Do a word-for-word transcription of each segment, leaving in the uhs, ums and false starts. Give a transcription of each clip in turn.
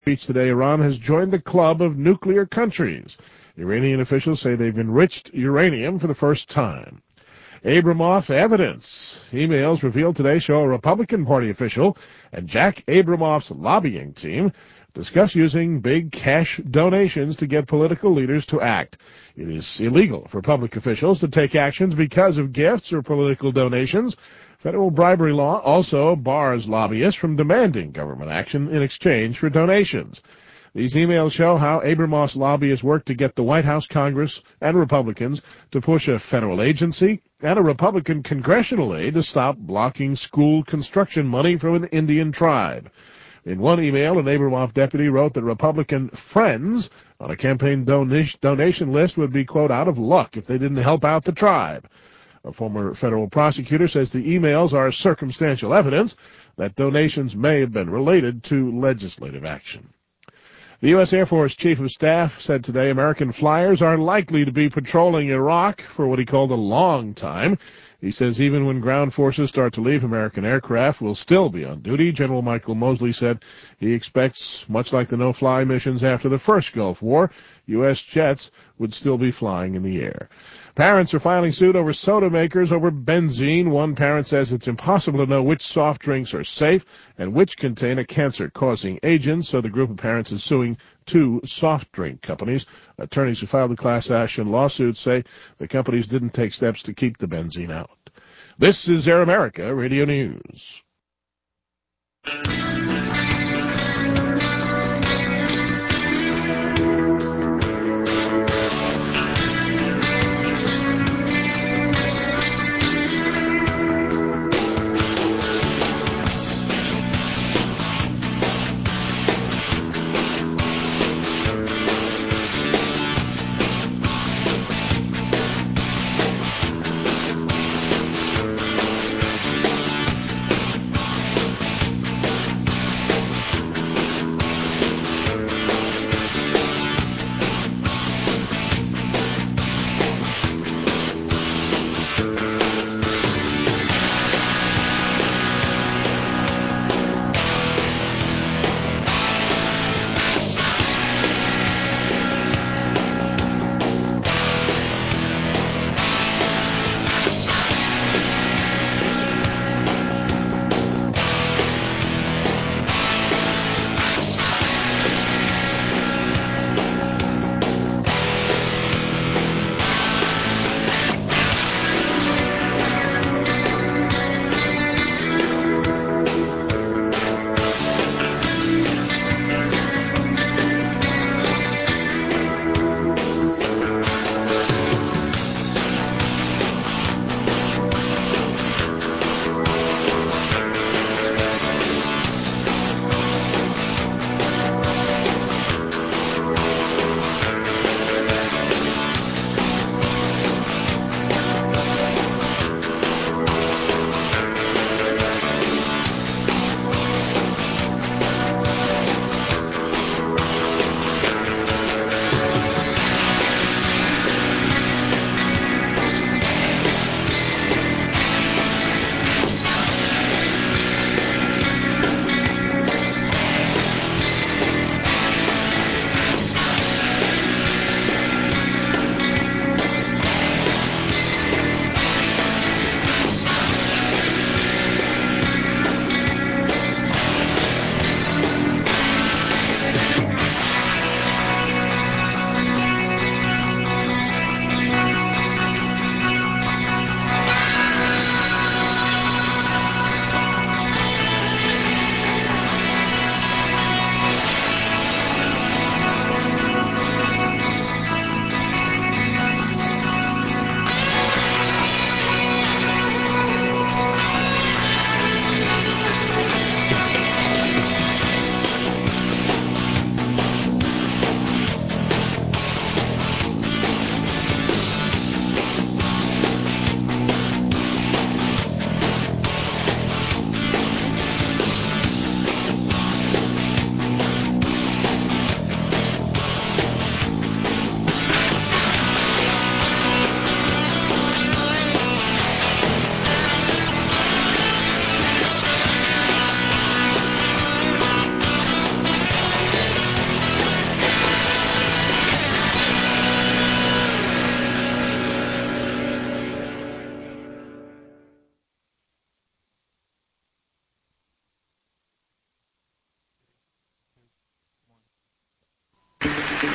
Speech today, Iran has joined the club of nuclear countries. Iranian officials say they've enriched uranium for the first time. Abramoff evidence. Emails revealed today show a Republican Party official and Jack Abramoff's lobbying team discuss using big cash donations to get political leaders to act. It is illegal for public officials to take actions because of gifts or political donations. Federal bribery law also bars lobbyists from demanding government action in exchange for donations. These emails show how Abramoff's lobbyists work to get the White House, Congress, and Republicans to push a federal agency and a Republican congressional aide to stop blocking school construction money from an Indian tribe. In one email, an Abramoff deputy wrote that Republican friends on a campaign donation list would be, quote, out of luck if they didn't help out the tribe. A former federal prosecutor says the emails are circumstantial evidence that donations may have been related to legislative action. The U S Air Force Chief of Staff said today American flyers are likely to be patrolling Iraq for what he called a long time. He says even when ground forces start to leave, American aircraft will still be on duty. General Michael Mosley said he expects, much like the no-fly missions after the first Gulf War, U S jets would still be flying in the air. Parents are filing suit over soda makers over benzene. One parent says it's impossible to know which soft drinks are safe and which contain a cancer-causing agent, so the group of parents is suing two soft drink companies. Attorneys who filed the class action lawsuit say the companies didn't take steps to keep the benzene out. This is Air America Radio News.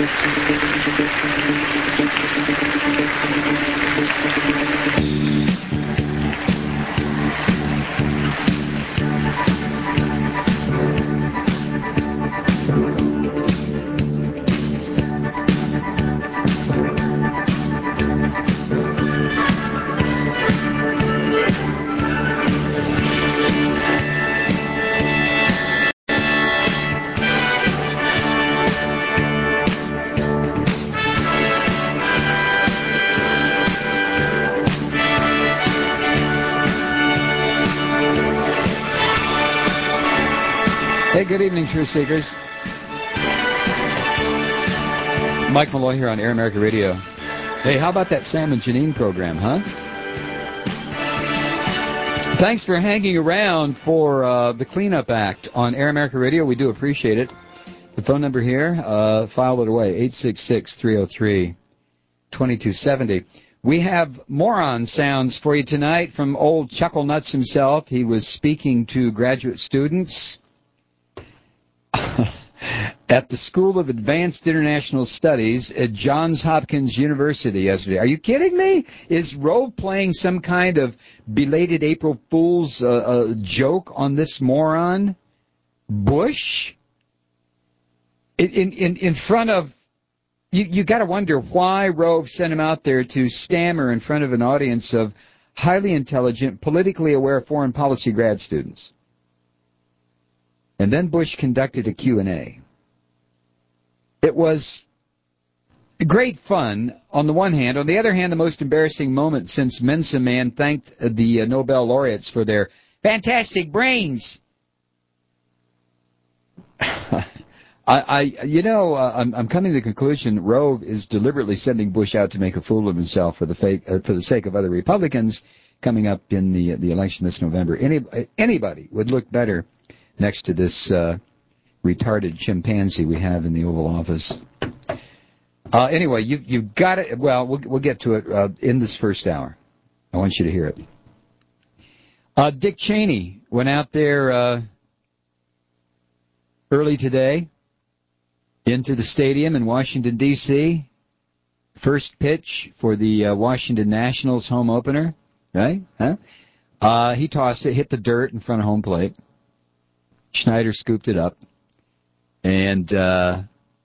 Hey, good evening, Truth Seekers. Mike Malloy here on Air America Radio. Hey, how about that Sam and Janine program, huh? Thanks for hanging around for uh, the Cleanup Act on Air America Radio. We do appreciate it. The phone number here, uh, file it away, eight six six, three oh three, two two seven oh. We have moron sounds for you tonight from old Chuckle Nuts himself. He was speaking to graduate students at the School of Advanced International Studies at Johns Hopkins University yesterday. Are you kidding me? Is Rove playing some kind of belated April Fool's uh, uh, joke on this moron? Bush? In, in, in front of... You, you got to wonder why Rove sent him out there to stammer in front of an audience of highly intelligent, politically aware foreign policy grad students. And then Bush conducted a Q and A. It was great fun on the one hand. On the other hand, the most embarrassing moment since Mensa Man thanked the uh, Nobel laureates for their fantastic brains. I, I, you know, uh, I'm, I'm coming to the conclusion Rove is deliberately sending Bush out to make a fool of himself for the fake, uh, for the sake of other Republicans coming up in the the election this November. Any, anybody would look better next to this uh, retarded chimpanzee we have in the Oval Office. Uh, anyway, you, you've got it. Well, well, we'll get to it uh, in this first hour. I want you to hear it. Uh, Dick Cheney went out there uh, early today into the stadium in Washington, D C First pitch for the uh, Washington Nationals home opener, right? Huh? Uh, he tossed it, hit the dirt in front of home plate. Schneider scooped it up, and uh,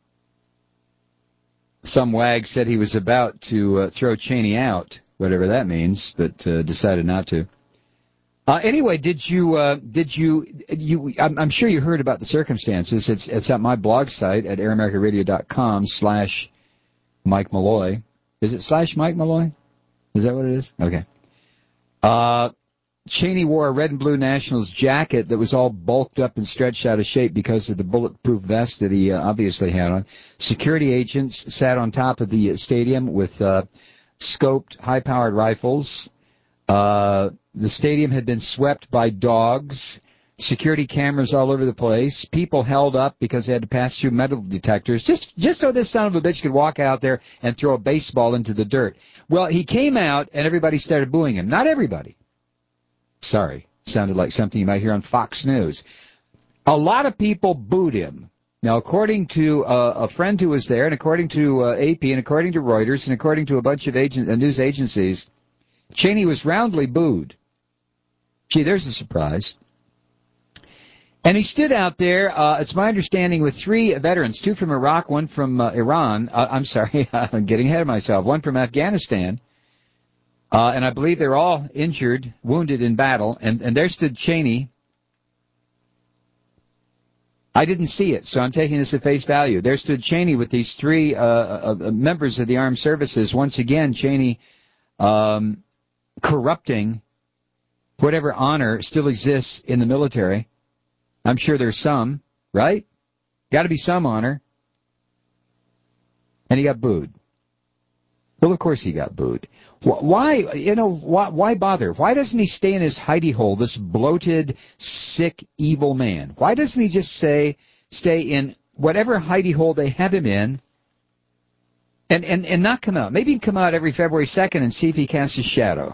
some wag said he was about to uh, throw Cheney out, whatever that means, but uh, decided not to. Uh, anyway, did you, uh, did you, you, I'm, I'm sure you heard about the circumstances. It's, it's at my blog site at airamericaradio.com slash Mike Malloy. Is it slash Mike Malloy? Is that what it is? Okay. Uh, Cheney wore a red and blue Nationals jacket that was all bulked up and stretched out of shape because of the bulletproof vest that he uh, obviously had on. Security agents sat on top of the stadium with uh, scoped, high-powered rifles. Uh, the stadium had been swept by dogs. Security cameras all over the place. People held up because they had to pass through metal detectors just, just so this son of a bitch could walk out there and throw a baseball into the dirt. Well, he came out and everybody started booing him. Not everybody. Sorry, sounded like something you might hear on Fox News. A lot of people booed him. Now, according to uh, a friend who was there, and according to uh, A P, and according to Reuters, and according to a bunch of agent, uh, news agencies, Cheney was roundly booed. Gee, there's a surprise. And he stood out there, uh, it's my understanding, with three veterans, two from Iraq, one from uh, Iran. Uh, I'm sorry, I'm getting ahead of myself. One from Afghanistan. Uh, and I believe they're all injured, wounded in battle, and, and there stood Cheney. I didn't see it, so I'm taking this at face value. There stood Cheney with these three uh, uh, members of the armed services. Once again, Cheney um, corrupting whatever honor still exists in the military. I'm sure there's some, right? Got to be some honor. And he got booed. Well, of course he got booed. Why, you know, why, why bother? Why doesn't he stay in his hidey hole, this bloated, sick, evil man? Why doesn't he just say, stay in whatever hidey hole they have him in and, and, and not come out? Maybe he can come out every February second and see if he casts his shadow.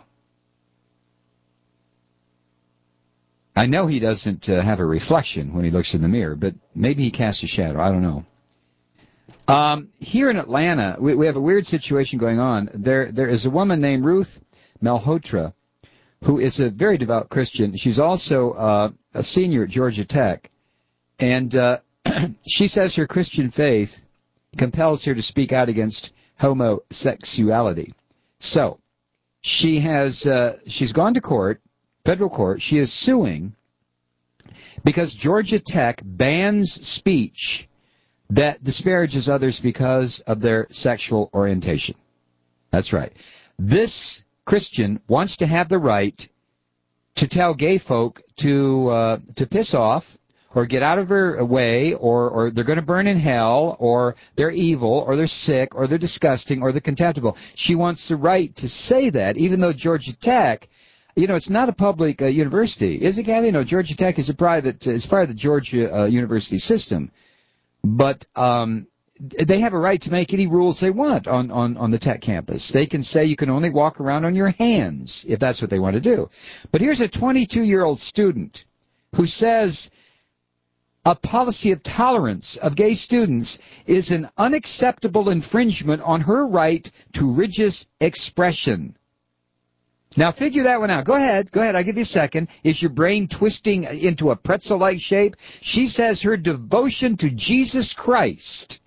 I know he doesn't uh, have a reflection when he looks in the mirror, but maybe he casts a shadow. I don't know. Um, here in Atlanta, we, we have a weird situation going on. There, there is a woman named Ruth Malhotra, who is a very devout Christian. She's also uh, a senior at Georgia Tech, and uh, she says her Christian faith compels her to speak out against homosexuality. So, she has uh, she's gone to court, federal court. She is suing because Georgia Tech bans speech that disparages others because of their sexual orientation. That's right. This Christian wants to have the right to tell gay folk to uh, to piss off, or get out of her way, or, or they're going to burn in hell, or they're evil, or they're sick, or they're disgusting, or they're contemptible. She wants the right to say that, even though Georgia Tech, you know, it's not a public uh, university. Is it, Kathy? No, Georgia Tech is a private, uh, it's part of the Georgia uh, university system. But um, they have a right to make any rules they want on, on, on the Tech campus. They can say you can only walk around on your hands, if that's what they want to do. But here's a twenty-two-year-old student who says a policy of tolerance of gay students is an unacceptable infringement on her right to religious expression. Now figure that one out. Go ahead. Go ahead. I'll give you a second. Is your brain twisting into a pretzel-like shape? She says her devotion to Jesus Christ,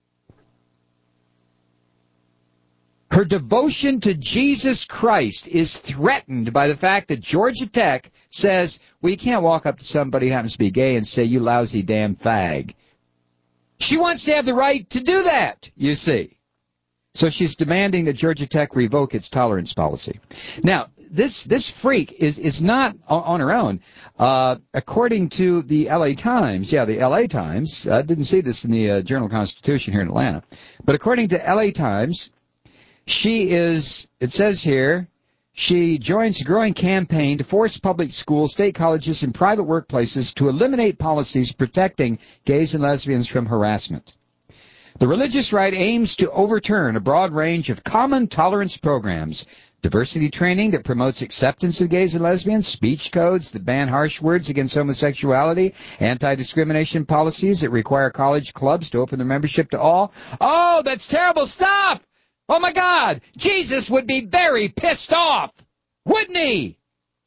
her devotion to Jesus Christ is threatened by the fact that Georgia Tech says, well, you can't walk up to somebody who happens to be gay and say, you lousy damn fag. She wants to have the right to do that, you see. So she's demanding that Georgia Tech revoke its tolerance policy. Now, this this freak is, is not on her own. Uh, according to the L A Times, yeah, the L A Times, I didn't see this in the uh, Journal-Constitution here in Atlanta, but according to L A Times, she is, it says here, she joins a growing campaign to force public schools, state colleges, and private workplaces to eliminate policies protecting gays and lesbians from harassment. The religious right aims to overturn a broad range of common tolerance programs, diversity training that promotes acceptance of gays and lesbians, speech codes that ban harsh words against homosexuality, anti-discrimination policies that require college clubs to open their membership to all. Oh, that's terrible stuff! Oh, my God! Jesus would be very pissed off, wouldn't he?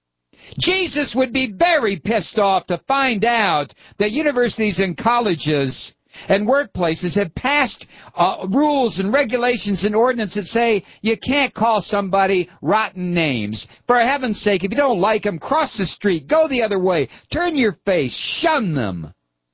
Jesus would be very pissed off to find out that universities and colleges and workplaces have passed uh, rules and regulations and ordinances that say you can't call somebody rotten names. For heaven's sake, if you don't like them, cross the street, go the other way, turn your face, shun them.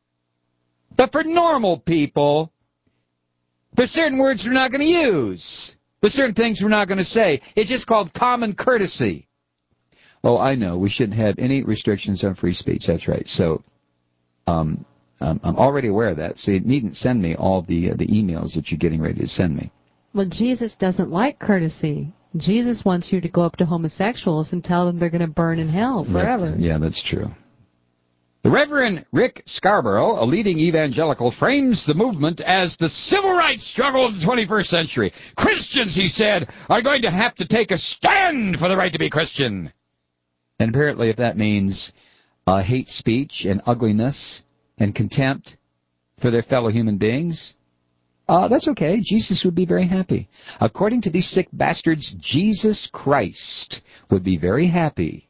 But for normal people, there's certain words we're not going to use. There's certain things we're not going to say. It's just called common courtesy. Oh, I know. We shouldn't have any restrictions on free speech. That's right. So, um... Um, I'm already aware of that, so you needn't send me all the uh, the emails that you're getting ready to send me. Well, Jesus doesn't like courtesy. Jesus wants you to go up to homosexuals and tell them they're going to burn in hell forever. That, yeah, that's true. The Reverend Rick Scarborough, a leading evangelical, frames the movement as the civil rights struggle of the twenty-first century. Christians, he said, are going to have to take a stand for the right to be Christian. And apparently if that means uh, hate speech and ugliness and contempt for their fellow human beings, uh, that's okay. Jesus would be very happy. According to these sick bastards, Jesus Christ would be very happy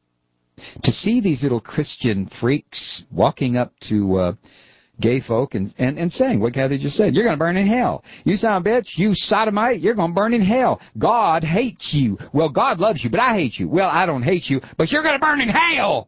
to see these little Christian freaks walking up to uh, gay folk and, and, and saying what Kathy just said. You're going to burn in hell. You son of a bitch, you sodomite, you're going to burn in hell. God hates you. Well, God loves you, but I hate you. Well, I don't hate you, but you're going to burn in hell.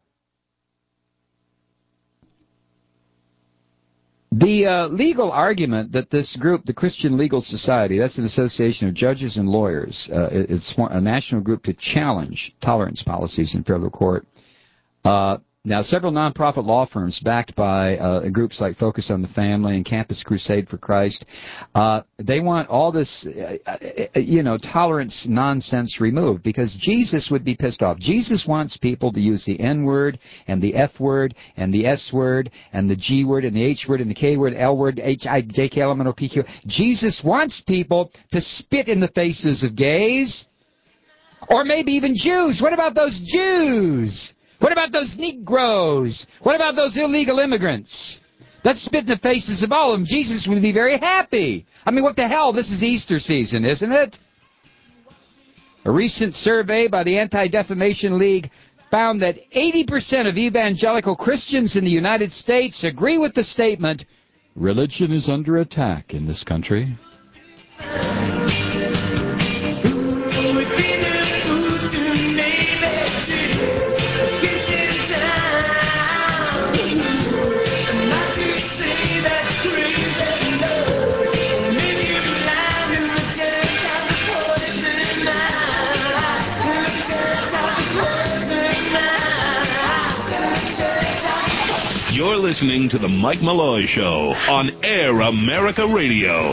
The uh, legal argument that this group, the Christian Legal Society, that's an association of judges and lawyers, uh, it's a national group to challenge tolerance policies in federal court. Uh, now, several nonprofit law firms backed by uh, groups like Focus on the Family and Campus Crusade for Christ, uh, they want all this, uh, you know, tolerance nonsense removed because Jesus would be pissed off. Jesus wants people to use the N word and the F word and the S word and the G word and the H word and the K word, L word, H, I, J, K, L, M, N, O, P, Q. Jesus wants people to spit in the faces of gays or maybe even Jews. What about those Jews? What about those Negroes? What about those illegal immigrants? Let's spit in the faces of all of them. Jesus would be very happy. I mean, what the hell? This is Easter season, isn't it? A recent survey by the Anti-Defamation League found that eighty percent of evangelical Christians in the United States agree with the statement, religion is under attack in this country. You're listening to The Mike Malloy Show on Air America Radio.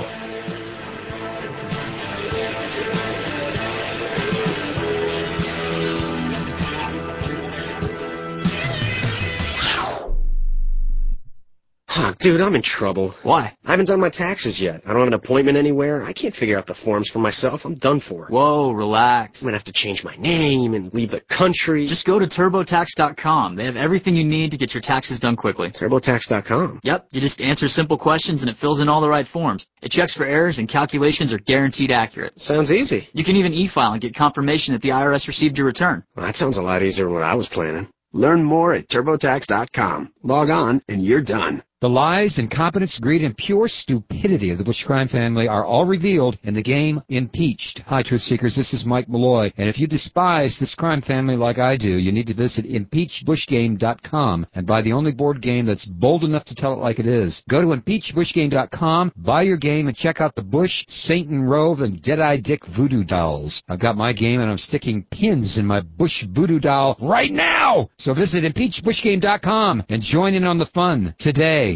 Oh, dude, I'm in trouble. Why? I haven't done my taxes yet. I don't have an appointment anywhere. I can't figure out the forms for myself. I'm done for. Whoa, relax. I'm going to have to change my name and leave the country. Just go to turbo tax dot com. They have everything you need to get your taxes done quickly. turbo tax dot com? Yep, you just answer simple questions and it fills in all the right forms. It checks for errors and calculations are guaranteed accurate. Sounds easy. You can even e-file and get confirmation that the I R S received your return. Well, that sounds a lot easier than what I was planning. Learn more at turbo tax dot com. Log on and you're done. The lies, incompetence, greed, and pure stupidity of the Bush crime family are all revealed in the game Impeached. Hi, Truth Seekers. This is Mike Malloy. And if you despise this crime family like I do, you need to visit impeach bush game dot com and buy the only board game that's bold enough to tell it like it is. Go to impeach bush game dot com, buy your game, and check out the Bush, Satan Rove, and Deadeye Dick voodoo dolls. I've got my game, and I'm sticking pins in my Bush voodoo doll right now! So visit impeach bush game dot com and join in on the fun today.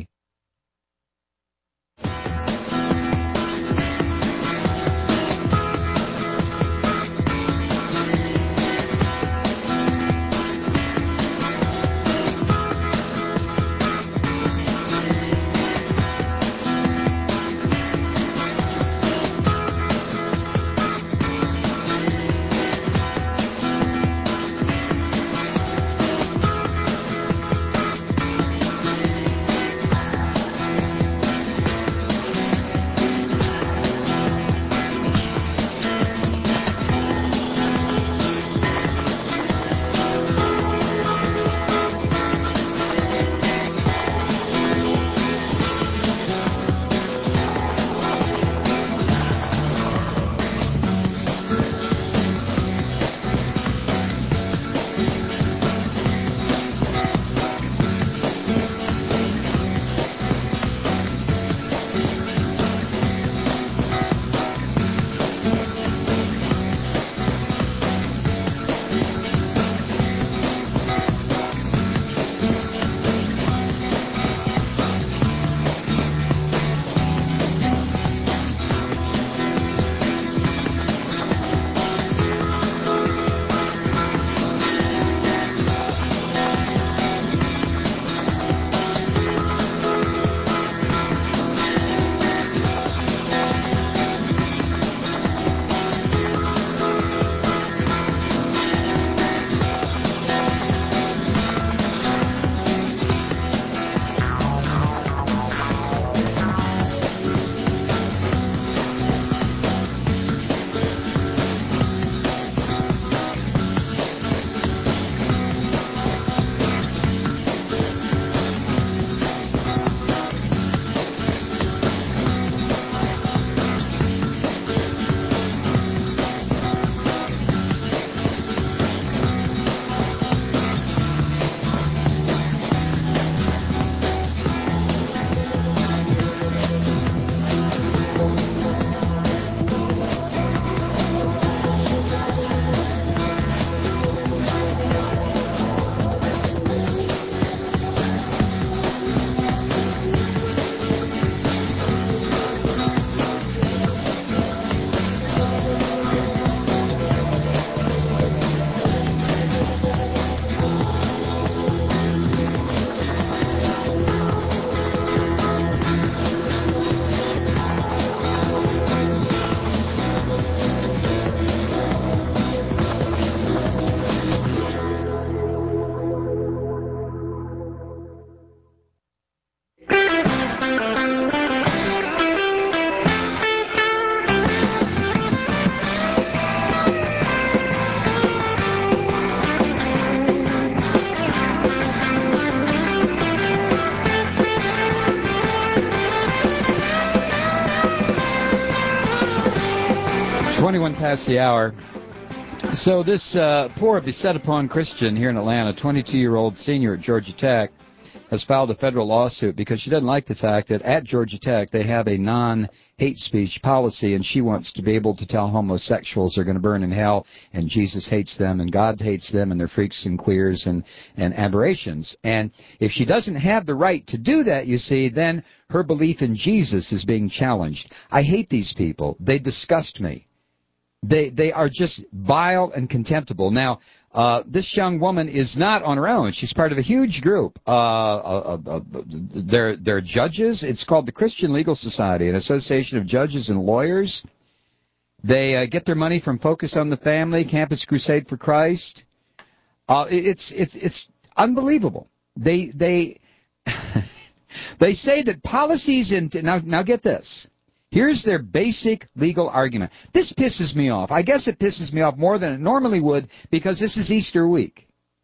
twenty-one past the hour. So this uh, poor beset-upon Christian here in Atlanta, twenty-two-year-old senior at Georgia Tech, has filed a federal lawsuit because she doesn't like the fact that at Georgia Tech they have a non-hate speech policy, and she wants to be able to tell homosexuals they're going to burn in hell, and Jesus hates them, and God hates them, and they're freaks and queers and, and aberrations. And if she doesn't have the right to do that, you see, then her belief in Jesus is being challenged. I hate these people. They disgust me. They they are just vile and contemptible. Now, uh, this young woman is not on her own. She's part of a huge group. Uh, uh, uh, they're, they're judges. It's called the Christian Legal Society, an association of judges and lawyers. They uh, get their money from Focus on the Family, Campus Crusade for Christ. Uh, it's it's it's unbelievable. They they they say that policies and now now get this. Here's their basic legal argument. This pisses me off. I guess it pisses me off more than it normally would because this is Easter week.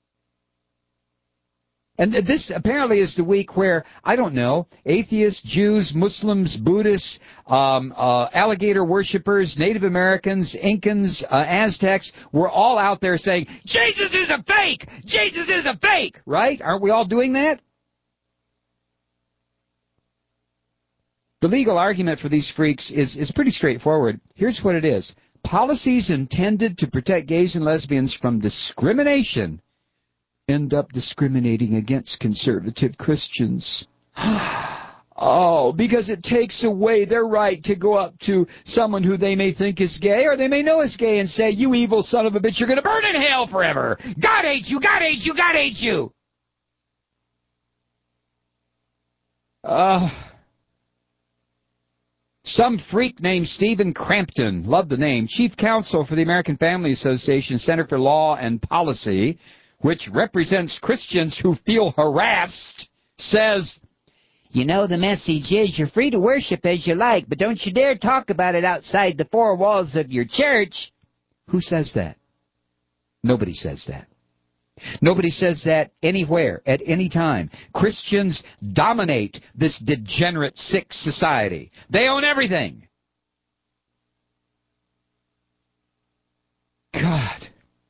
And this apparently is the week where, I don't know, atheists, Jews, Muslims, Buddhists, um, uh, alligator worshippers, Native Americans, Incans, uh, Aztecs were all out there saying, Jesus is a fake! Jesus is a fake! Right? Aren't we all doing that? The legal argument for these freaks is, is pretty straightforward. Here's what it is. Policies intended to protect gays and lesbians from discrimination end up discriminating against conservative Christians. Oh, because it takes away their right to go up to someone who they may think is gay or they may know is gay and say, you evil son of a bitch, you're going to burn in hell forever. God hates you, God hates you, God hates you. Uh... Some freak named Stephen Crampton, love the name, chief counsel for the American Family Association Center for Law and Policy, which represents Christians who feel harassed, says, you know, the message is you're free to worship as you like, but don't you dare talk about it outside the four walls of your church. Who says that? Nobody says that. Nobody says that anywhere, at any time. Christians dominate this degenerate, sick society. They own everything. God.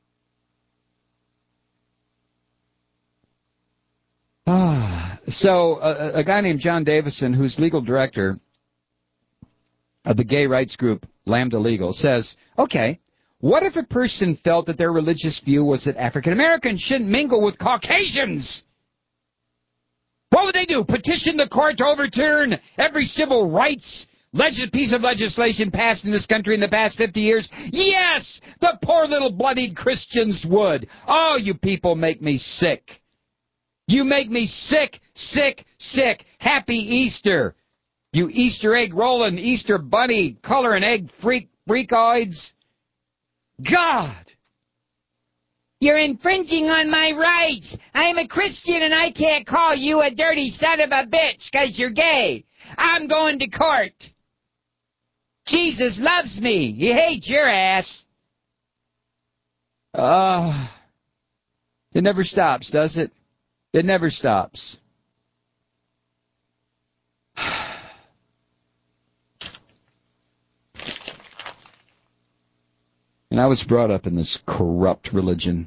Ah. So, uh, a guy named John Davison, who's legal director of the gay rights group Lambda Legal, says, okay, what if a person felt that their religious view was that African Americans shouldn't mingle with Caucasians? What would they do? Petition the court to overturn every civil rights legis- piece of legislation passed in this country in the past fifty years? Yes! The poor little bloodied Christians would. Oh, you people make me sick. You make me sick, sick, sick. Happy Easter. You Easter egg rolling, Easter bunny, color and egg freak, freakoids. God! You're infringing on my rights. I'm a Christian and I can't call you a dirty son of a bitch because you're gay. I'm going to court. Jesus loves me. He hates your ass. Ah, uh, it never stops, does it? It never stops. And I was brought up in this corrupt religion.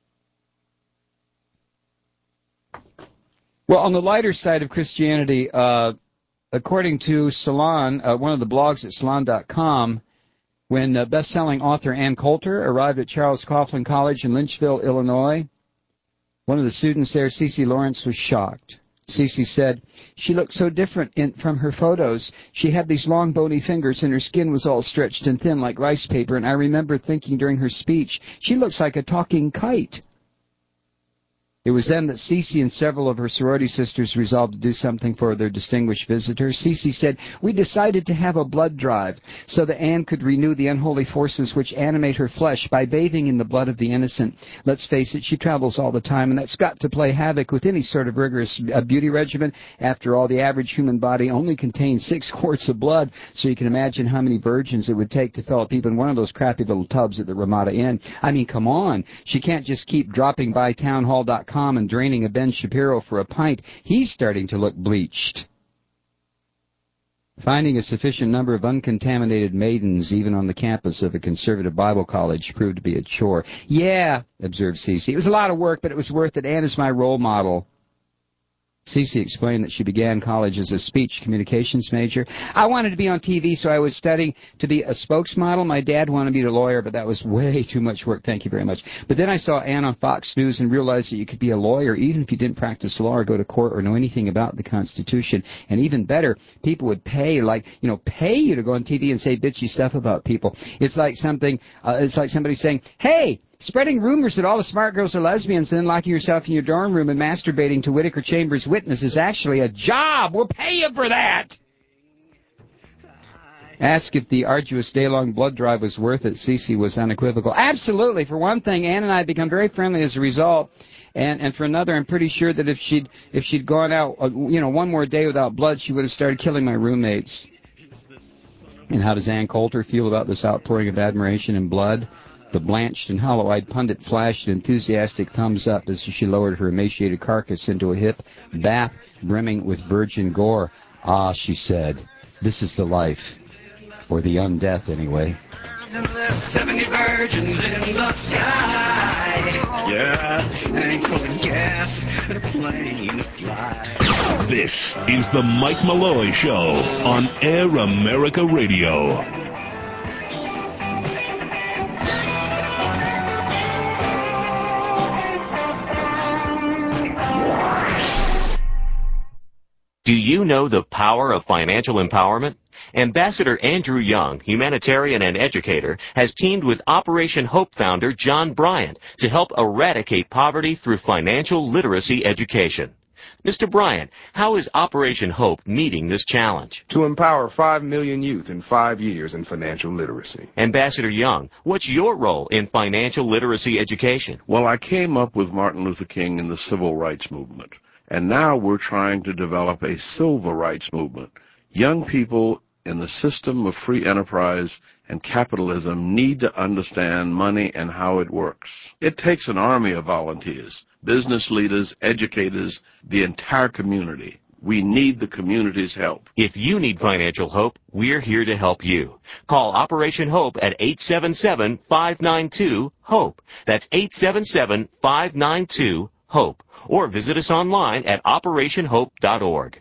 Well, on the lighter side of Christianity, uh, according to Salon, uh, one of the blogs at salon dot com, when uh, best-selling author Ann Coulter arrived at Charles Coughlin College in Lynchville, Illinois, one of the students there, Cece Lawrence, was shocked. Cece said, she looked so different in, from her photos. She had these long, bony fingers, and her skin was all stretched and thin like rice paper, and I remember thinking during her speech, she looks like a talking kite. It was then that Cece and several of her sorority sisters resolved to do something for their distinguished visitor. Cece said, we decided to have a blood drive so that Anne could renew the unholy forces which animate her flesh by bathing in the blood of the innocent. Let's face it, she travels all the time, and that's got to play havoc with any sort of rigorous uh, beauty regimen. After all, the average human body only contains six quarts of blood, so you can imagine how many virgins it would take to fill up even one of those crappy little tubs at the Ramada Inn. I mean, come on. She can't just keep dropping by town hall dot com and draining a Ben Shapiro for a pint. He's starting to look bleached. Finding a sufficient number of uncontaminated maidens, even on the campus of a conservative Bible college, proved to be a chore. Yeah, observed Cece. It was a lot of work, but it was worth it. Ann is my role model. Cece explained that she began college as a speech communications major. I wanted to be on T V, so I was studying to be a spokesmodel. My dad wanted me to be a lawyer, but that was way too much work. Thank you very much. But then I saw Ann on Fox News and realized that you could be a lawyer even if you didn't practice law or go to court or know anything about the Constitution. And even better, people would pay, like, you know, pay you to go on T V and say bitchy stuff about people. It's like something, uh, it's like somebody saying, hey, spreading rumors that all the smart girls are lesbians and then locking yourself in your dorm room and masturbating to Whittaker Chambers' witness is actually a job. We'll pay you for that. Asked if the arduous day-long blood drive was worth it, Cece was unequivocal. Absolutely. For one thing, Ann and I have become very friendly as a result. And and for another, I'm pretty sure that if she'd if she'd gone out, uh, you know, one more day without blood, she would have started killing my roommates. And how does Ann Coulter feel about this outpouring of admiration and blood? The blanched and hollow-eyed pundit flashed an enthusiastic thumbs up as she lowered her emaciated carcass into a hip bath brimming with virgin gore. Ah, she said, this is the life. Or the undeath, anyway. seventy virgins in the sky. Yeah, tank full of gas and a plane to fly. This is the Mike Malloy Show on Air America Radio. Do you know the power of financial empowerment? Ambassador Andrew Young, humanitarian and educator, has teamed with Operation Hope founder John Bryant to help eradicate poverty through financial literacy education. Mister Bryant, how is Operation Hope meeting this challenge? To empower five million youth in five years in financial literacy. Ambassador Young, what's your role in financial literacy education? Well, I came up with Martin Luther King and the Civil Rights Movement. And now we're trying to develop a civil rights movement. Young people in the system of free enterprise and capitalism need to understand money and how it works. It takes an army of volunteers, business leaders, educators, the entire community. We need the community's help. If you need financial hope, we're here to help you. Call Operation Hope at eight seven seven, five nine two, HOPE. That's eight seven seven, five nine two, HOPE. Or visit us online at operation hope dot org.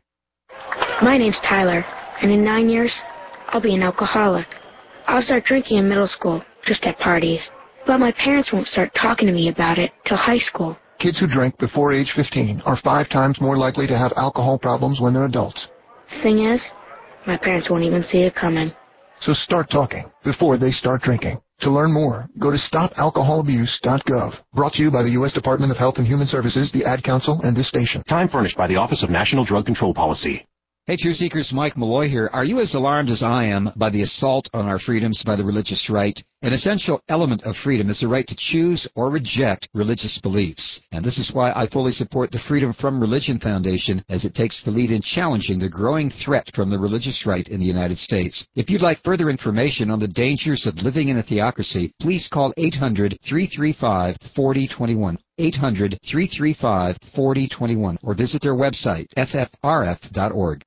My name's Tyler, and in nine years, I'll be an alcoholic. I'll start drinking in middle school, just at parties. But my parents won't start talking to me about it till high school. Kids who drink before age fifteen are five times more likely to have alcohol problems when they're adults. The thing is, my parents won't even see it coming. So start talking before they start drinking. To learn more, go to stop alcohol abuse dot gov. Brought to you by the U S Department of Health and Human Services, the Ad Council, and this station. Time furnished by the Office of National Drug Control Policy. Hey, Truth Seekers, Mike Malloy here. Are you as alarmed as I am by the assault on our freedoms by the religious right? An essential element of freedom is the right to choose or reject religious beliefs. And this is why I fully support the Freedom from Religion Foundation, as it takes the lead in challenging the growing threat from the religious right in the United States. If you'd like further information on the dangers of living in a theocracy, please call eight hundred, three three five, four zero two one. eight hundred, three three five, four zero two one. Or visit their website, f f r f dot org.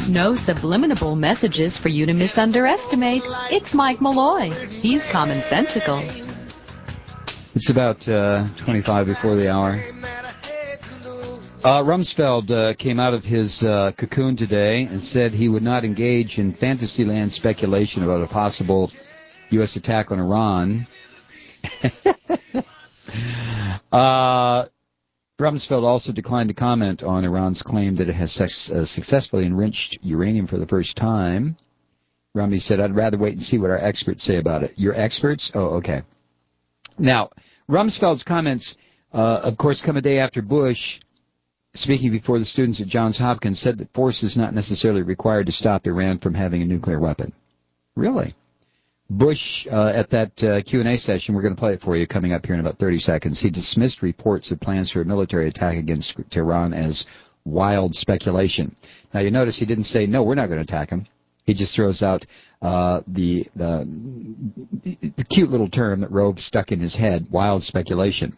No subliminal messages for you to misunderestimate. It's Mike Malloy. He's commonsensical. It's about uh, twenty-five before the hour. Uh, Rumsfeld uh, came out of his uh, cocoon today and said he would not engage in Fantasyland speculation about a possible U S attack on Iran. uh, Rumsfeld also declined to comment on Iran's claim that it has sex, uh, successfully enriched uranium for the first time. Rummy said, I'd rather wait and see what our experts say about it. Your experts? Oh, okay. Now, Rumsfeld's comments, uh, of course, come a day after Bush, speaking before the students at Johns Hopkins, said that force is not necessarily required to stop Iran from having a nuclear weapon. Really? Bush, uh, at that uh, Q and A session, we're going to play it for you coming up here in about thirty seconds, he dismissed reports of plans for a military attack against Tehran as wild speculation. Now, you notice he didn't say, no, we're not going to attack him. He just throws out uh, the, the, the cute little term that Rove stuck in his head, wild speculation.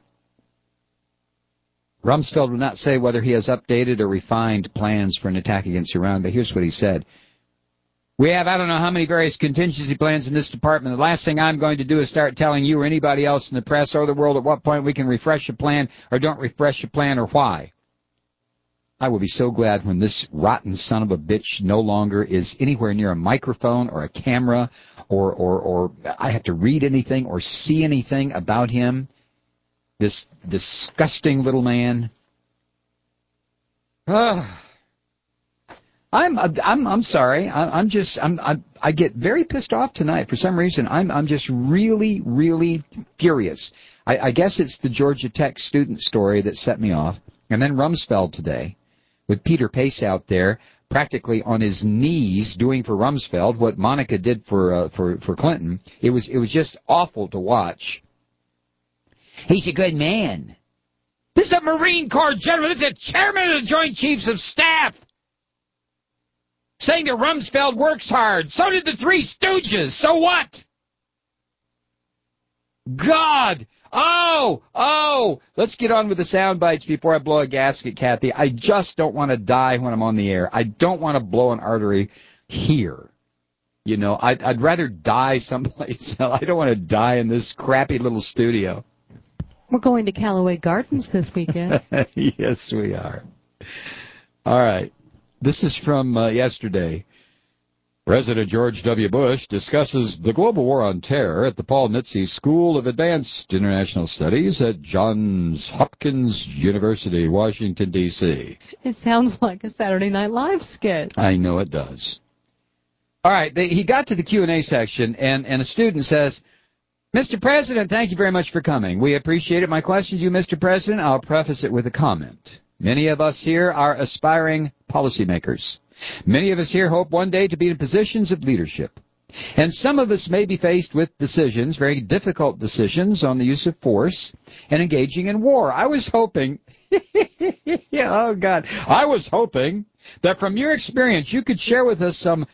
Rumsfeld will not say whether he has updated or refined plans for an attack against Iran, but here's what he said. We have I don't know how many various contingency plans in this department. The last thing I'm going to do is start telling you or anybody else in the press or the world at what point we can refresh a plan or don't refresh a plan or why. I will be so glad when this rotten son of a bitch no longer is anywhere near a microphone or a camera or, or, or I have to read anything or see anything about him. This disgusting little man. Uh, I'm I'm I'm sorry. I, I'm just I'm, I'm I get very pissed off tonight for some reason. I'm I'm just really really furious. I, I guess it's the Georgia Tech student story that set me off, and then Rumsfeld today, with Peter Pace out there practically on his knees doing for Rumsfeld what Monica did for uh, for for Clinton. It was it was just awful to watch. He's a good man. This is a Marine Corps general. This is a chairman of the Joint Chiefs of Staff. Saying that Rumsfeld works hard. So did the Three Stooges. So what? God. Oh, oh. Let's get on with the sound bites before I blow a gasket, Kathy. I just don't want to die when I'm on the air. I don't want to blow an artery here. You know, I'd, I'd rather die someplace. I don't want to die in this crappy little studio. We're going to Callaway Gardens this weekend. Yes, we are. All right. This is from uh, yesterday. President George W. Bush discusses the global war on terror at the Paul Nitze School of Advanced International Studies at Johns Hopkins University, Washington, D C It sounds like a Saturday Night Live skit. I know it does. All right. They, he got to the Q and A section, and, and a student says, Mister President, thank you very much for coming. We appreciate it. My question to you, Mister President, I'll preface it with a comment. Many of us here are aspiring policymakers. Many of us here hope one day to be in positions of leadership. And some of us may be faced with decisions, very difficult decisions, on the use of force and engaging in war. I was hoping, oh, God, I was hoping that from your experience you could share with us some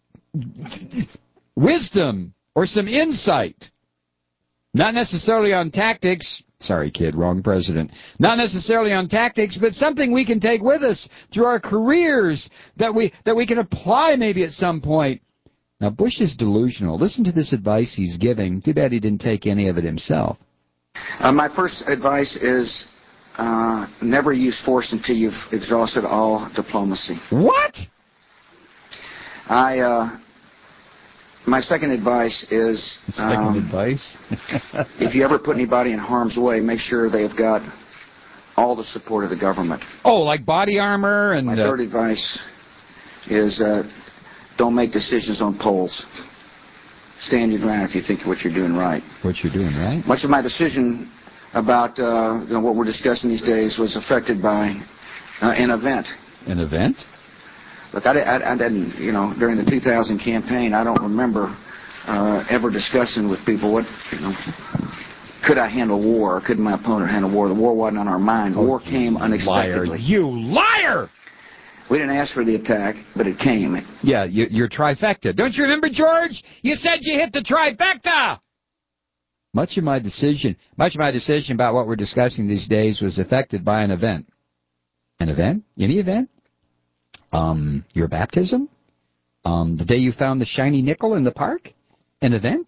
wisdom or some insight. Not necessarily on tactics. Sorry, kid, wrong president. Not necessarily on tactics, but something we can take with us through our careers that we that we can apply maybe at some point. Now, Bush is delusional. Listen to this advice he's giving. Too bad he didn't take any of it himself. Uh, my first advice is uh, never use force until you've exhausted all diplomacy. What? I... Uh, My second advice is, second um, advice? if you ever put anybody in harm's way, make sure they've got all the support of the government. Oh, like body armor and... My uh, third advice is uh, don't make decisions on polls. Stand your ground if you think what you're doing right. What you're doing right? Much of my decision about uh, you know, what we're discussing these days was affected by uh, an event. An event? Look, I, I, I didn't, you know, during the two thousand campaign, I don't remember uh, ever discussing with people what, you know, could I handle war or could my opponent handle war? The war wasn't on our mind. Oh, war came unexpectedly. Liar. You liar! We didn't ask for the attack, but it came. Yeah, you, you're trifecta. Don't you remember, George? You said you hit the trifecta! Much of my decision, much of my decision about what we're discussing these days was affected by an event. An event? Any event? Um, your baptism? Um, the day you found the shiny nickel in the park? An event?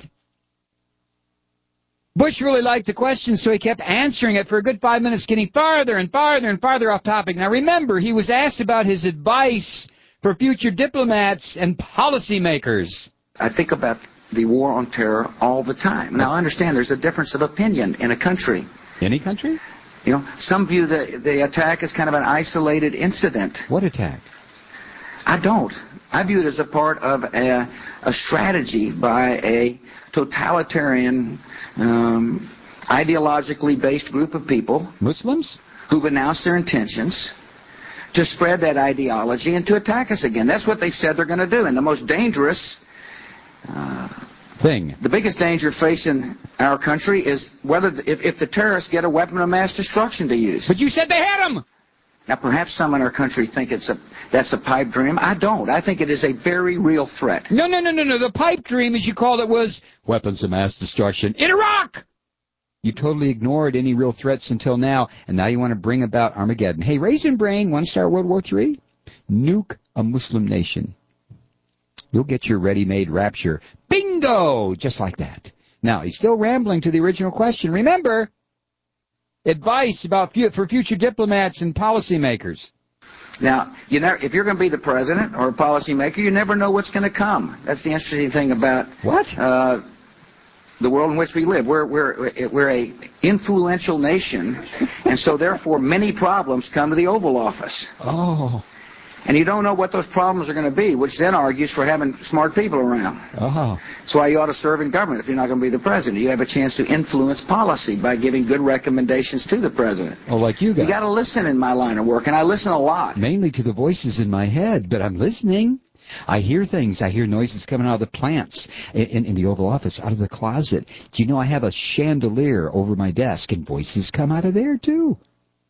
Bush really liked the question, so he kept answering it for a good five minutes, getting farther and farther and farther off topic. Now remember, he was asked about his advice for future diplomats and policymakers. I think about the war on terror all the time. Now, I understand there's a difference of opinion in a country. Any country? You know, some view the, the attack as kind of an isolated incident. What attack? I don't. I view it as a part of a, a strategy by a totalitarian, um, ideologically based group of people. Muslims? Who've announced their intentions to spread that ideology and to attack us again. That's what they said they're going to do. And the most dangerous uh, thing, the biggest danger facing our country is whether the, if, if the terrorists get a weapon of mass destruction to use. But you said they had them. Now, perhaps some in our country think it's a that's a pipe dream. I don't. I think it is a very real threat. No, no, no, no, no. The pipe dream, as you called it, was weapons of mass destruction in Iraq. You totally ignored any real threats until now, and now you want to bring about Armageddon. Hey, Raisin Brain, want to start World War Three? Nuke a Muslim nation. You'll get your ready-made rapture. Bingo! Just like that. Now, he's still rambling to the original question. Remember, advice about fu- for future diplomats and policymakers. Now, you know, if you're going to be the president or a policymaker, you never know what's going to come. That's the interesting thing about what uh, the world in which we live. We're we're we're a influential nation, and so therefore many problems come to the Oval Office. Oh. And you don't know what those problems are going to be, which then argues for having smart people around. Oh. That's why you ought to serve in government if you're not going to be the president. You have a chance to influence policy by giving good recommendations to the president. Oh, like you got. You got to listen in my line of work, and I listen a lot. Mainly to the voices in my head, but I'm listening. I hear things. I hear noises coming out of the plants in, in, in the Oval Office, out of the closet. Do you know I have a chandelier over my desk, and voices come out of there, too?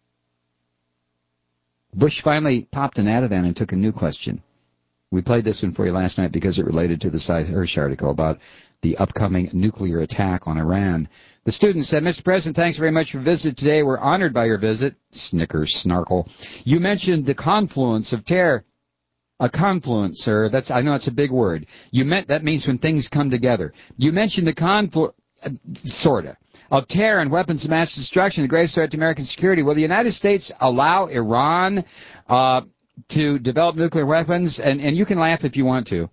Bush finally popped an Ativan and took a new question. We played this one for you last night because it related to the Cy Hirsch article about the upcoming nuclear attack on Iran. The student said, Mister President, thanks very much for your visit today. We're honored by your visit. Snickers, snarkle. You mentioned the confluence of terror. A confluence, sir. That's I know it's a big word. You meant that means when things come together. You mentioned the confluence, uh, sort of. of terror and weapons of mass destruction, the greatest threat to American security. Will the United States allow Iran uh, to develop nuclear weapons? And, and you can laugh if you want to.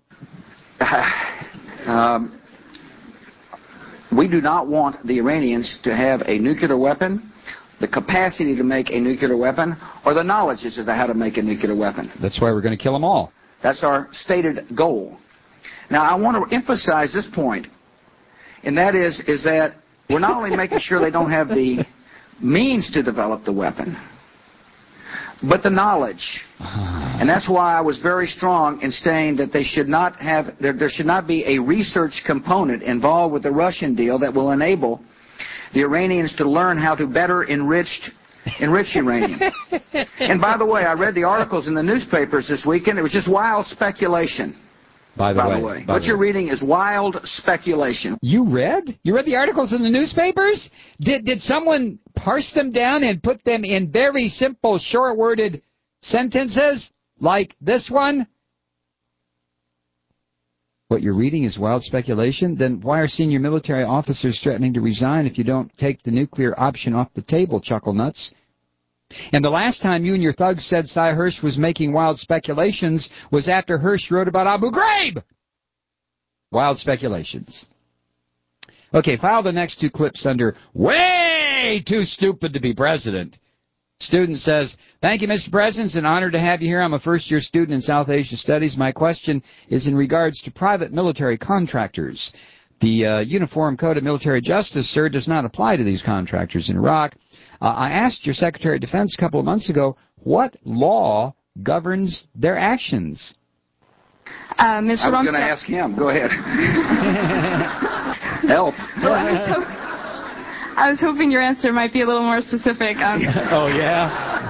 Um, we do not want the Iranians to have a nuclear weapon, the capacity to make a nuclear weapon, or the knowledge as to how to make a nuclear weapon. That's why we're going to kill them all. That's our stated goal. Now, I want to emphasize this point, and that is, is that we're not only making sure they don't have the means to develop the weapon, but the knowledge. And that's why I was very strong in saying that they should not have, there, there should not be a research component involved with the Russian deal that will enable the Iranians to learn how to better enrich, enrich uranium. And by the way, I read the articles in the newspapers this weekend. It was just wild speculation. By the by way, the way. by what the you're way. reading is wild speculation. You read? You read the articles in the newspapers? Did did someone parse them down and put them in very simple, short-worded sentences like this one? What you're reading is wild speculation? Then why are senior military officers threatening to resign if you don't take the nuclear option off the table, chuckle nuts? And the last time you and your thugs said Cy Hirsch was making wild speculations was after Hirsch wrote about Abu Ghraib. Wild speculations. Okay, file the next two clips under way too stupid to be president. Student says, thank you, Mister President. It's an honor to have you here. I'm a first-year student in South Asia Studies. My question is in regards to private military contractors. The uh, Uniform Code of Military Justice, sir, does not apply to these contractors in Iraq. Uh, I asked your Secretary of Defense a couple of months ago, what law governs their actions? Uh, Mister I was Rumsfeld. going to ask him. Go ahead. Help. Well, I, was ho- I was hoping your answer might be a little more specific. Um, oh, yeah?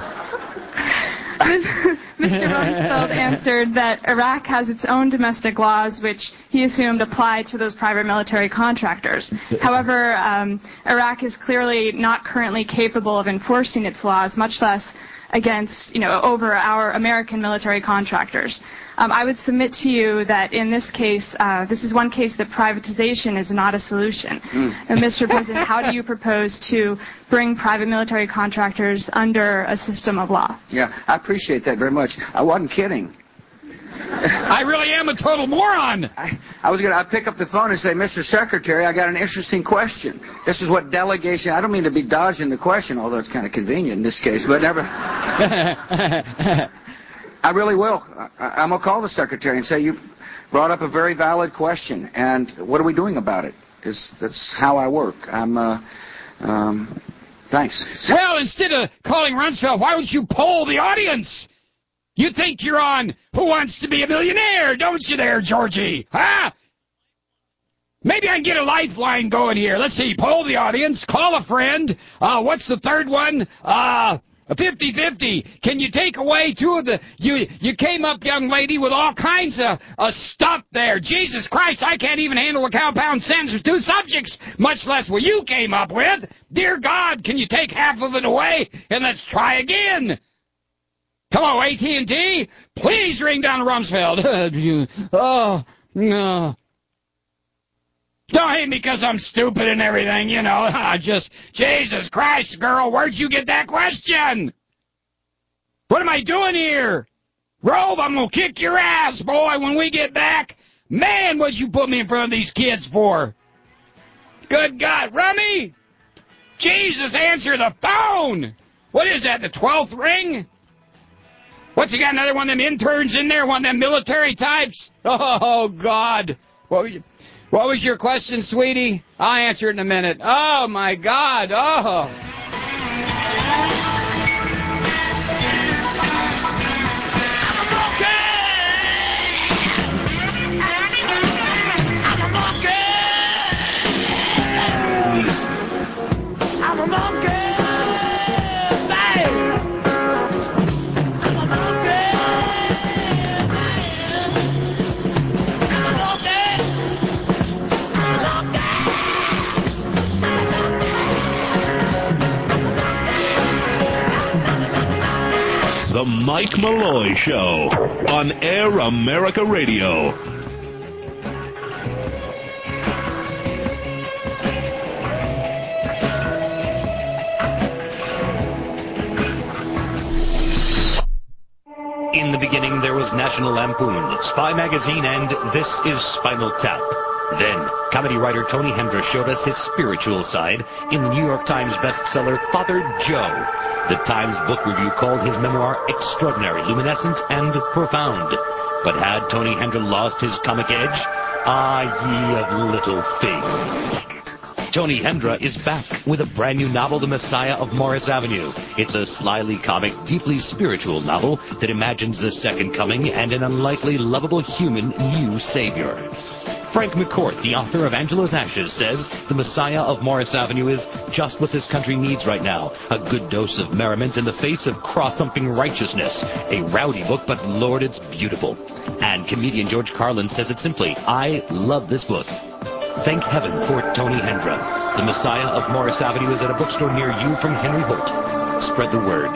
Mister Rumsfeld answered that Iraq has its own domestic laws, which he assumed apply to those private military contractors. However, um, Iraq is clearly not currently capable of enforcing its laws, much less against, you know, over our American military contractors. Um, I would submit to you that in this case, uh, this is one case that privatization is not a solution. Mm. And Mister President, how do you propose to bring private military contractors under a system of law? Yeah, I appreciate that very much. I wasn't kidding. I really am a total moron. I, I was going to pick up the phone and say, Mister Secretary, I got an interesting question. This is what delegation, I don't mean to be dodging the question, although it's kind of convenient in this case, but never. I really will. I, I'm going to call the Secretary and say, you brought up a very valid question, and what are we doing about it? Is That's how I work. I'm, uh, um, thanks. Well, instead of calling Rumsfeld, why don't you poll the audience? You think you're on Who Wants to Be a Millionaire, don't you there, Georgie? Huh? Maybe I can get a lifeline going here. Let's see, poll the audience, call a friend. Uh, what's the third one? Uh, fifty-fifty. Can you take away two of the... You you came up, young lady, with all kinds of uh, stuff there. Jesus Christ, I can't even handle a compound sentence with two subjects, much less what you came up with. Dear God, can you take half of it away and let's try again? Hello, A T and T? Please ring down Rumsfeld. Oh, no. Don't hate me because I'm stupid and everything, you know. Just, Jesus Christ, girl, where'd you get that question? What am I doing here? Rove, I'm going to kick your ass, boy, when we get back. Man, what'd you put me in front of these kids for? Good God, Rummy? Jesus, answer the phone. What is that, the twelfth ring? What's he got, another one of them interns in there, one of them military types? Oh, God. What was your, what was your question, sweetie? I'll answer it in a minute. Oh, my God. Oh. I'm a monkey. The Mike Malloy Show on Air America Radio. In the beginning, there was National Lampoon, Spy Magazine, and This is Spinal Tap. Then, comedy writer Tony Hendra showed us his spiritual side in the New York Times bestseller Father Joe. The Times Book Review called his memoir extraordinary, luminescent, and profound. But had Tony Hendra lost his comic edge? Ah, ye of little faith. Tony Hendra is back with a brand new novel, The Messiah of Morris Avenue. It's a slyly comic, deeply spiritual novel that imagines the second coming and an unlikely, lovable human new savior. Frank McCourt, the author of Angela's Ashes, says The Messiah of Morris Avenue is just what this country needs right now. A good dose of merriment in the face of craw-thumping righteousness. A rowdy book, but Lord, it's beautiful. And comedian George Carlin says it simply, I love this book. Thank heaven for Tony Hendra. The Messiah of Morris Avenue is at a bookstore near you from Henry Holt. Spread the word.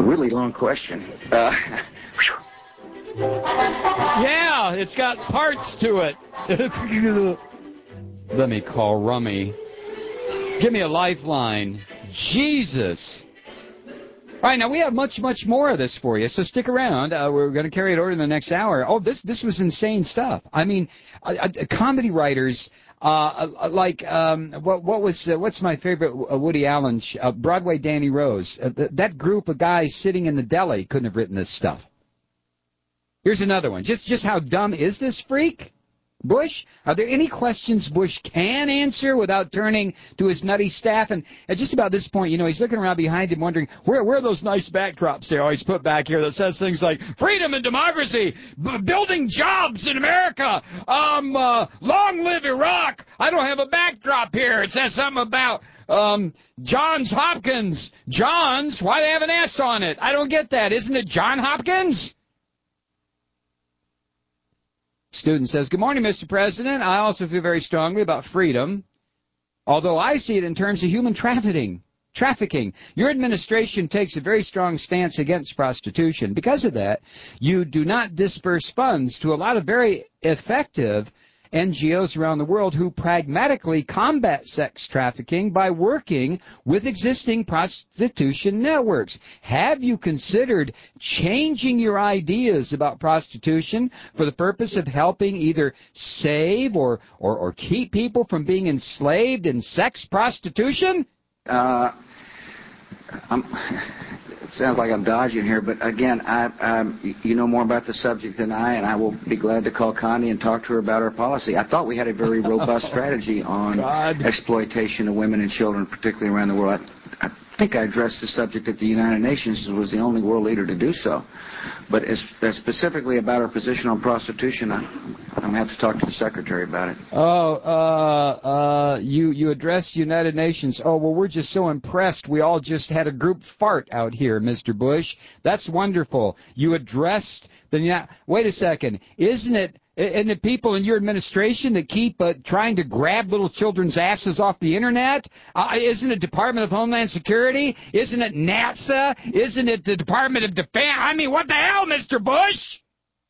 really long question. Uh, yeah, it's got parts to it. Let me call Rummy. Give me a lifeline. Jesus. All right, now we have much, much more of this for you, so stick around. Uh, we're going to carry it over in the next hour. Oh, this this was insane stuff. I mean, uh, uh, comedy writers uh, like um, what what was uh, what's my favorite Woody Allen sh- uh, Broadway Danny Rose. Uh, th- that group of guys sitting in the deli couldn't have written this stuff. Here's another one. Just just how dumb is this freak? Bush, are there any questions Bush can answer without turning to his nutty staff? And at just about this point, you know, he's looking around behind him wondering, where, where are those nice backdrops they always put back here that says things like freedom and democracy, b- building jobs in America, um, uh, long live Iraq. I don't have a backdrop here. It says something about um, Johns Hopkins. Johns? Why do they have an S on it? I don't get that. Isn't it John Hopkins? Student says, good morning, Mister President. I also feel very strongly about freedom, although I see it in terms of human trafficking. Trafficking. Your administration takes a very strong stance against prostitution. Because of that, you do not disperse funds to a lot of very effective N G Os around the world who pragmatically combat sex trafficking by working with existing prostitution networks. Have you considered changing your ideas about prostitution for the purpose of helping either save or, or, or keep people from being enslaved in sex prostitution? Uh, I'm, it sounds like I'm dodging here, but again, I, I, you know more about the subject than I, and I will be glad to call Connie and talk to her about our policy. I thought we had a very robust strategy on God. exploitation of women and children, particularly around the world. I, I think I addressed the subject at the United Nations and was the only world leader to do so. But as, as specifically about our position on prostitution, I, I'm going to have to talk to the Secretary about it. Oh, uh, uh, you, you addressed United Nations. Oh, well, we're just so impressed. We all just had a group fart out here, Mister Bush. That's wonderful. You addressed the... United... Wait a second. Isn't it... Isn't it people in your administration that keep uh, trying to grab little children's asses off the Internet? Uh, isn't it Department of Homeland Security? Isn't it NASA? Isn't it the Department of Defense? I mean, what the hell, Mister Bush?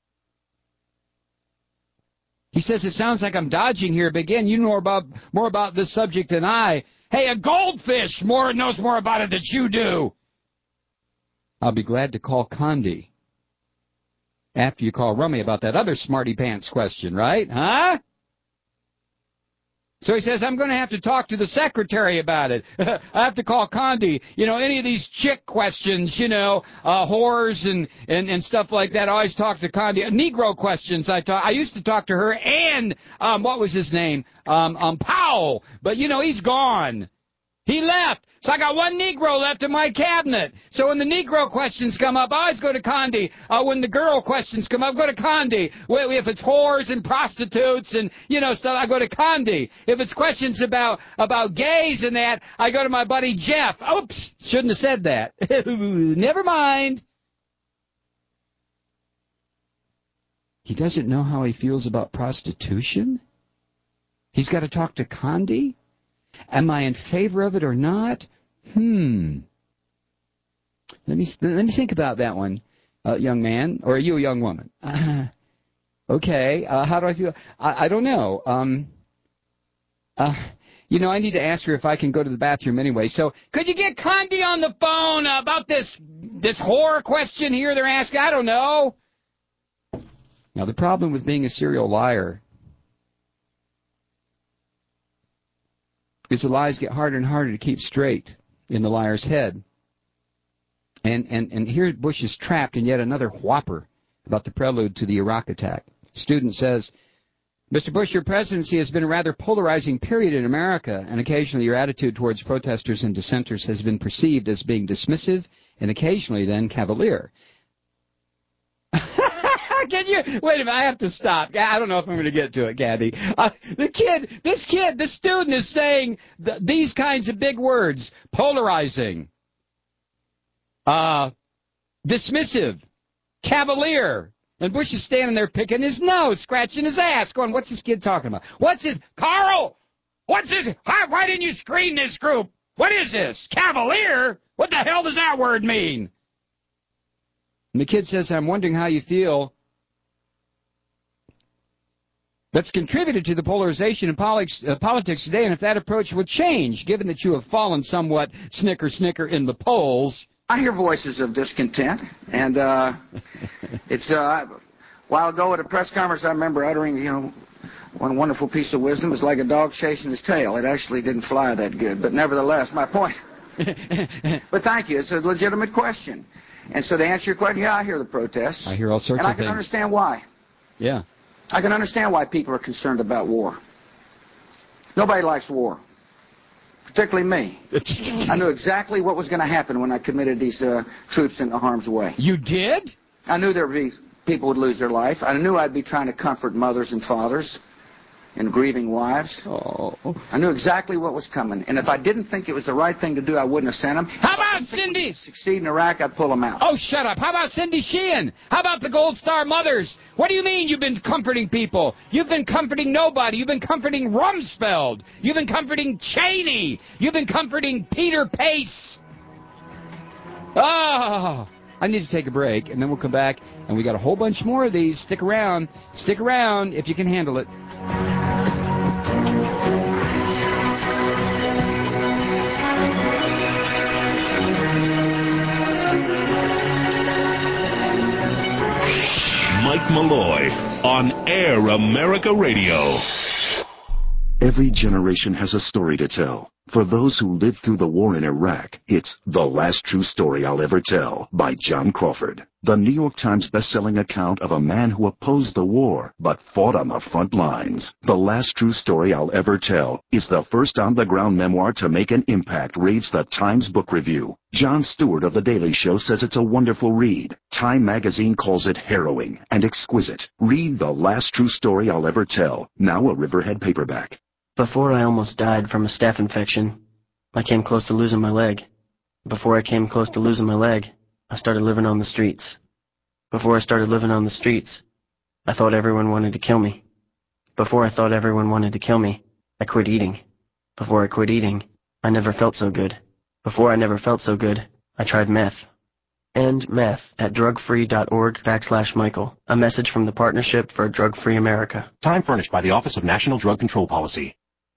He says, it sounds like I'm dodging here, but again, you know about, more about this subject than I. Hey, a goldfish more knows more about it than you do. I'll be glad to call Condi after you call Rummy about that other smarty pants question, right? Huh? So he says, I'm going to have to talk to the Secretary about it. I have to call Condi. You know, any of these chick questions, you know, uh, whores and, and, and stuff like that, I always talk to Condi. Uh, Negro questions, I talk. I used to talk to her and, um, what was his name? Um, um, Powell. But, you know, he's gone. He left. So I got one Negro left in my cabinet. So when the Negro questions come up, I always go to Condi. Uh, when the girl questions come up, I go to Condi. Well, if it's whores and prostitutes and, you know, stuff, I go to Condi. If it's questions about, about gays and that, I go to my buddy Jeff. Oops, shouldn't have said that. Never mind. He doesn't know how he feels about prostitution? He's got to talk to Condi? Am I in favor of it or not? Hmm. Let me let me think about that one, uh, young man, or are you a young woman? Uh, okay. Uh, how do I feel? I, I don't know. Um. Uh. You know, I need to ask her if I can go to the bathroom anyway. So, could you get Condi on the phone about this this whore question here they're asking? I don't know. Now, the problem with being a serial liar is the lies get harder and harder to keep straight in the liar's head. And, and, and here Bush is trapped in yet another whopper about the prelude to the Iraq attack. Student says, Mister Bush, your presidency has been a rather polarizing period in America, and occasionally your attitude towards protesters and dissenters has been perceived as being dismissive and occasionally then cavalier. Can you wait a minute? I have to stop. I don't know if I'm going to get to it, Kathy. Uh, the kid, this kid, the student is saying th- these kinds of big words: polarizing, uh, dismissive, cavalier. And Bush is standing there picking his nose, scratching his ass, going, "What's this kid talking about? What's this, Carl? What's this? Why, why didn't you screen this group? What is this? Cavalier? What the hell does that word mean?" And the kid says, I'm wondering how you feel that's contributed to the polarization in politics, uh, politics today, and if that approach would change, given that you have fallen somewhat snicker, snicker in the polls. I hear voices of discontent, and uh, it's uh, a while ago at a press conference I remember uttering, you know, one wonderful piece of wisdom is like a dog chasing his tail. It actually didn't fly that good, but nevertheless, my point. But thank you. It's a legitimate question. And so to answer your question, yeah, I hear the protests. I hear all sorts and of I can things. understand why. Yeah. I can understand why people are concerned about war. Nobody likes war, particularly me. I knew exactly what was going to happen when I committed these uh, troops into harm's way. You did? I knew there would be people would lose their life. I knew I'd be trying to comfort mothers and fathers and grieving wives. Oh. I knew exactly what was coming. And if I didn't think it was the right thing to do, I wouldn't have sent them. How about Cindy? Succeed in Iraq, I'd pull them out. Oh, shut up. How about Cindy Sheehan? How about the Gold Star Mothers? What do you mean you've been comforting people? You've been comforting nobody. You've been comforting Rumsfeld. You've been comforting Cheney. You've been comforting Peter Pace. Oh. I need to take a break, and then we'll come back, and we got a whole bunch more of these. Stick around. Stick around if you can handle it. Mike Malloy on Air America Radio. Every generation has a story to tell. For those who lived through the war in Iraq, it's The Last True Story I'll Ever Tell by John Crawford. The New York Times bestselling account of a man who opposed the war but fought on the front lines. The Last True Story I'll Ever Tell is the first on-the-ground memoir to make an impact, raves the Times Book Review. Jon Stewart of The Daily Show says it's a wonderful read. Time magazine calls it harrowing and exquisite. Read The Last True Story I'll Ever Tell, now a Riverhead paperback. Before I almost died from a staph infection, I came close to losing my leg. Before I came close to losing my leg, I started living on the streets. Before I started living on the streets, I thought everyone wanted to kill me. Before I thought everyone wanted to kill me, I quit eating. Before I quit eating, I never felt so good. Before I never felt so good, I tried meth. End meth at drugfree.org backslash Michael. A message from the Partnership for a Drug-Free America. Time furnished by the Office of National Drug Control Policy.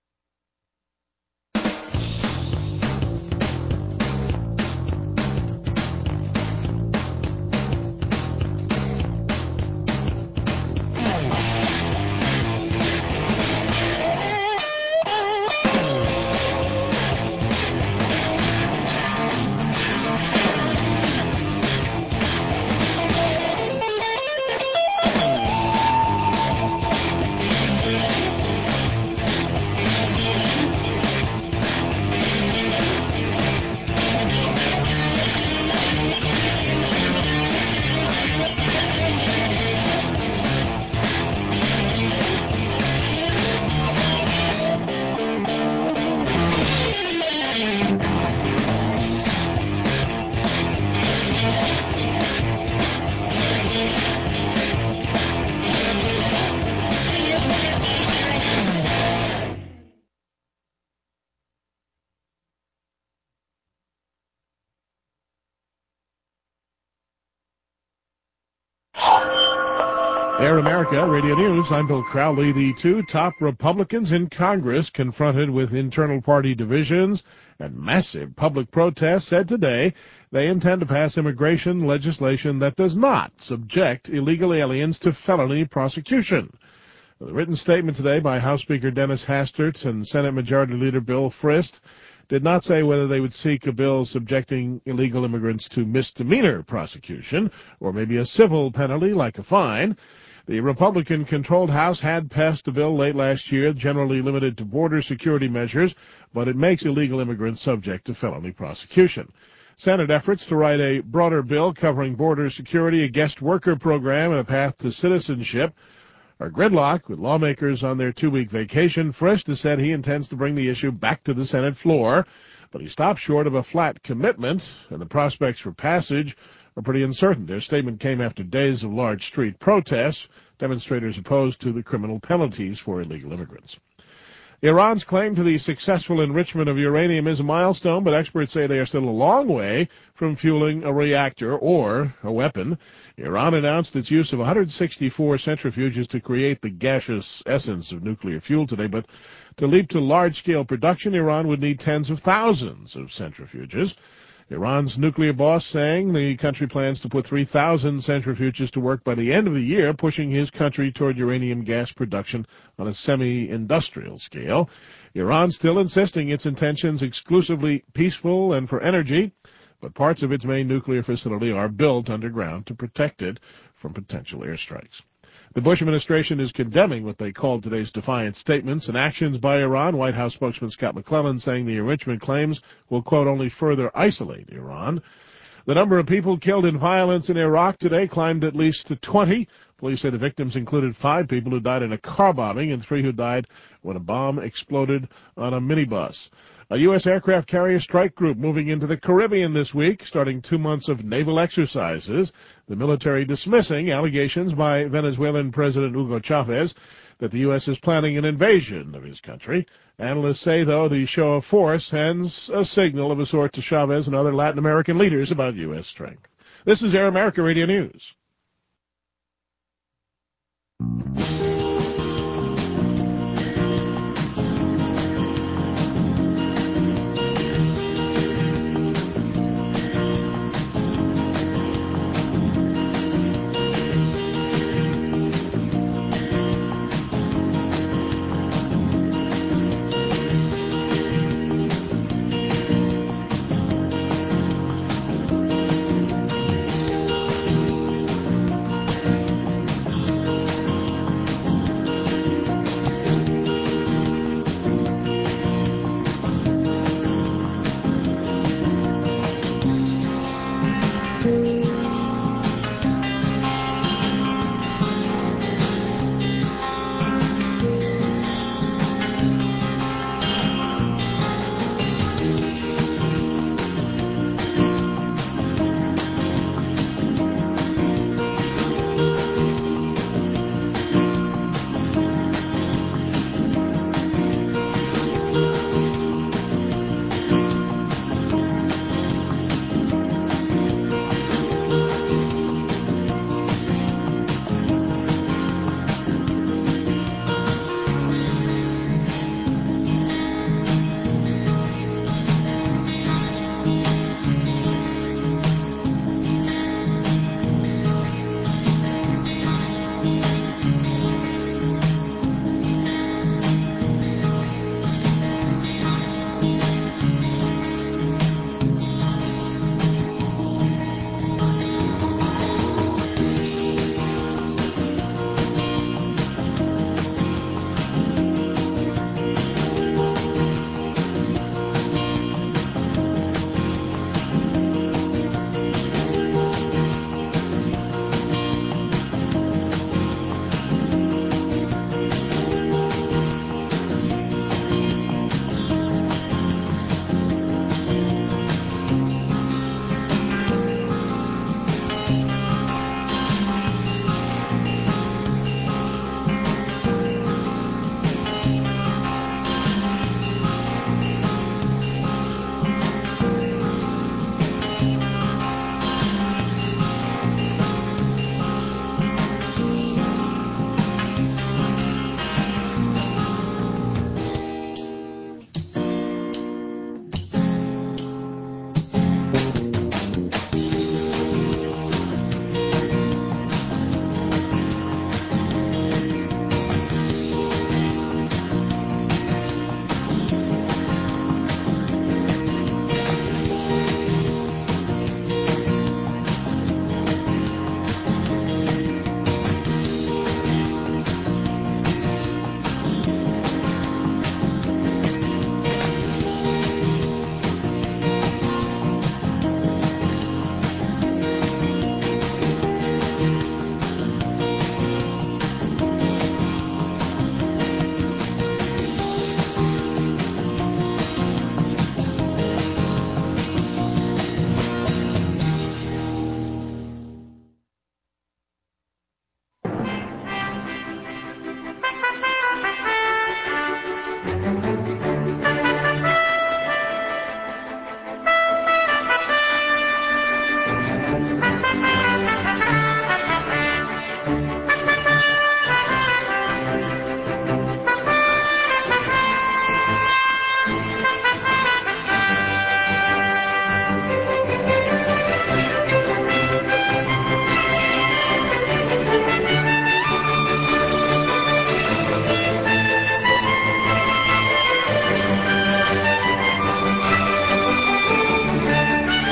Air America Radio News. I'm Bill Crowley. The two top Republicans in Congress, confronted with internal party divisions and massive public protests, said today they intend to pass immigration legislation that does not subject illegal aliens to felony prosecution. The written statement today by House Speaker Dennis Hastert and Senate Majority Leader Bill Frist did not say whether they would seek a bill subjecting illegal immigrants to misdemeanor prosecution or maybe a civil penalty like a fine. The Republican-controlled House had passed a bill late last year generally limited to border security measures, but it makes illegal immigrants subject to felony prosecution. Senate efforts to write a broader bill covering border security, a guest worker program, and a path to citizenship are gridlocked with lawmakers on their two-week vacation. Frist has said he intends to bring the issue back to the Senate floor, but he stopped short of a flat commitment, and the prospects for passage are pretty uncertain. Their statement came after days of large street protests, demonstrators opposed to the criminal penalties for illegal immigrants. Iran's claim to the successful enrichment of uranium is a milestone, but experts say they are still a long way from fueling a reactor or a weapon. Iran announced its use of one hundred sixty-four centrifuges to create the gaseous essence of nuclear fuel today, but to leap to large-scale production, Iran would need tens of thousands of centrifuges. Iran's nuclear boss saying the country plans to put three thousand centrifuges to work by the end of the year, pushing his country toward uranium gas production on a semi-industrial scale. Iran still insisting its intentions exclusively peaceful and for energy, but parts of its main nuclear facility are built underground to protect it from potential airstrikes. The Bush administration is condemning what they called today's defiant statements and actions by Iran. White House spokesman Scott McClellan saying the enrichment claims will, quote, only further isolate Iran. The number of people killed in violence in Iraq today climbed at least to twenty. Police say the victims included five people who died in a car bombing and three who died when a bomb exploded on a minibus. A U S aircraft carrier strike group moving into the Caribbean this week, starting two months of naval exercises. The military dismissing allegations by Venezuelan President Hugo Chavez that the U S is planning an invasion of his country. Analysts say, though, the show of force sends a signal of a sort to Chavez and other Latin American leaders about U S strength. This is Air America Radio News.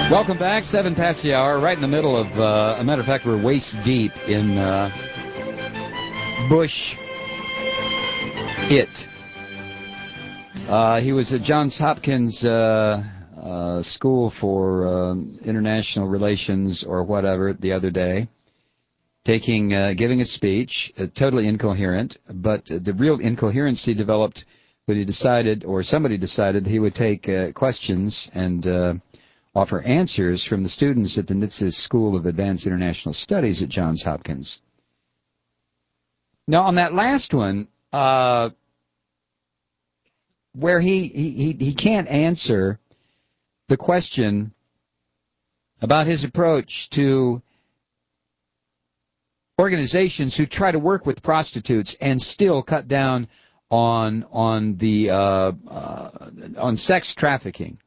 Welcome back, seven past the hour, right in the middle of, uh, a matter of fact, we're waist deep in uh, Bush It. Uh, he was at Johns Hopkins uh, uh, School for um, International Relations or whatever the other day, taking, uh, giving a speech, uh, totally incoherent, but uh, the real incoherency developed when he decided, or somebody decided, he would take uh, questions and uh, offer answers from the students at the N I T S School of Advanced International Studies at Johns Hopkins. Now, on that last one, uh, where he, he, he can't answer the question about his approach to organizations who try to work with prostitutes and still cut down on on the uh, uh, on sex trafficking,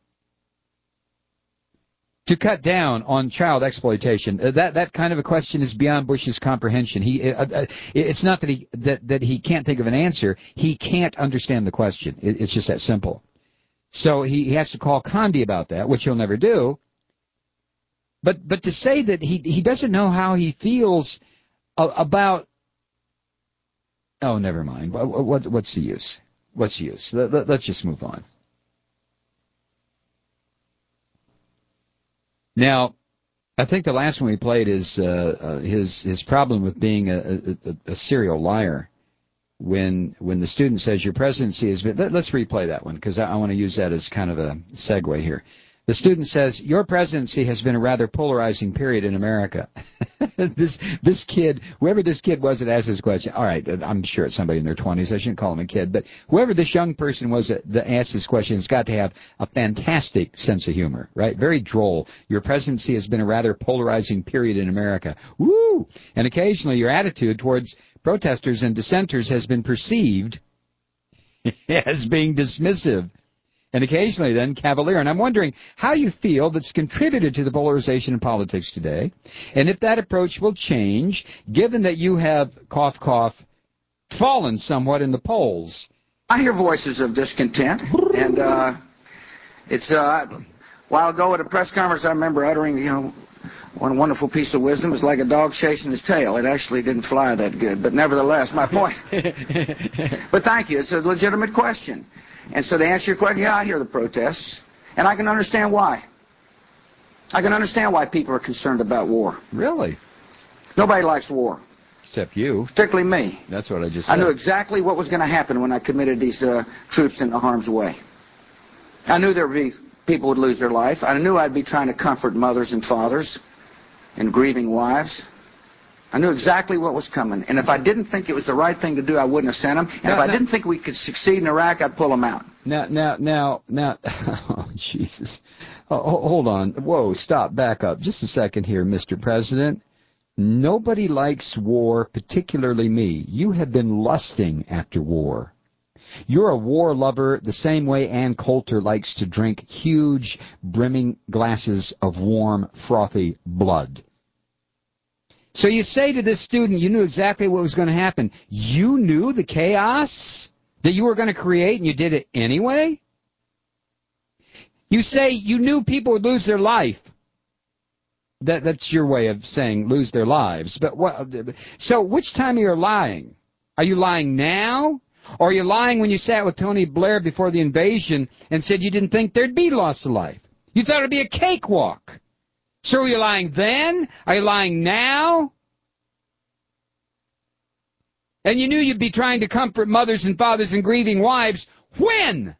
to cut down on child exploitation. Uh, that that kind of a question is beyond Bush's comprehension. He uh, uh, it's not that he that, that he can't think of an answer. He can't understand the question. It, it's just that simple. So he, he has to call Condi about that, which he'll never do. But but to say that he he doesn't know how he feels uh, about oh, never mind. What, what what's the use? What's the use? Let, let, let's just move on. Now, I think the last one we played is uh, uh, his his problem with being a, a, a serial liar. When when the student says your presidency has been, let, let's replay that one because I, I want to use that as kind of a segue here. The student says your presidency has been a rather polarizing period in America. this this kid, whoever this kid was that asked this question, all right, I'm sure it's somebody in their twenties. I shouldn't call him a kid, but whoever this young person was that, that asked this question has got to have a fantastic sense of humor, right? Very droll. Your presidency has been a rather polarizing period in America. Woo! And occasionally your attitude towards protesters and dissenters has been perceived as being dismissive. And occasionally, then, cavalier. And I'm wondering how you feel that's contributed to the polarization in politics today, and if that approach will change, given that you have, cough, cough, fallen somewhat in the polls. I hear voices of discontent, and uh, it's uh, a while ago at a press conference I remember uttering, you know, one wonderful piece of wisdom is like a dog chasing his tail. It actually didn't fly that good, but nevertheless, my point. But thank you. It's a legitimate question. And so to answer your question, yeah, I hear the protests, and I can understand why. I can understand why people are concerned about war. Really? Nobody likes war. Except you. Particularly me. That's what I just said. I knew exactly what was going to happen when I committed these uh, troops into harm's way. I knew there would be people would lose their life. I knew I'd be trying to comfort mothers and fathers and grieving wives. I knew exactly what was coming. And if I didn't think it was the right thing to do, I wouldn't have sent them. And now, if I now, didn't think we could succeed in Iraq, I'd pull them out. Now, now, now, now, oh, Jesus. Oh, hold on. Whoa, stop, back up. Just a second here, Mister President. Nobody likes war, particularly me. You have been lusting after war. You're a war lover the same way Ann Coulter likes to drink huge, brimming glasses of warm, frothy blood. So you say to this student, you knew exactly what was going to happen. You knew the chaos that you were going to create, and you did it anyway? You say you knew people would lose their life. That, that's your way of saying lose their lives. But what, so which time are you lying? Are you lying now? Or are you lying when you sat with Tony Blair before the invasion and said you didn't think there'd be loss of life? You thought it'd be a cakewalk. So are you lying then? Are you lying now? And you knew you'd be trying to comfort mothers and fathers and grieving wives. When?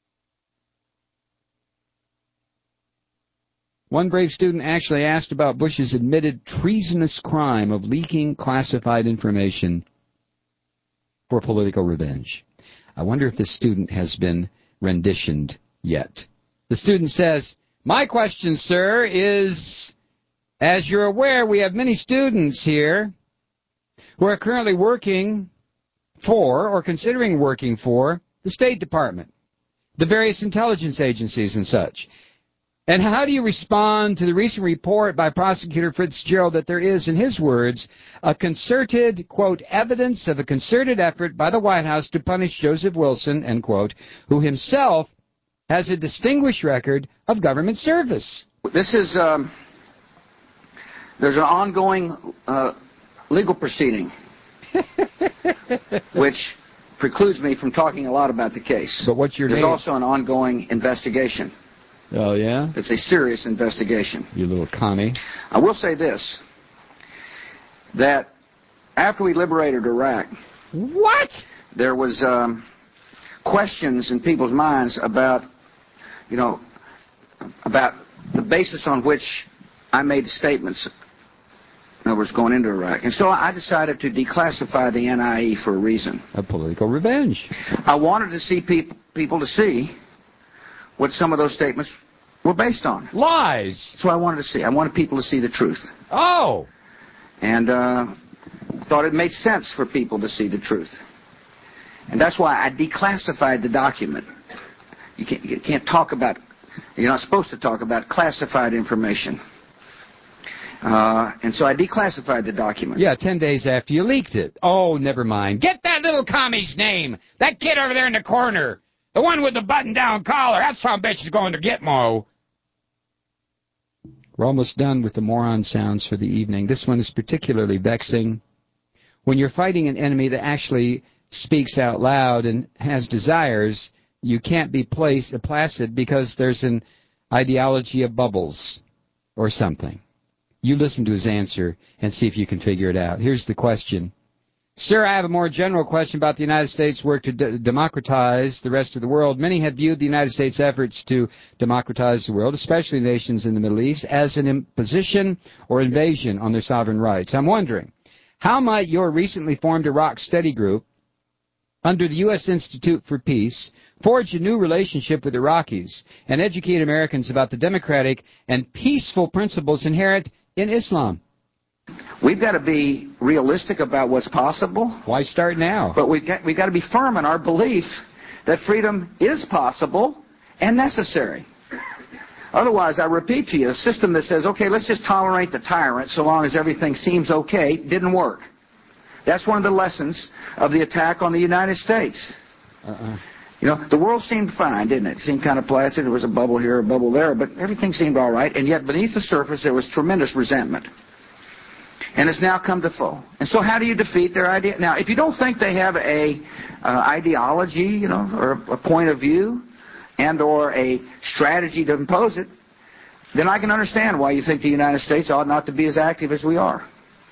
One brave student actually asked about Bush's admitted treasonous crime of leaking classified information for political revenge. I wonder if this student has been renditioned yet. The student says, my question, sir, is, as you're aware, we have many students here who are currently working for or considering working for the State Department, the various intelligence agencies and such. And how do you respond to the recent report by Prosecutor Fitzgerald that there is, in his words, a concerted, quote, evidence of a concerted effort by the White House to punish Joseph Wilson, end quote, who himself has a distinguished record of government service? This is, um, there's an ongoing uh, legal proceeding which precludes me from talking a lot about the case. But what's your There's name? also an ongoing investigation. Oh, yeah? It's a serious investigation. You little commie. I will say this, that after we liberated Iraq, what? There was um, questions in people's minds about, you know, about the basis on which I made statements. In other words, going into Iraq. And so I decided to declassify the N I E for a reason. A political revenge. I wanted to see peop people to see what some of those statements were based on. Lies. That's what I wanted to see. I wanted people to see the truth. Oh. And uh, thought it made sense for people to see the truth. And that's why I declassified the document. You can't, you can't talk about, you're not supposed to talk about classified information. Uh, and so I declassified the document. Yeah, ten days after you leaked it. Oh, never mind. Get that little commie's name. That kid over there in the corner. The one with the button-down collar. That son of a bitch is going to Gitmo. We're almost done with the moron sounds for the evening. This one is particularly vexing. When you're fighting an enemy that actually speaks out loud and has desires, you can't be placed, placid because there's an ideology of bubbles or something. You listen to his answer and see if you can figure it out. Here's the question. Sir, I have a more general question about the United States' work to de democratize the rest of the world. Many have viewed the United States' efforts to democratize the world, especially nations in the Middle East, as an imposition or invasion on their sovereign rights. I'm wondering, how might your recently formed Iraq study group, under the U S Institute for Peace, forge a new relationship with Iraqis and educate Americans about the democratic and peaceful principles inherent in Islam? We've got to be realistic about what's possible. Why start now? But we've got, we've got to be firm in our belief that freedom is possible and necessary. Otherwise, I repeat to you, a system that says, okay, let's just tolerate the tyrant so long as everything seems okay, didn't work. That's one of the lessons of the attack on the United States. Uh-uh. You know, the world seemed fine, didn't it? It seemed kind of placid. There was a bubble here, a bubble there, but everything seemed all right. And yet, beneath the surface, there was tremendous resentment. And it's now come to full. And so how do you defeat their idea? Now, if you don't think they have a uh, ideology, you know, or a point of view and or a strategy to impose it, then I can understand why you think the United States ought not to be as active as we are.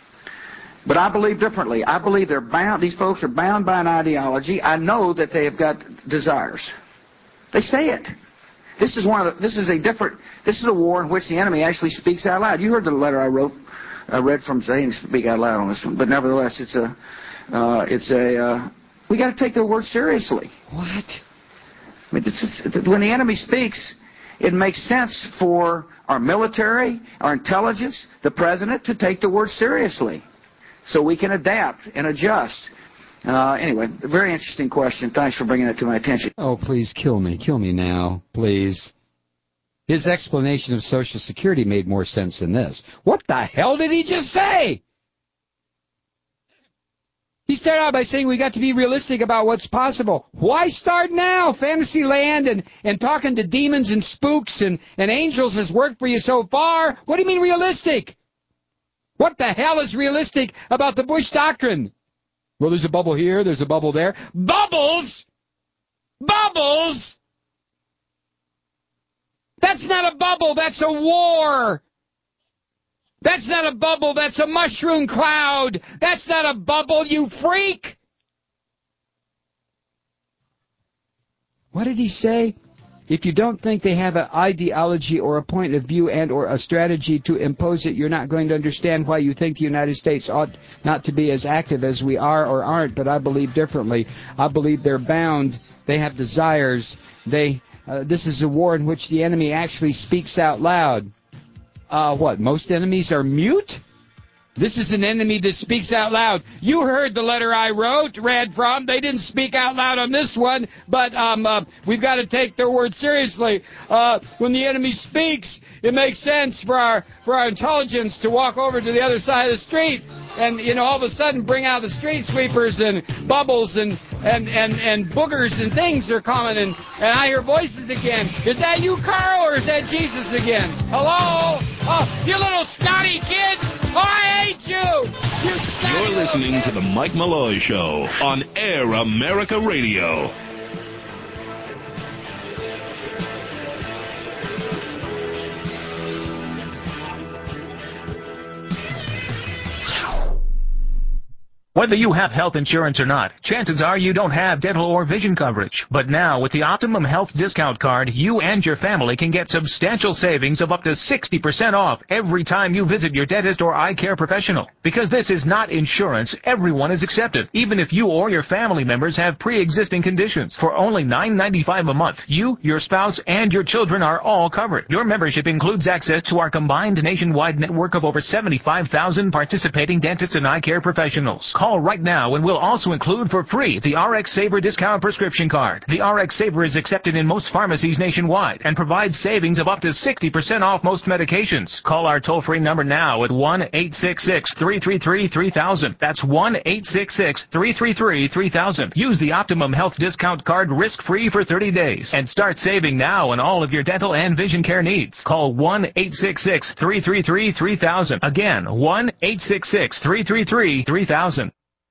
But I believe differently. I believe they're bound, these folks are bound by an ideology. I know that they have got desires. They say it. This is one of the, this is a different, this is a war in which the enemy actually speaks out loud. You heard the letter I wrote, I read from, they didn't speak out loud on this one, but nevertheless, it's a, uh, it's a, uh, we got to take their word seriously. What? I mean, it's, it's, when the enemy speaks, it makes sense for our military, our intelligence, the president to take the word seriously, so we can adapt and adjust. Uh, anyway, very interesting question. Thanks for bringing it to my attention. Oh, please kill me. Kill me now, please. His explanation of Social Security made more sense than this. What the hell did he just say? He started out by saying we got to be realistic about what's possible. Why start now? Fantasyland and, and talking to demons and spooks and, and angels has worked for you so far. What do you mean realistic? What the hell is realistic about the Bush Doctrine? Well, there's a bubble here, there's a bubble there. Bubbles? Bubbles? That's not a bubble, that's a war. That's not a bubble, that's a mushroom cloud. That's not a bubble, you freak. What did he say? If you don't think they have an ideology or a point of view and or a strategy to impose it, you're not going to understand why you think the United States ought not to be as active as we are or aren't, but I believe differently. I believe they're bound. They have desires. They, uh, this is a war in which the enemy actually speaks out loud. Uh, what, most enemies are mute? This is an enemy that speaks out loud. You heard the letter I wrote, read from. They didn't speak out loud on this one, but um, uh, we've got to take their word seriously. Uh, when the enemy speaks, it makes sense for our for our intelligence to walk over to the other side of the street and, you know, all of a sudden bring out the street sweepers and bubbles and and, and, and boogers and things are coming, and, and I hear voices again. Is that you, Carl, or is that Jesus again? Hello? Oh, you little snotty kids! Oh, I hate you! You You're listening to The Mike Malloy Show on Air America Radio. Whether you have health insurance or not, chances are you don't have dental or vision coverage. But now, with the Optimum Health Discount Card, you and your family can get substantial savings of up to sixty percent off every time you visit your dentist or eye care professional. Because this is not insurance, everyone is accepted, even if you or your family members have pre-existing conditions. For only nine ninety-five a month, you, your spouse, and your children are all covered. Your membership includes access to our combined nationwide network of over seventy-five thousand participating dentists and eye care professionals. Call right now and we'll also include for free the R X Saver Discount Prescription Card. The R X Saver is accepted in most pharmacies nationwide and provides savings of up to sixty percent off most medications. Call our toll-free number now at one eight six six, three three three, three thousand. That's one eight six six, three three three, three thousand. Use the Optimum Health Discount Card risk-free for thirty days and start saving now on all of your dental and vision care needs. Call one eight six six, three three three, three thousand. Again, one eight six six, three three three, three thousand.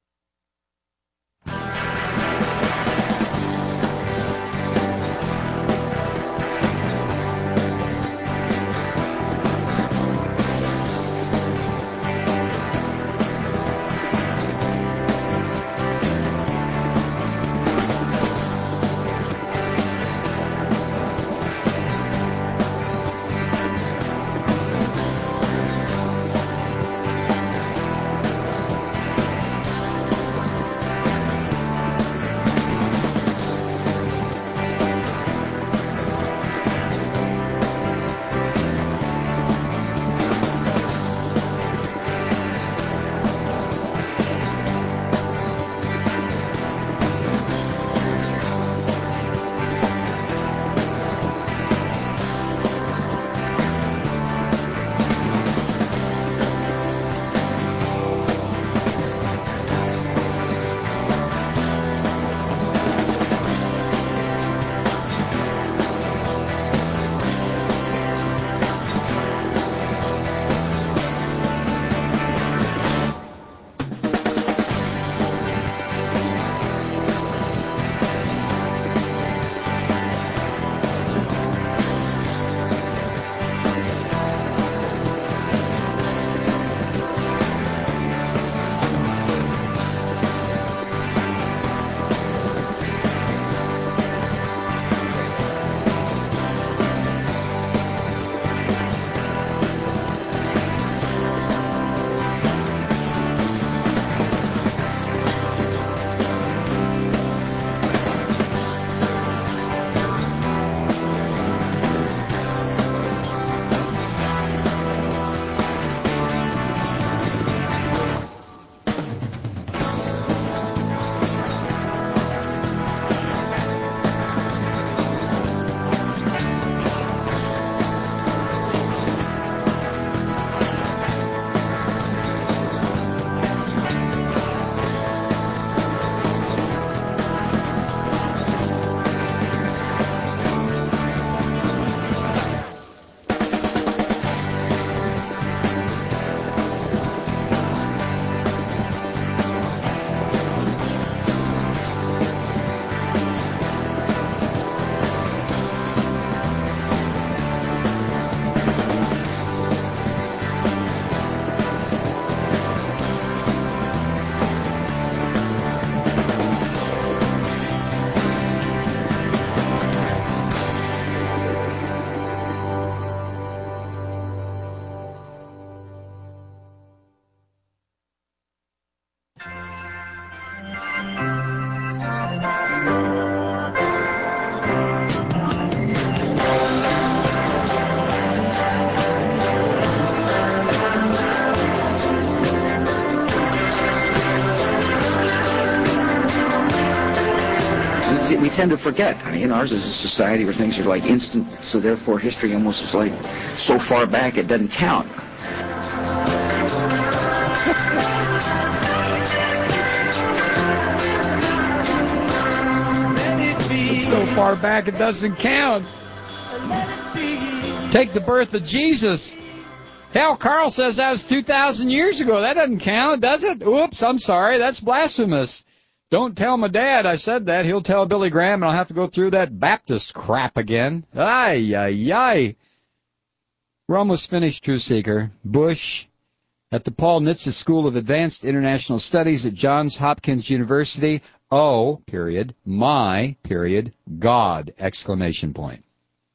We tend to forget. I mean, ours is a society where things are like instant, so therefore history almost is like so far back it doesn't count. far back it doesn't count. Take the birth of Jesus. Hell, Carl says that was two thousand years ago. That doesn't count, does it? Oops, I'm sorry. That's blasphemous. Don't tell my dad I said that. He'll tell Billy Graham, and I'll have to go through that Baptist crap again. Ay, ay, ay. We're almost finished, Truth Seeker. Bush at the Paul Nitze School of Advanced International Studies at Johns Hopkins University. Oh, period, my, period, God, exclamation point.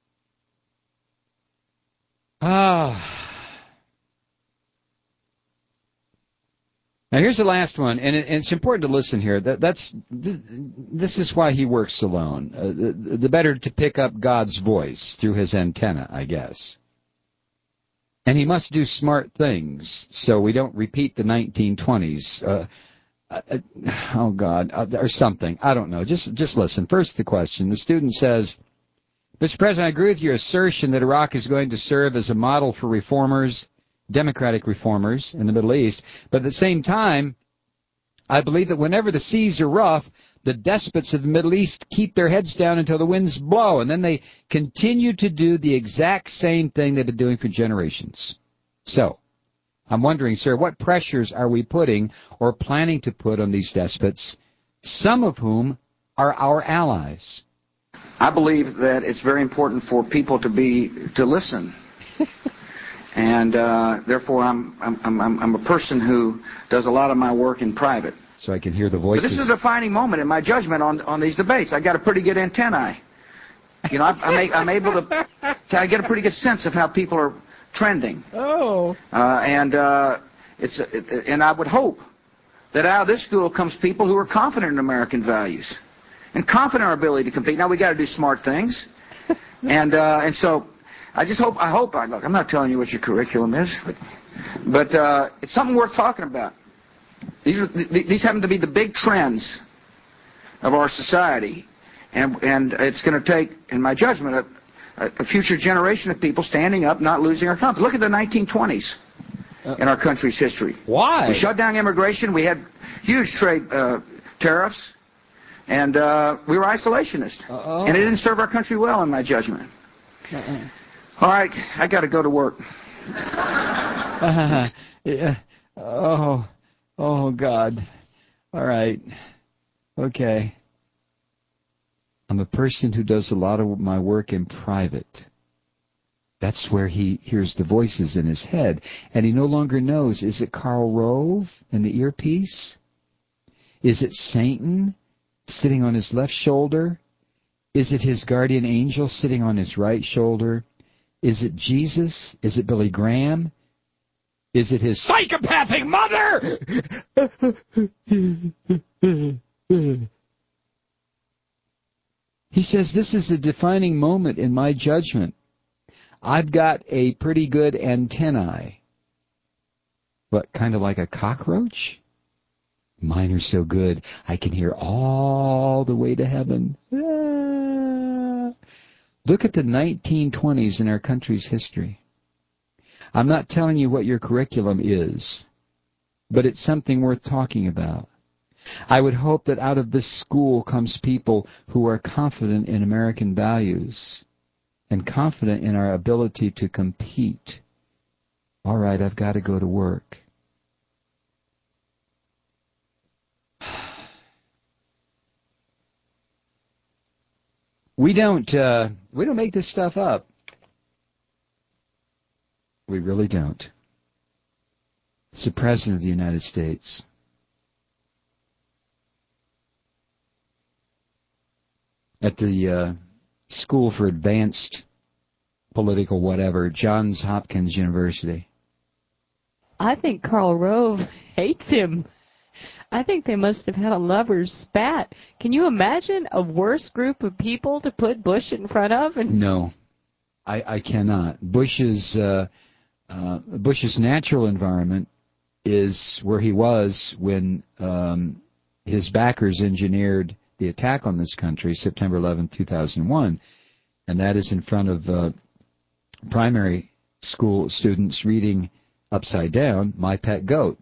Ah. Now, here's the last one, and, it, and it's important to listen here. That, that's th- This is why he works alone. Uh, the, the better to pick up God's voice through his antenna, I guess. And he must do smart things so we don't repeat the nineteen twenties. Uh, uh, oh, God, uh, or something. I don't know. Just, just listen. First, the question. The student says, Mister President, I agree with your assertion that Iraq is going to serve as a model for reformers, democratic reformers in the Middle East. But at the same time, I believe that whenever the seas are rough, the despots of the Middle East keep their heads down until the winds blow, and then they continue to do the exact same thing they've been doing for generations. So, I'm wondering, sir, what pressures are we putting or planning to put on these despots, some of whom are our allies? I believe that it's very important for people to be to listen. And uh, therefore, I'm, I'm, I'm, I'm a person who does a lot of my work in private. So I can hear the voices. But this is a defining moment in my judgment on, on these debates. I got a pretty good antennae. You know, I, I make, I'm able to, to get a pretty good sense of how people are trending. Oh. Uh, and uh, it's it, and I would hope that out of this school comes people who are confident in American values and confident in our ability to compete. Now we got to do smart things, and uh, and so. I just hope, I hope, I look, I'm not telling you what your curriculum is, but, but uh, it's something worth talking about. These, are, these happen to be the big trends of our society, and, and it's going to take, in my judgment, a, a future generation of people standing up, not losing our confidence. Look at the nineteen twenties in our country's history. Why? We shut down immigration, we had huge trade uh, tariffs, and uh, we were isolationist. Uh-oh. And it didn't serve our country well, in my judgment. Uh-uh. All right, I got to go to work. uh, yeah. Oh, oh, God. All right. Okay. I'm a person who does a lot of my work in private. That's where he hears the voices in his head, and he no longer knows, is it Karl Rove in the earpiece? Is it Satan sitting on his left shoulder? Is it his guardian angel sitting on his right shoulder? Is it Jesus? Is it Billy Graham? Is it his psychopathic mother? He says, this is a defining moment in my judgment. I've got a pretty good antennae. What, kind of like a cockroach? Mine are so good, I can hear all the way to heaven. Look at the nineteen twenties in our country's history. I'm not telling you what your curriculum is, but it's something worth talking about. I would hope that out of this school comes people who are confident in American values and confident in our ability to compete. All right, I've got to go to work. We don't, uh, we don't make this stuff up. We really don't. It's the President of the United States. At the uh, School for Advanced Political Whatever, Johns Hopkins University. I think Karl Rove hates him. I think they must have had a lover's spat. Can you imagine a worse group of people to put Bush in front of? And no, I, I cannot. Bush's uh, uh, Bush's natural environment is where he was when um, his backers engineered the attack on this country, September eleventh, two thousand one, and that is in front of uh, primary school students reading upside down, My Pet Goat.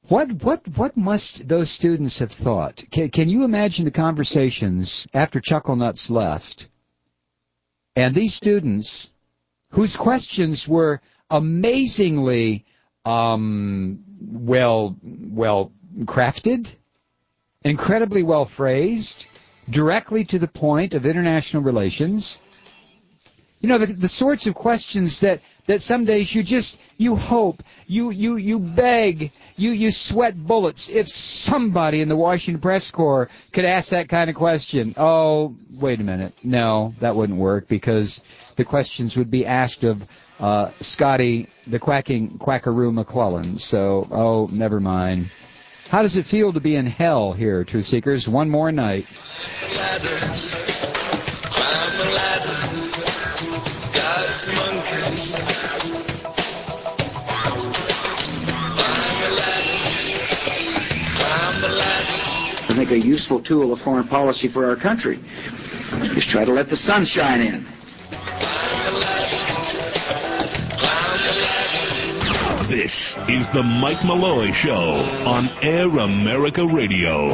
What what what must those students have thought? Can, can you imagine the conversations after Chucklenuts left? And these students, whose questions were amazingly um, well well crafted, incredibly well phrased, directly to the point of international relations. You know, the, the sorts of questions that, that some days you just, you hope, you, you, you beg, you, you sweat bullets. If somebody in the Washington Press Corps could ask that kind of question, oh, wait a minute, no, that wouldn't work, because the questions would be asked of uh, Scotty, the quacking quackaroo McClellan. So, oh, never mind. How does it feel to be in hell here, Truth Seekers? One more night. I think a useful tool of foreign policy for our country is try to let the sun shine in. This is the Mike Malloy Show on Air America Radio.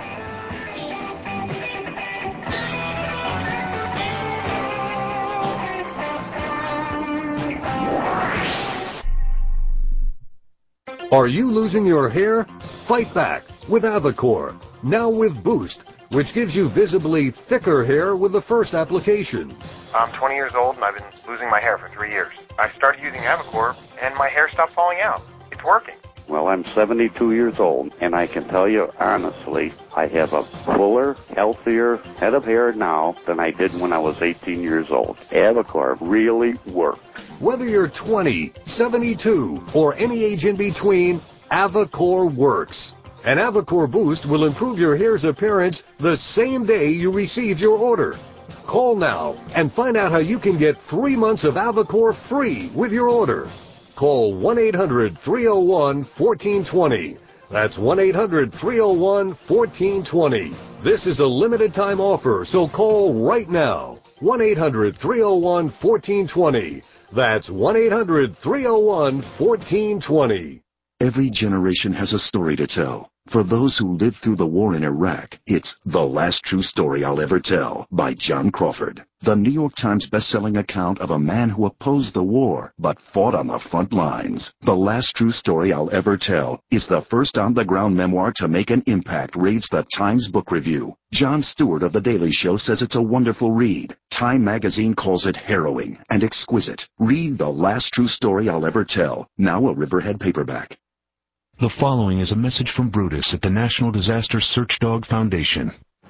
Are you losing your hair? Fight back with Avacor, now with Boost, which gives you visibly thicker hair with the first application. I'm twenty years old and I've been losing my hair for three years. I started using Avacor and my hair stopped falling out. It's working. Well, I'm seventy-two years old, and I can tell you honestly, I have a fuller, healthier head of hair now than I did when I was eighteen years old. Avacor really works. Whether you're twenty, seventy-two, or any age in between, Avacor works. And Avacor Boost will improve your hair's appearance the same day you receive your order. Call now and find out how you can get three months of Avacor free with your order. Call one eight hundred, three oh one, one four two oh. That's one eight hundred, three oh one, one four two oh. This is a limited time offer, so call right now. one eight hundred, three oh one, one four two oh. That's one eight hundred, three oh one, one four two oh. Every generation has a story to tell. For those who lived through the war in Iraq, it's The Last True Story I'll Ever Tell by John Crawford. The New York Times bestselling account of a man who opposed the war but fought on the front lines. The Last True Story I'll Ever Tell is the first on-the-ground memoir to make an impact, raves the Times Book Review. Jon Stewart of The Daily Show says it's a wonderful read. Time magazine calls it harrowing and exquisite. Read The Last True Story I'll Ever Tell, now a Riverhead paperback. The following is a message from Brutus at the National Disaster Search Dog Foundation.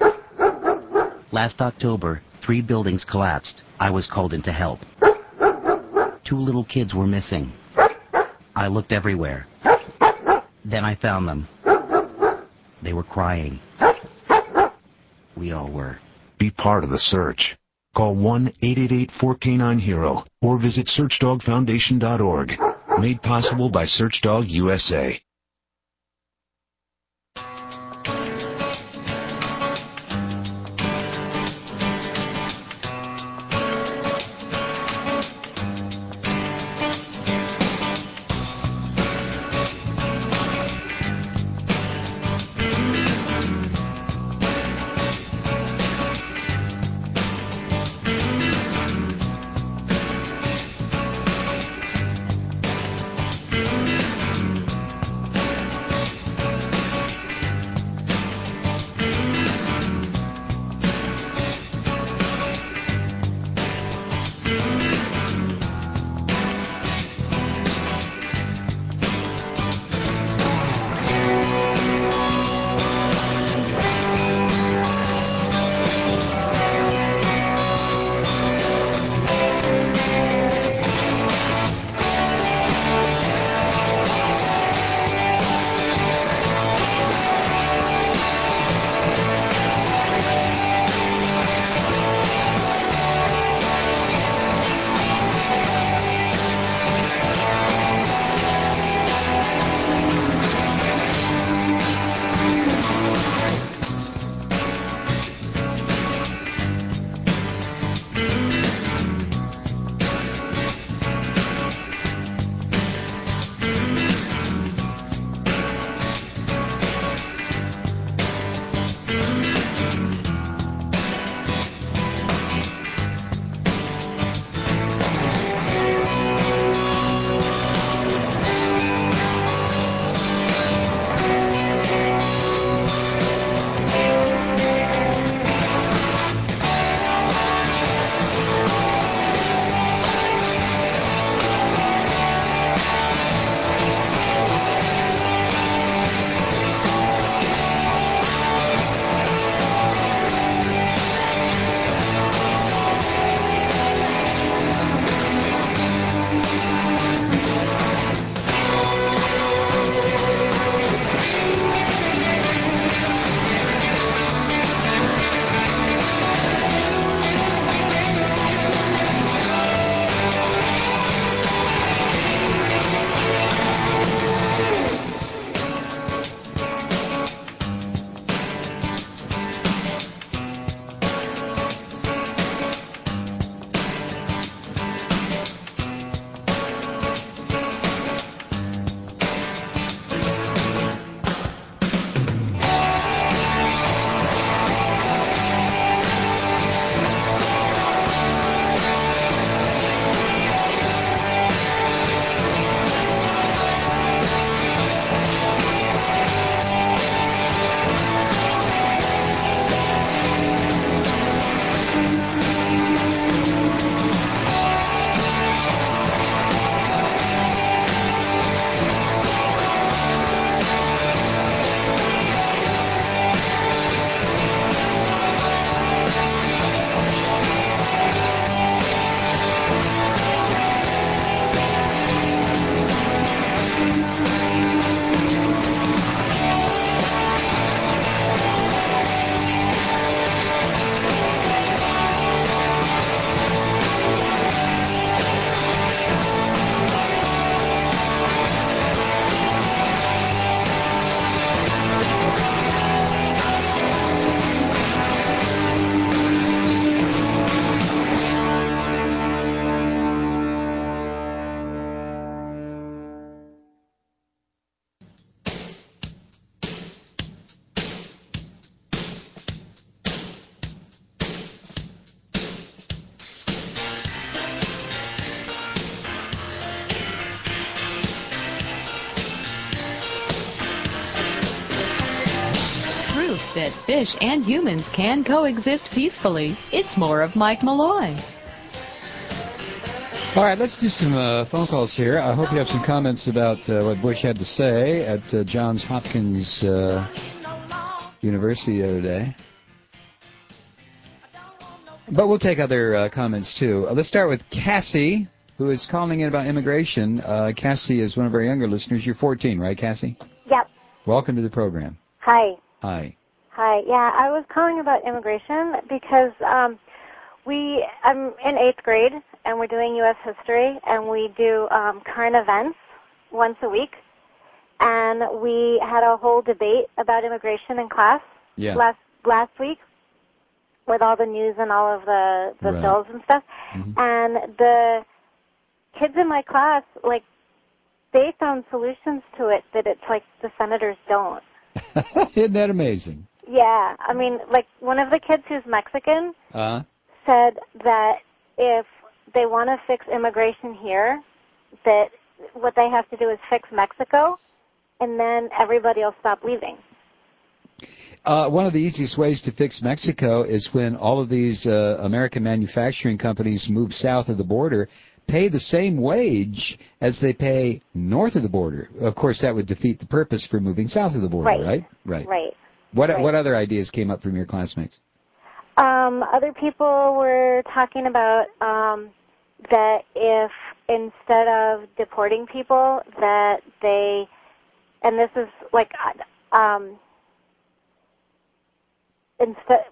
Last October, three buildings collapsed. I was called in to help. Two little kids were missing. I looked everywhere. Then I found them. They were crying. We all were. Be part of the search. Call one eight eight eight, four K nine, HERO or visit search dog foundation dot org. Made possible by Searchdog U S A. that fish and humans can coexist peacefully. It's more of Mike Malloy. All right, let's do some uh, phone calls here. I hope you have some comments about uh, what Bush had to say at uh, Johns Hopkins uh, University the other day. But we'll take other uh, comments, too. Uh, let's start with Cassie, who is calling in about immigration. Uh, Cassie is one of our younger listeners. You're fourteen, right, Cassie? Yep. Welcome to the program. Hi. Hi. Hi. Yeah, I was calling about immigration because um, we I'm in eighth grade, and we're doing U S history, and we do um, current events once a week. And we had a whole debate about immigration in class yeah. last last week with all the news and all of the, the right. bills and stuff. Mm-hmm. And the kids in my class, like, they found solutions to it that it's like the senators don't. Isn't that amazing? Yeah. I mean, like, one of the kids who's Mexican uh-huh. said that if they want to fix immigration here, that what they have to do is fix Mexico, and then everybody will stop leaving. Uh, one of the easiest ways to fix Mexico is when all of these uh, American manufacturing companies move south of the border, pay the same wage as they pay north of the border. Of course, that would defeat the purpose for moving south of the border, right? Right. Right. Right. What right. What other ideas came up from your classmates? Um, other people were talking about um, that if instead of deporting people, that they, and this is like, um, instead.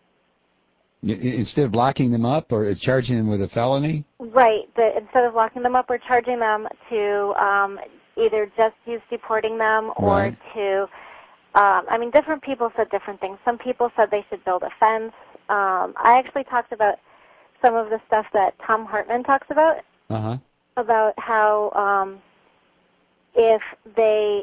Instead of locking them up or charging them with a felony? Right. The, instead of locking them up or charging them to um, either just use deporting them or right. to, um, I mean, different people said different things. Some people said they should build a fence. Um, I actually talked about some of the stuff that Tom Hartman talks about, uh-huh. about how um, if they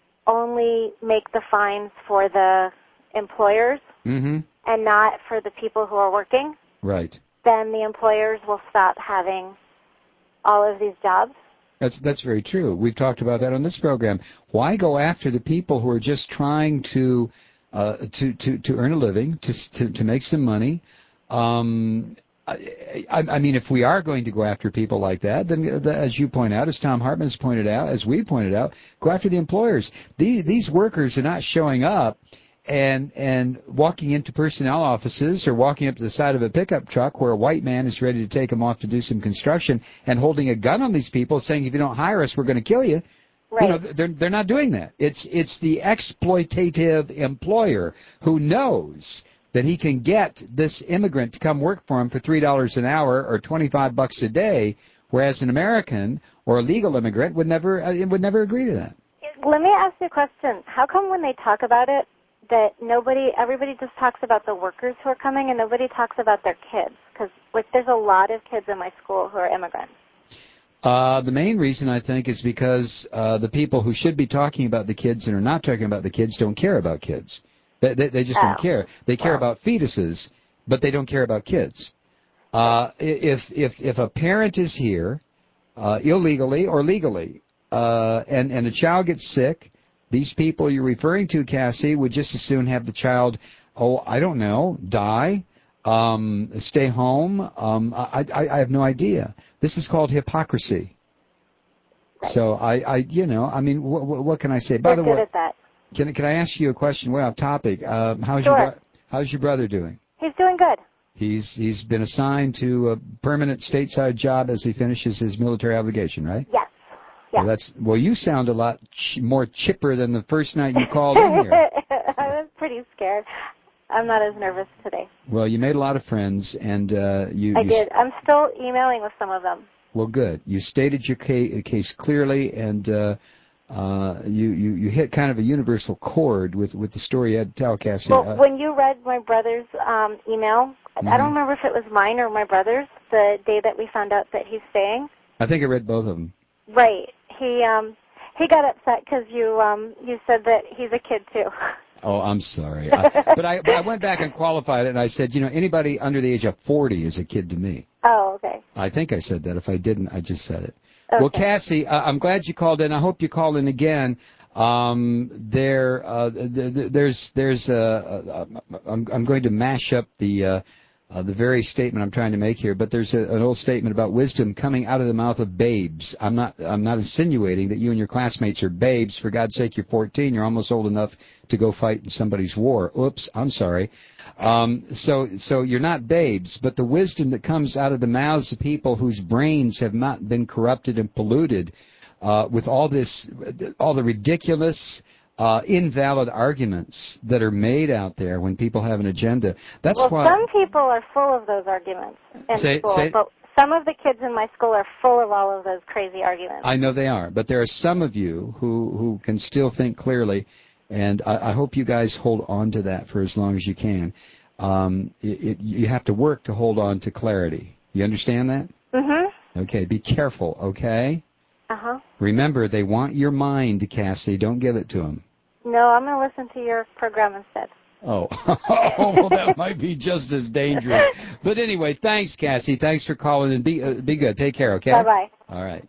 only make the fines for the employers, mm-hmm. and not for the people who are working, right. then the employers will stop having all of these jobs. That's that's very true. We've talked about that on this program. Why go after the people who are just trying to uh, to, to to earn a living, to to, to make some money? Um, I, I mean, if we are going to go after people like that, then the, as you point out, as Tom Hartman's pointed out, as we pointed out, go after the employers. These these workers are not showing up and and walking into personnel offices or walking up to the side of a pickup truck where a white man is ready to take them off to do some construction and holding a gun on these people saying, if you don't hire us, we're going to kill you. Right. You know, they're they're not doing that. It's it's the exploitative employer who knows that he can get this immigrant to come work for him for three dollars an hour or twenty-five bucks a day, whereas an American or a legal immigrant would never uh, would never agree to that. Let me ask you a question. How come when they talk about it, that nobody, everybody just talks about the workers who are coming and nobody talks about their kids? Because like, there's a lot of kids in my school who are immigrants. Uh, the main reason, I think, is because uh, the people who should be talking about the kids and are not talking about the kids don't care about kids. They, they, they just oh. don't care. They care wow. about fetuses, but they don't care about kids. Uh, if, if, if a parent is here, uh, illegally or legally, uh, and, and a child gets sick, these people you're referring to, Cassie, would just as soon have the child, oh, I don't know, die, um, stay home. Um, I, I, I have no idea. This is called hypocrisy. Right. So I, I, you know, I mean, wh- wh- what can I say? You're By the good way, at that. can can I ask you a question? Way off topic. Um, how's sure. your bro- how's your brother doing? He's doing good. He's he's been assigned to a permanent stateside job as he finishes his military obligation, right? Yes. Yeah. Well, that's well. You sound a lot ch- more chipper than the first night you called in here. I was pretty scared. I'm not as nervous today. Well, you made a lot of friends, and uh, you. I you did. I'm still emailing with some of them. Well, good. You stated your ca- case clearly, and uh, uh, you, you you hit kind of a universal chord with, with the story you had to tell, Cassie. Well, uh, when you read my brother's um, email, mm-hmm. I don't remember if it was mine or my brother's, the day that we found out that he's staying. I think I read both of them. Right. He um he got upset because you um you said that he's a kid too. Oh, I'm sorry. I, but I but I went back and qualified it, and I said, you know, anybody under the age of forty is a kid to me. Oh, okay. I think I said that. If I didn't, I just said it. Okay. Well, Cassie, uh, I'm glad you called in. I hope you call in again. Um, there, uh, th- th- there's, there's, uh, uh, I'm, I'm going to mash up the, uh, uh, the very statement I'm trying to make here, but there's a, an old statement about wisdom coming out of the mouth of babes. I'm not, I'm not insinuating that you and your classmates are babes. For God's sake, you're fourteen. You're almost old enough to go fight in somebody's war. Oops, I'm sorry. Um, so, so you're not babes, but the wisdom that comes out of the mouths of people whose brains have not been corrupted and polluted Uh, with all this, all the ridiculous, uh, invalid arguments that are made out there when people have an agenda. That's well, why. some people are full of those arguments in Say- school, say- but some of the kids in my school are full of all of those crazy arguments. I know they are, but there are some of you who, who can still think clearly, and I, I hope you guys hold on to that for as long as you can. Um, it, it, you have to work to hold on to clarity. You understand that? Mm-hmm. Okay, be careful, okay? Uh-huh. Remember, they want your mind, Cassie. Don't give it to them. No, I'm going to listen to your program instead. Oh, oh well, that might be just as dangerous. But anyway, thanks, Cassie. Thanks for calling, and be uh, be good. Take care, okay? Bye-bye. All right.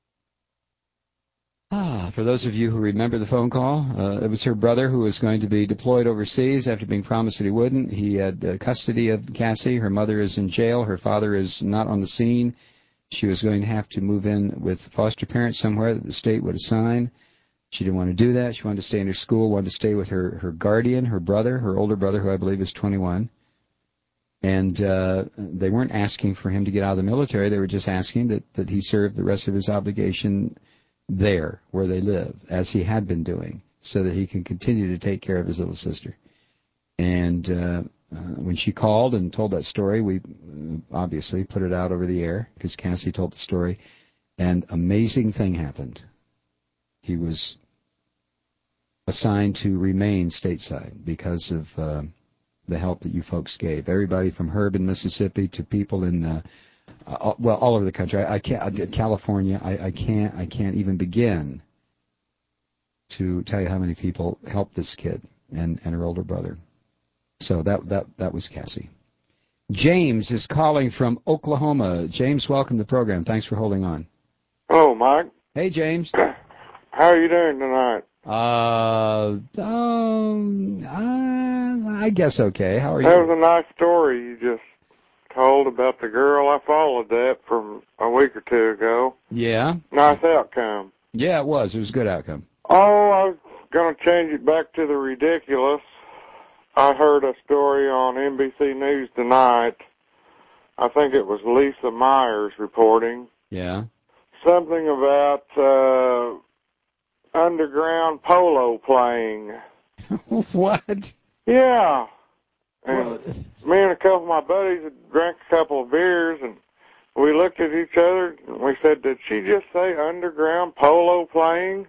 Ah, for those of you who remember the phone call, uh, it was her brother who was going to be deployed overseas after being promised that he wouldn't. He had uh, custody of Cassie. Her mother is in jail. Her father is not on the scene. She was going to have to move in with foster parents somewhere that the state would assign. She didn't want to do that. She wanted to stay in her school, wanted to stay with her, her guardian, her brother, her older brother, who I believe is twenty-one. And uh, they weren't asking for him to get out of the military. They were just asking that, that he serve the rest of his obligation there, where they live, as he had been doing, so that he can continue to take care of his little sister. And uh, uh, when she called and told that story, we uh, obviously put it out over the air because Cassie told the story. And amazing thing happened. He was assigned to remain stateside because of uh, the help that you folks gave. Everybody from Herb in Mississippi to people in, uh, uh, well, all over the country. I, I can't, California. I, I can't. I can't even begin to tell you how many people helped this kid and, and her older brother. So that that that was Cassie. James is calling from Oklahoma. James, welcome to the program. Thanks for holding on. Hello, Mike. Hey, James. How are you doing tonight? Uh, um, uh, I guess okay. How are you? That was a nice story you just told about the girl. I followed that from a week or two ago. Yeah. Nice outcome. Yeah, it was. It was a good outcome. Oh, I was going to change it back to the ridiculous. I heard a story on N B C News tonight. I think it was Lisa Myers reporting. Yeah. Something about uh, underground polo playing. What? Yeah. And well, me and a couple of my buddies had drank a couple of beers, and we looked at each other, and we said, did she just say underground polo playing?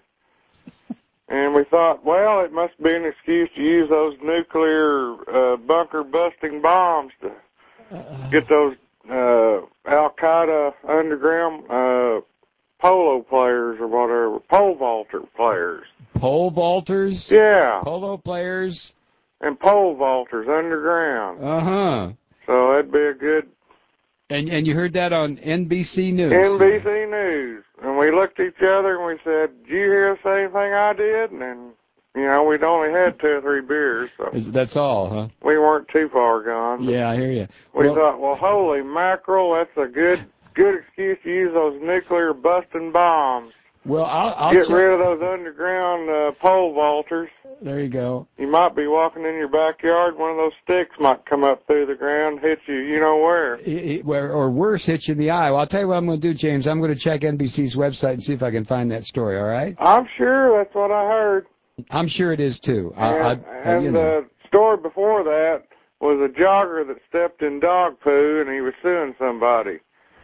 And we thought, well, it must be an excuse to use those nuclear uh, bunker-busting bombs to get those uh, Al-Qaeda underground uh, polo players or whatever, pole vaulter players. Pole vaulters? Yeah. Polo players? And pole vaulters underground. Uh-huh. So that'd be a good... And and you heard that on N B C News? N B C News. And we looked at each other and we said, did you hear the same thing I did? And, then, you know, we'd only had two or three beers. So that's all, huh? We weren't too far gone. Yeah, I hear you. We well, thought, well, holy mackerel, that's a good good excuse to use those nuclear busting bombs. Well, I'll, I'll Get check. rid of those underground uh, pole vaulters. There you go. You might be walking in your backyard, one of those sticks might come up through the ground, hit you, you know where. It, it, or worse, hit you in the eye. Well, I'll tell you what I'm going to do, James. I'm going to check N B C's website and see if I can find that story, all right? I'm sure that's what I heard. I'm sure it is, too. And, I, I, and you know. the story before that was a jogger that stepped in dog poo, and he was suing somebody.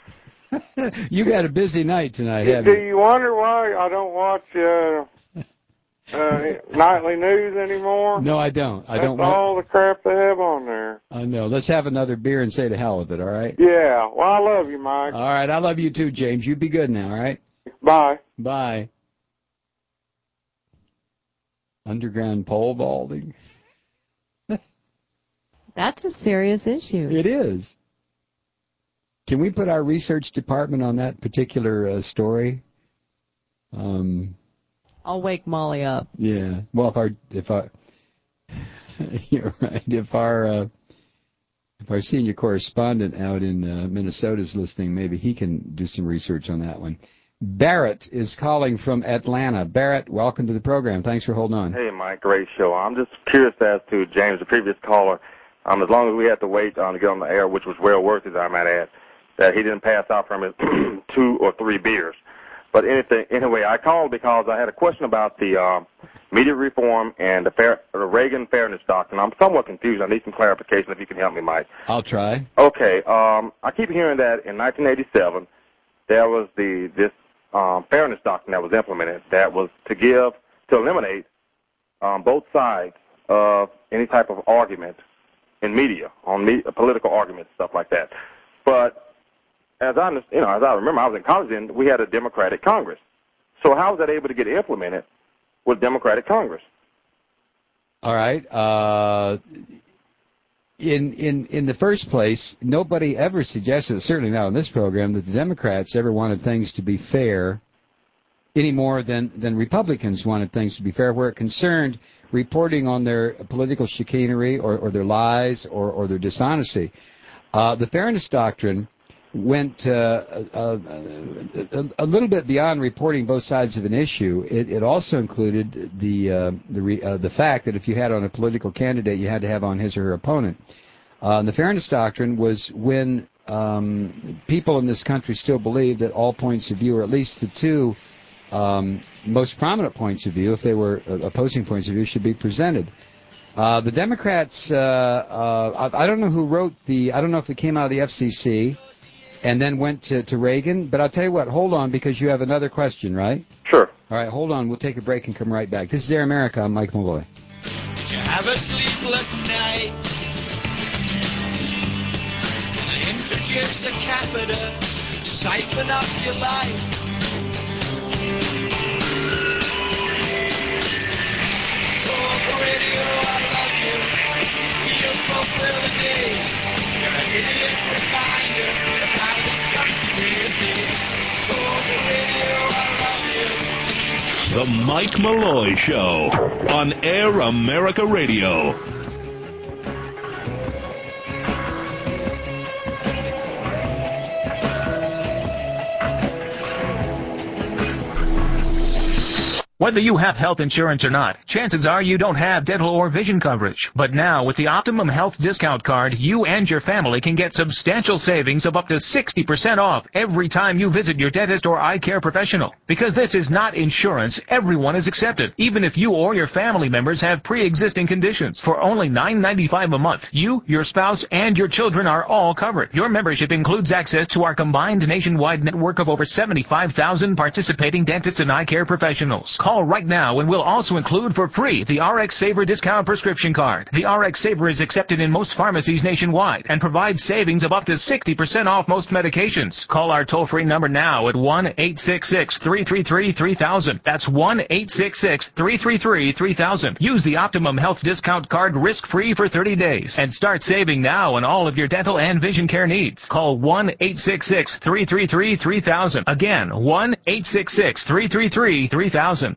You got a busy night tonight, Do, haven't do you wonder why I don't watch uh, uh, nightly news anymore? No, I don't. I That's don't. all the crap they have on there. I know. Let's have another beer and say to hell with it, all right? Yeah. Well, I love you, Mike. All right. I love you too, James. You be good now, all right? Bye. Bye. Underground pole vaulting. That's a serious issue. It is. Can we put our research department on that particular uh, story? Um, I'll wake Molly up. Yeah. Well, if our if our you're right. If our uh, if our senior correspondent out in uh, Minnesota is listening, maybe he can do some research on that one. Barrett is calling from Atlanta. Barrett, welcome to the program. Thanks for holding on. Hey, Mike, great show. I'm just curious as to James, the previous caller. Um, as long as we had to wait um, to get on the air, which was well worth it, I might add, that he didn't pass out from his two or three beers. But anything, anyway, I called because I had a question about the um, media reform and the, fair, the Reagan fairness doctrine. I'm somewhat confused. I need some clarification if you can help me, Mike. I'll try. Okay. Um, I keep hearing that in nineteen eighty-seven there was the this um, fairness doctrine that was implemented that was to give, to eliminate um, both sides of any type of argument in media, on me, political arguments, stuff like that. But as I, you know, as I remember, I was in college then, we had a Democratic Congress. So how was that able to get implemented with Democratic Congress? All right. Uh, in in in the first place, nobody ever suggested, certainly not on this program, that the Democrats ever wanted things to be fair any more than, than Republicans wanted things to be fair, where it concerned reporting on their political chicanery or, or their lies or, or their dishonesty. Uh, the Fairness Doctrine went uh, a, a, a little bit beyond reporting both sides of an issue. It, it also included the uh, the, re, uh, the fact that if you had on a political candidate, you had to have on his or her opponent. Uh, the Fairness Doctrine was when um, people in this country still believed that all points of view, or at least the two um, most prominent points of view, if they were uh, opposing points of view, should be presented. Uh, the Democrats, uh, uh, I, I don't know who wrote the, I don't know if it came out of the F C C and then went to, to Reagan, but I'll tell you what, hold on, because you have another question, right? Sure. All right, hold on, we'll take a break and come right back. This is Air America, I'm Mike Malloy. You have a sleepless night. Introduce a catheter, siphon up your life. Talk radio, I love you. You fulfill the day. You're an idiot reminder of how this country is. Talk radio, I love you. The Mike Malloy Show on Air America Radio. Whether you have health insurance or not, chances are you don't have dental or vision coverage. But now, with the Optimum Health Discount Card, you and your family can get substantial savings of up to sixty percent off every time you visit your dentist or eye care professional. Because this is not insurance, everyone is accepted, even if you or your family members have pre-existing conditions. For only nine ninety-five a month, you, your spouse, and your children are all covered. Your membership includes access to our combined nationwide network of over seventy-five thousand participating dentists and eye care professionals. Call right now and we'll also include for free the R X Saver Discount Prescription Card. The R X Saver is accepted in most pharmacies nationwide and provides savings of up to sixty percent off most medications. Call our toll-free number now at one eight six six, three three three, three thousand. That's one eight six six, three three three, three thousand. Use the Optimum Health Discount Card risk-free for thirty days and start saving now on all of your dental and vision care needs. Call one eight six six, three three three, three thousand. Again, one eight six six, three three three, three thousand.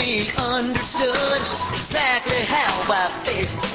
me understood exactly how I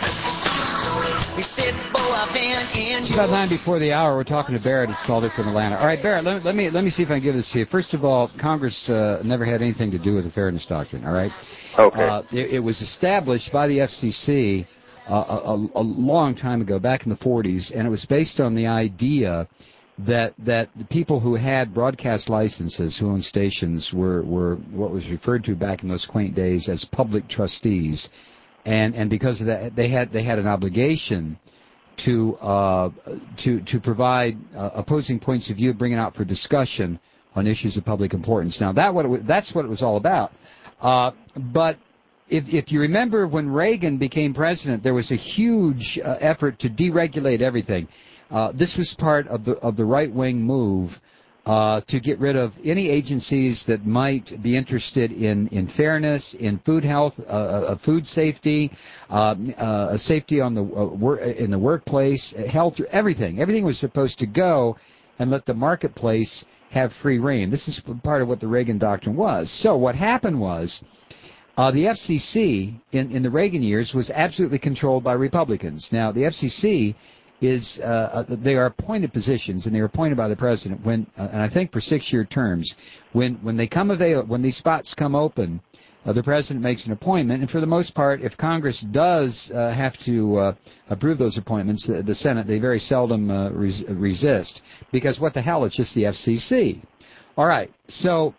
feel. He said, boy, I've been in It's about nine before the hour. We're talking to Barrett. It's called it from Atlanta. All right, Barrett, let, let me let me see if I can give this to you. First of all, Congress uh, never had anything to do with the Fairness Doctrine, all right? Okay. Uh, it, it was established by the F C C uh, a, a long time ago, back in the forties, and it was based on the idea that that the people who had broadcast licenses, who owned stations, were, were what was referred to back in those quaint days as public trustees. And and because of that, they had they had an obligation to uh, to to provide uh, opposing points of view, bring it out for discussion on issues of public importance. Now that what it was, that's what it was all about. Uh, but if if you remember when Reagan became president, there was a huge uh, effort to deregulate everything. Uh, this was part of the of the right wing move uh, to get rid of any agencies that might be interested in, in fairness, in food health, uh, uh, food safety, uh, uh, safety on the uh, wor- in the workplace, health, everything. Everything was supposed to go and let the marketplace have free reign. This is part of what the Reagan doctrine was. So what happened was uh, the F C C in, in the Reagan years was absolutely controlled by Republicans. Now, the F C C is uh, they are appointed positions, and they are appointed by the president when, uh, and I think for six-year terms. When when they come avail, when these spots come open, uh, the president makes an appointment, and for the most part, if Congress does uh, have to uh, approve those appointments, the, the Senate they very seldom uh, res- resist, because what the hell, it's just the F C C. All right, so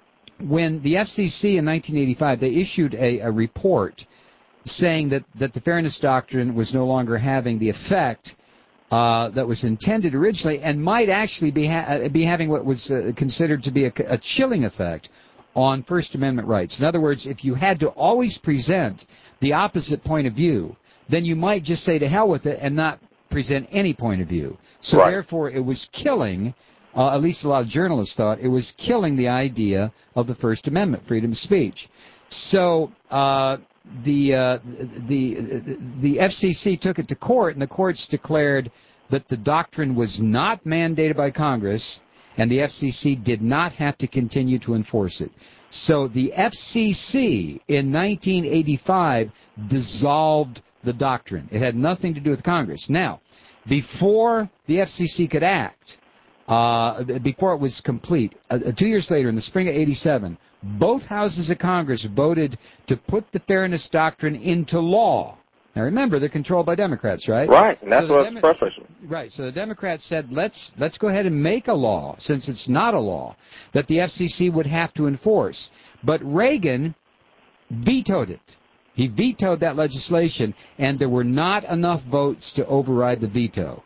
when the F C C in nineteen eighty-five they issued a, a report saying that that the Fairness Doctrine was no longer having the effect Uh, that was intended originally, and might actually be ha- be having what was uh, considered to be a, a chilling effect on First Amendment rights. In other words, if you had to always present the opposite point of view, then you might just say to hell with it and not present any point of view. So Right. therefore, it was killing, uh, at least a lot of journalists thought, it was killing the idea of the First Amendment, freedom of speech. So uh, the uh, the the F C C took it to court, and the courts declared that the doctrine was not mandated by Congress, and the F C C did not have to continue to enforce it. So the F C C in nineteen eighty-five dissolved the doctrine. It had nothing to do with Congress. Now, before the F C C could act, uh, before it was complete, uh, two years later, in the spring of eighty-seven, both houses of Congress voted to put the Fairness Doctrine into law. Now remember, they're controlled by Democrats, right? Right, and that's So the what's Demo- frustrating. Right, so the Democrats said, let's let's go ahead and make a law, since it's not a law, that the F C C would have to enforce. But Reagan vetoed it. He vetoed that legislation, and there were not enough votes to override the veto.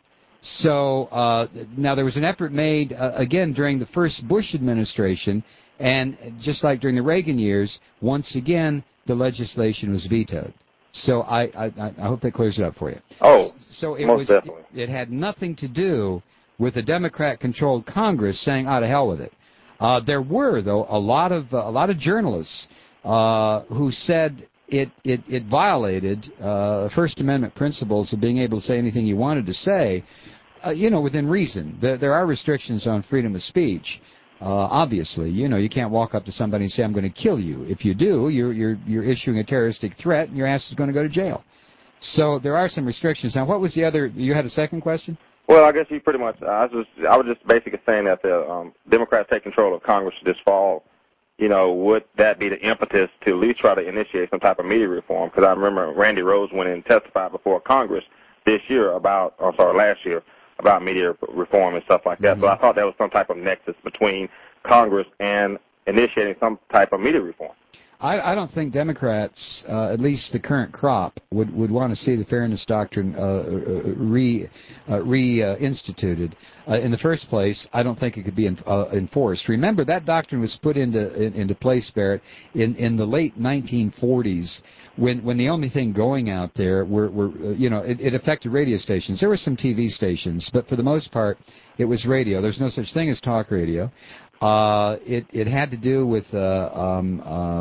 So uh, now there was an effort made, uh, again, during the first Bush administration, and just like during the Reagan years, once again, the legislation was vetoed. So I, I, I hope that clears it up for you. Oh, so it most was, definitely. It, it had nothing to do with a Democrat-controlled Congress saying, "Ah, to hell with it." Uh, there were, though, a lot of uh, a lot of journalists uh, who said it it, it violated uh, First Amendment principles of being able to say anything you wanted to say, uh, you know, within reason. There, there are restrictions on freedom of speech. Uh, obviously, you know, you can't walk up to somebody and say, "I'm going to kill you." If you do, you're you're you're issuing a terroristic threat, and your ass is going to go to jail. So there are some restrictions. Now, what was the other? You had a second question? Well, I guess you pretty much. I was just, I was just basically saying that the um, Democrats take control of Congress this fall. You know, would that be the impetus to at least try to initiate some type of media reform? Because I remember Randy Rose went in and testified before Congress this year about, I'm sorry, last year about media reform and stuff like that. Mm-hmm. So I thought there was some type of nexus between Congress and initiating some type of media reform. I, I don't think Democrats, uh, at least the current crop, would, would want to see the Fairness Doctrine uh, re uh, reinstituted. Uh, in the first place, I don't think it could be in, uh, enforced. Remember, that doctrine was put into in, into place, Barrett, in, in the late nineteen forties, when when the only thing going out there were, were uh, you know, it, it affected radio stations. There were some T V stations, but for the most part, it was radio. There's no such thing as talk radio. Uh, it, it had to do with uh, um,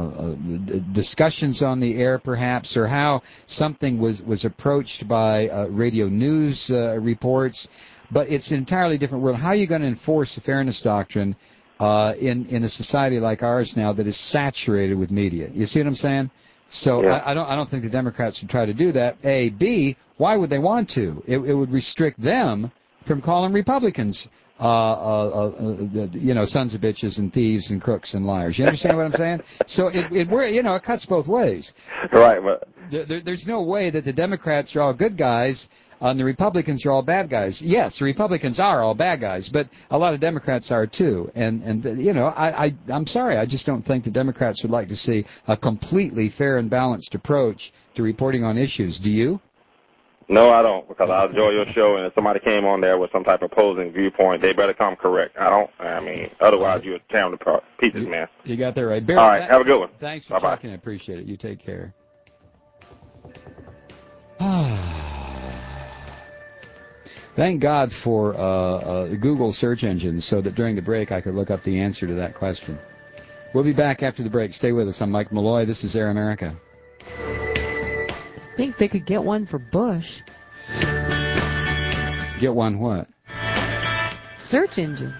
uh, discussions on the air, perhaps, or how something was, was approached by uh, radio news uh, reports. But it's an entirely different world. How are you going to enforce the Fairness Doctrine uh, in in a society like ours now that is saturated with media. You see what I'm saying? So Yeah. I, I don't I don't think the Democrats would try to do that. A, B, why would they want to? It, it would restrict them from calling Republicans, uh, uh, uh, you know, sons of bitches and thieves and crooks and liars. You understand what I'm saying? So it, it, we're, you know, it cuts both ways. Right, but there, there, there's no way that the Democrats are all good guys and the Republicans are all bad guys. Yes, the Republicans are all bad guys, but a lot of Democrats are too. And, and you know, I, I, I'm sorry, I just don't think the Democrats would like to see a completely fair and balanced approach to reporting on issues. Do you? no, I don't, because I enjoy your show, and if somebody came on there with some type of opposing viewpoint, they better come correct. I don't, I mean, otherwise you're tearing the pieces, man. You got that right. Barry, All right, have a good one. Thanks for Bye-bye. talking. I appreciate it. You take care. Thank God for uh, uh, Google search engines so that during the break I could look up the answer to that question. We'll be back after the break. Stay with us. I'm Mike Malloy. This is Air America. I think they could get one for Bush. Get one what? Search engine.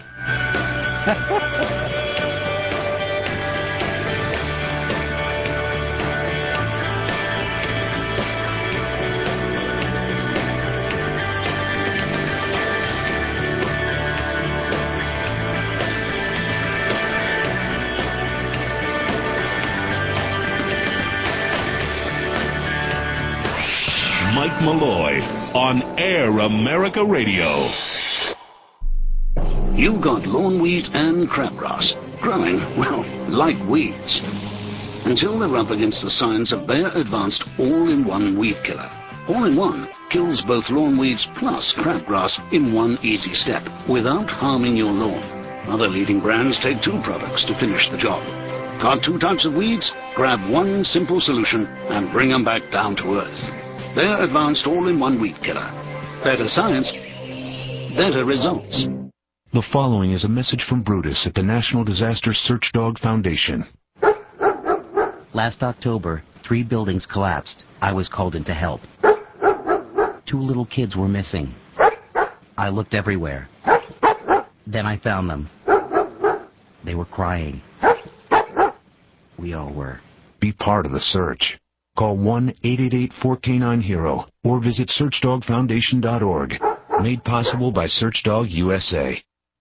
Mike Malloy on Air America Radio. You've got lawn weed and crabgrass growing, well, like weeds. Until they're up against the science of Bayer Advanced All-in-One Weed Killer. All-in-One kills both lawn weeds plus crabgrass in one easy step without harming your lawn. Other leading brands take two products to finish the job. Got two types of weeds? Grab one simple solution and bring them back down to earth. Bayer Advanced All-in-One Weed Killer. Better science, better results. The following is a message from Brutus at the National Disaster Search Dog Foundation. Last October, three buildings collapsed. I was called in to help. Two little kids were missing. I looked everywhere. Then I found them. They were crying. We all were. Be part of the search. Call one eight eight eight four K nine HERO or visit search dog foundation dot org. Made possible by Searchdog U S A.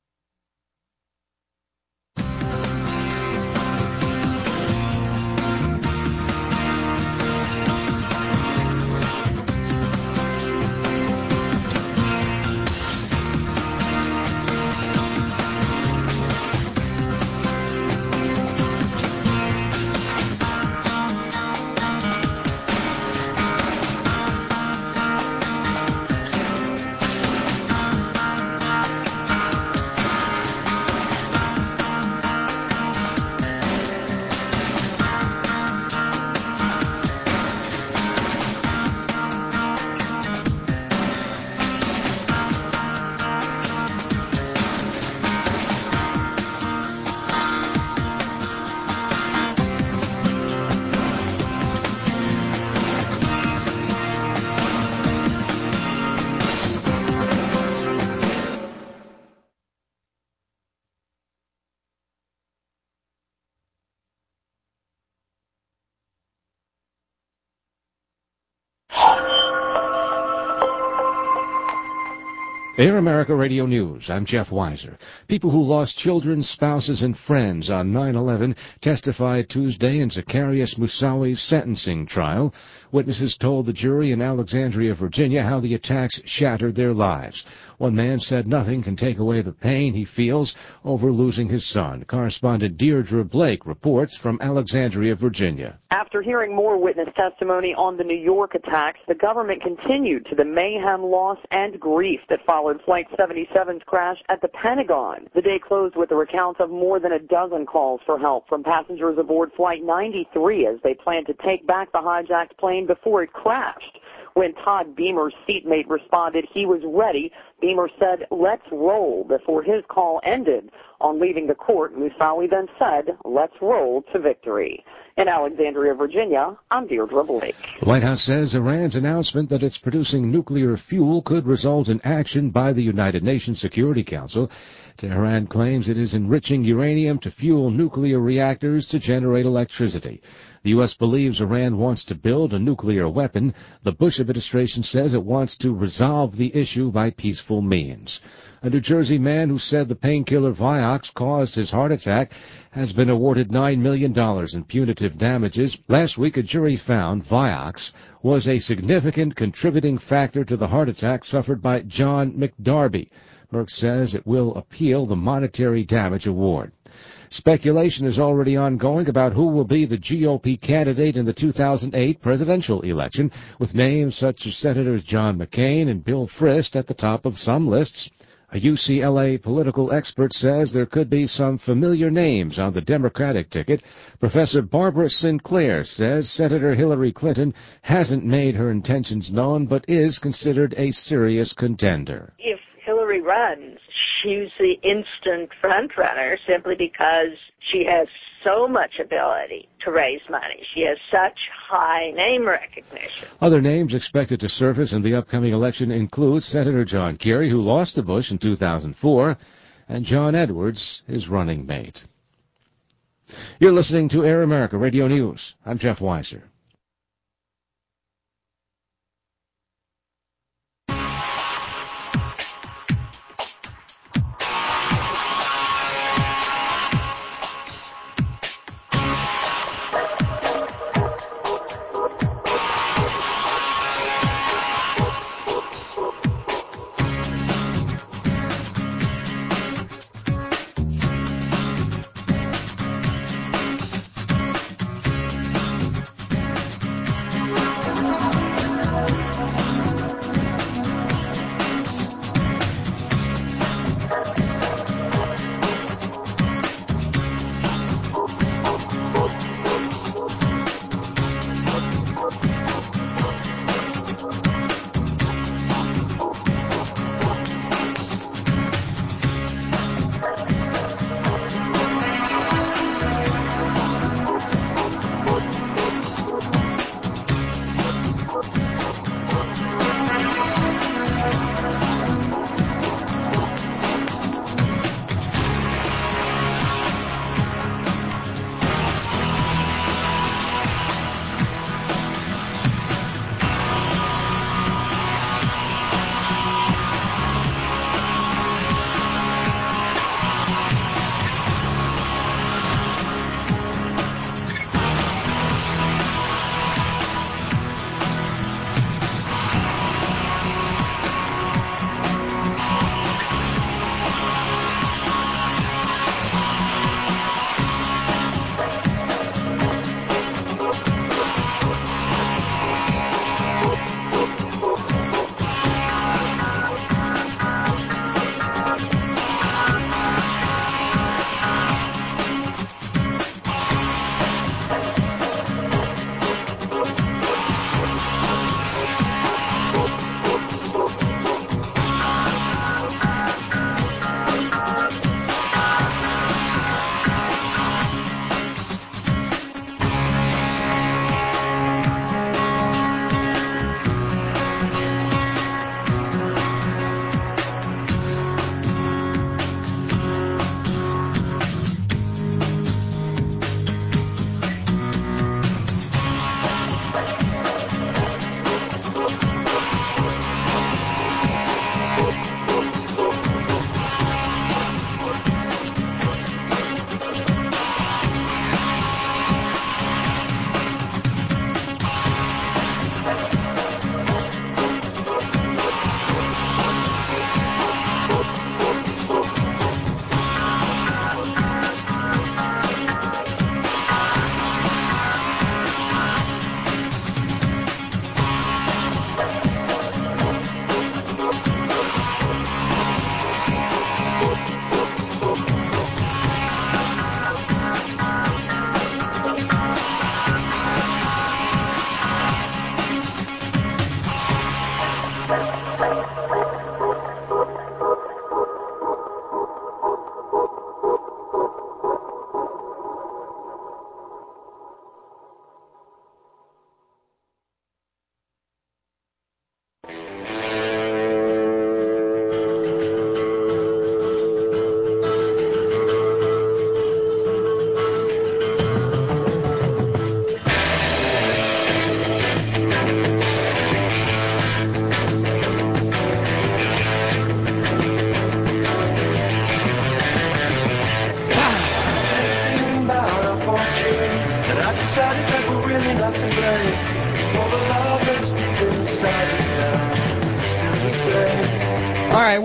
Air America Radio News. I'm Jeff Weiser. People who lost children, spouses, and friends on nine eleven testified Tuesday in Zacharias Moussaoui's sentencing trial. Witnesses told the jury in Alexandria, Virginia, how the attacks shattered their lives. One man said nothing can take away the pain he feels over losing his son. Correspondent Deirdre Blake reports from Alexandria, Virginia. After hearing more witness testimony on the New York attacks, the government continued to the mayhem, loss, and grief that followed Flight seventy-seven's crash at the Pentagon. The day closed with the recounts of more than a dozen calls for help from passengers aboard Flight ninety-three as they planned to take back the hijacked plane before it crashed. When Todd Beamer's seatmate responded, he was ready Beamer said, let's roll, before his call ended. On leaving the court, Moussaoui then said, let's roll to victory. In Alexandria, Virginia, I'm Deirdre Blake. The White House says Iran's announcement that it's producing nuclear fuel could result in action by the United Nations Security Council. Tehran claims it is enriching uranium to fuel nuclear reactors to generate electricity. The U S believes Iran wants to build a nuclear weapon. The Bush administration says it wants to resolve the issue by peaceful means. A New Jersey man who said the painkiller Vioxx caused his heart attack has been awarded nine million dollars in punitive damages. Last week, a jury found Vioxx was a significant contributing factor to the heart attack suffered by John McDarby. Merck says it will appeal the monetary damage award. Speculation is already ongoing about who will be the G O P candidate in the two thousand eight presidential election, with names such as Senators John McCain and Bill Frist at the top of some lists. A U C L A political expert says there could be some familiar names on the Democratic ticket. Professor Barbara Sinclair says Senator Hillary Clinton hasn't made her intentions known, but is considered a serious contender. If Hillary runs, she's the instant front runner simply because she has so much ability to raise money. She has such high name recognition. Other names expected to surface in the upcoming election include Senator John Kerry, who lost to Bush in two thousand four, and John Edwards, his running mate. You're listening to Air America Radio News. I'm Jeff Weiser.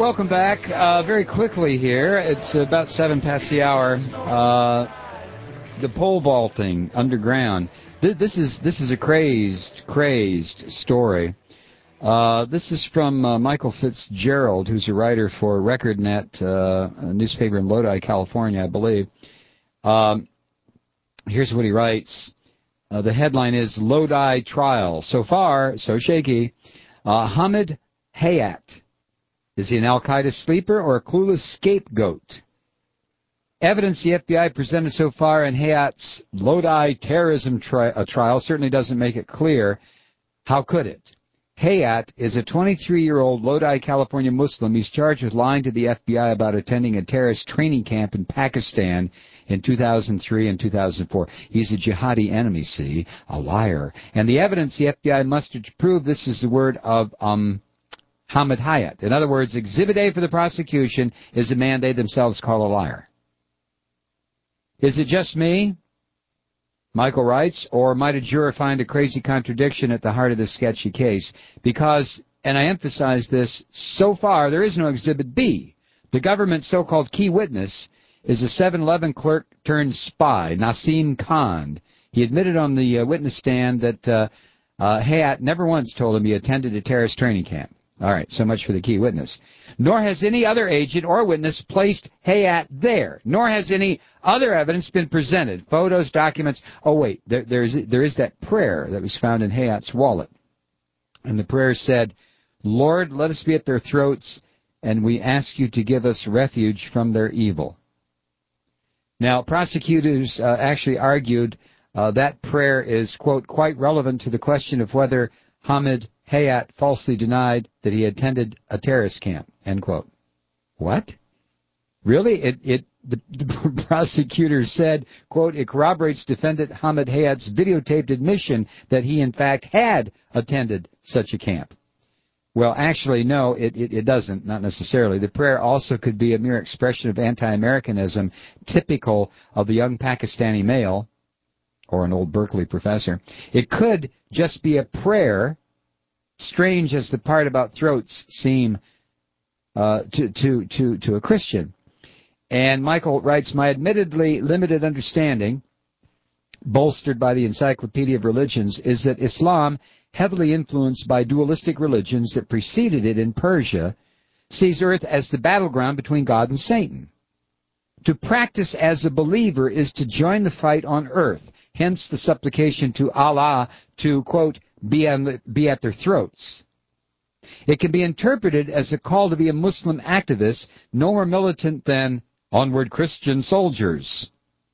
welcome back. Uh, very quickly here, it's about seven past the hour. Uh, the pole vaulting underground. Th- this is this is a crazed, crazed story. Uh, this is from uh, Michael Fitzgerald, who's a writer for RecordNet, uh, a newspaper in Lodi, California, I believe. Um, here's what he writes. Uh, the headline is Lodi Trial. So far, so shaky. Uh, Hamid Hayat. Is he an al-Qaeda sleeper or a clueless scapegoat? Evidence the F B I presented so far in Hayat's Lodi terrorism tri- uh, trial certainly doesn't make it clear. How could it? Hayat is a twenty-three-year-old Lodi, California Muslim. He's charged with lying to the F B I about attending a terrorist training camp in Pakistan in two thousand three and two thousand four. He's a jihadi enemy, see, a liar. And the evidence the F B I mustered to prove this is the word of um, Hamid Hayat. In other words, Exhibit A for the prosecution is a man they themselves call a liar. Is it just me? Michael writes, or might a juror find a crazy contradiction at the heart of this sketchy case? Because, and I emphasize this, so far there is no Exhibit B. The government's so-called key witness is a seven eleven clerk turned spy, Nassim Khan. He admitted on the uh, witness stand that uh, uh, Hayat never once told him he attended a terrorist training camp. All right, so much for the key witness. Nor has any other agent or witness placed Hayat there. Nor has any other evidence been presented. Photos, documents. Oh, wait, there, there, is, there is that prayer that was found in Hayat's wallet. And the prayer said, Lord, let us be at their throats, and we ask you to give us refuge from their evil. Now, prosecutors uh, actually argued uh, that prayer is, quote, quite relevant to the question of whether Hamid Hayat falsely denied that he attended a terrorist camp, end quote. What? Really? It, it, the, the prosecutor said, quote, it corroborates defendant Hamid Hayat's videotaped admission that he, in fact, had attended such a camp. Well, actually, no, it, it, it doesn't, not necessarily. The prayer also could be a mere expression of anti-Americanism typical of the young Pakistani male or an old Berkeley professor. It could just be a prayer, strange as the part about throats seem uh, to, to, to, to a Christian. And Michael writes, my admittedly limited understanding, bolstered by the Encyclopedia of Religions, is that Islam, heavily influenced by dualistic religions that preceded it in Persia, sees earth as the battleground between God and Satan. To practice as a believer is to join the fight on earth, hence the supplication to Allah to, quote, be, on the, be at their throats. It can be interpreted as a call to be a Muslim activist, no more militant than onward Christian soldiers.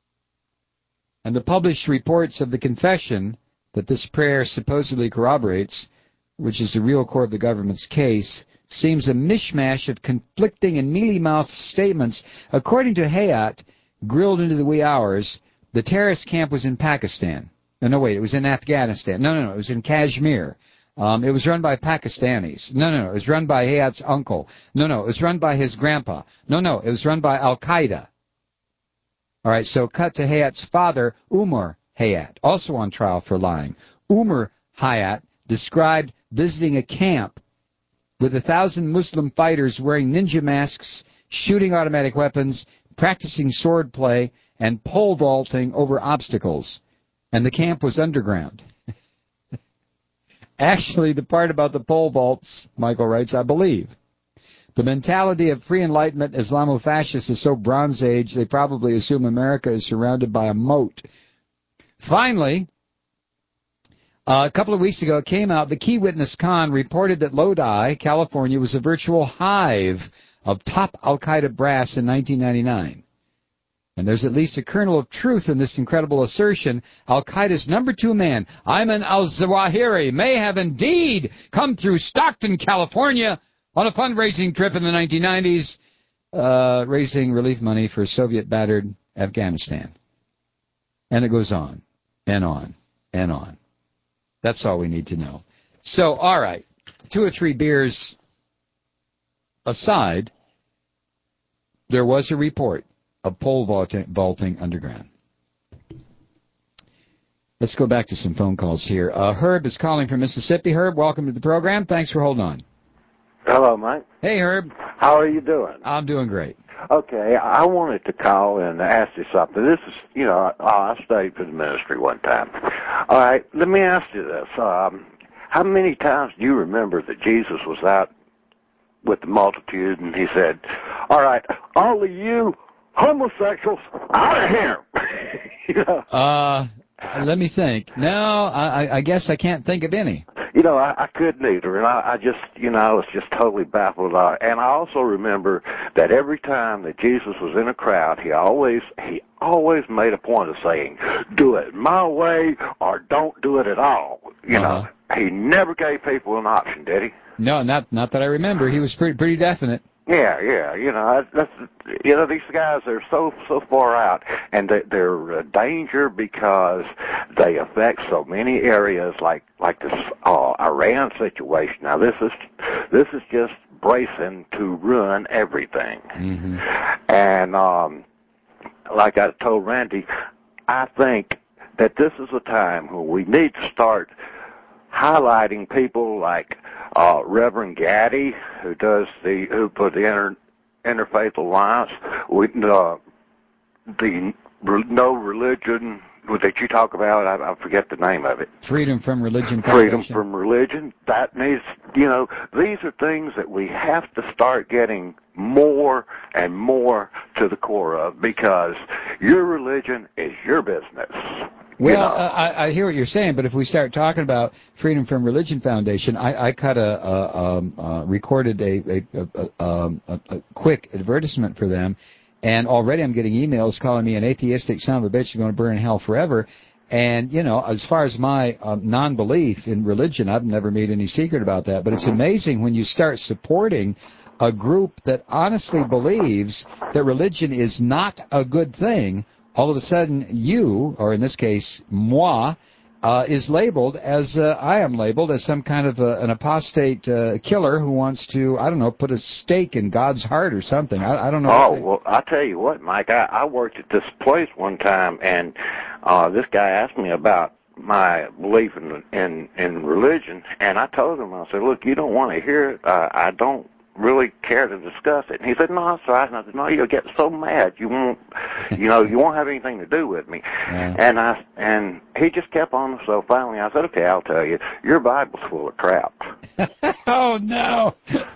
And the published reports of the confession that this prayer supposedly corroborates, which is the real core of the government's case, seems a mishmash of conflicting and mealy-mouthed statements. According to Hayat, grilled into the wee hours, the terrorist camp was in Pakistan. No, no, wait, it was in Afghanistan. No, no, no, it was in Kashmir. Um, it was run by Pakistanis. No, no, no, it was run by Hayat's uncle. No, no, it was run by his grandpa. No, no, it was run by Al-Qaeda. All right, so cut to Hayat's father, Umar Hayat, also on trial for lying. Umar Hayat described visiting a camp with a thousand Muslim fighters wearing ninja masks, shooting automatic weapons, practicing sword play, and pole vaulting over obstacles. And the camp was underground. Actually, the part about the pole vaults, Michael writes, I believe. The mentality of free enlightenment Islamofascists is so Bronze Age, they probably assume America is surrounded by a moat. Finally, uh, a couple of weeks ago, it came out, the key witness Khan reported that Lodi, California, was a virtual hive of top Al-Qaeda brass in nineteen ninety-nine. And there's at least a kernel of truth in this incredible assertion. Al-Qaeda's number two man, Ayman al-Zawahiri, may have indeed come through Stockton, California, on a fundraising trip in the nineteen nineties, uh, raising relief money for Soviet-battered Afghanistan. And it goes on, and on, and on. That's all we need to know. So, all right, two or three beers aside, there was a report of pole vaulting, vaulting underground. Let's go back to some phone calls here. Uh, Herb is calling from Mississippi. Herb, welcome to the program. Thanks for holding on. Hello, Mike. Hey, Herb. How are you doing? I'm doing great. Okay, I wanted to call and ask you something. This is, you know, I stayed for the ministry one time. All right, let me ask you this. Um, how many times do you remember that Jesus was out with the multitude and he said, all right, all of you homosexuals, out of here. You know? Uh, let me think. No, I, I guess I can't think of any. You know, I, I couldn't either, and I, I just, you know, I was just totally baffled. Uh, and I also remember that every time that Jesus was in a crowd, he always, he always made a point of saying, do it my way or don't do it at all. You Uh-huh. know, he never gave people an option, did he? No, not not that I remember. He was pretty pretty definite. Yeah, yeah, you know, that's, you know, these guys are so, so far out, and they, they're a danger because they affect so many areas, like, like this, uh, Iran situation. Now, this is, this is just bracing to ruin everything. Mm-hmm. And, um, like I told Randy, I think that this is a time when we need to start highlighting people like uh, Reverend Gaddy, who does the who put the inter, Interfaith Alliance, with uh, the no religion that you talk about. I, I forget the name of it. Freedom from Religion Freedom Foundation. from Religion. That needs, you know, these are things that we have to start getting more and more to the core of, because your religion is your business. Well, you know. uh, I, I hear what you're saying, but if we start talking about Freedom from Religion Foundation, I, I cut a, a um, uh, recorded a, a, a, um, a, a quick advertisement for them, and already I'm getting emails calling me an atheistic son of a bitch who's going to burn in hell forever. And, you know, as far as my um, non-belief in religion, I've never made any secret about that, but it's amazing when you start supporting a group that honestly believes that religion is not a good thing. All of a sudden, you, or in this case, moi, uh, is labeled as, uh, I am labeled as some kind of a, an apostate uh, killer who wants to, I don't know, put a stake in God's heart or something. I, I don't know. Oh, well, I'll tell you what, Mike, I, I worked at this place one time, and uh, this guy asked me about my belief in, in, in religion, and I told him, I said, look, you don't want to hear it. Uh, I don't really care to discuss it. And he said, no, that's all right. And I said, no, you'll get so mad you won't, you know, you won't have anything to do with me. Yeah. And I and he just kept on. So finally, I said, okay, I'll tell you, your Bible's full of crap. Oh no!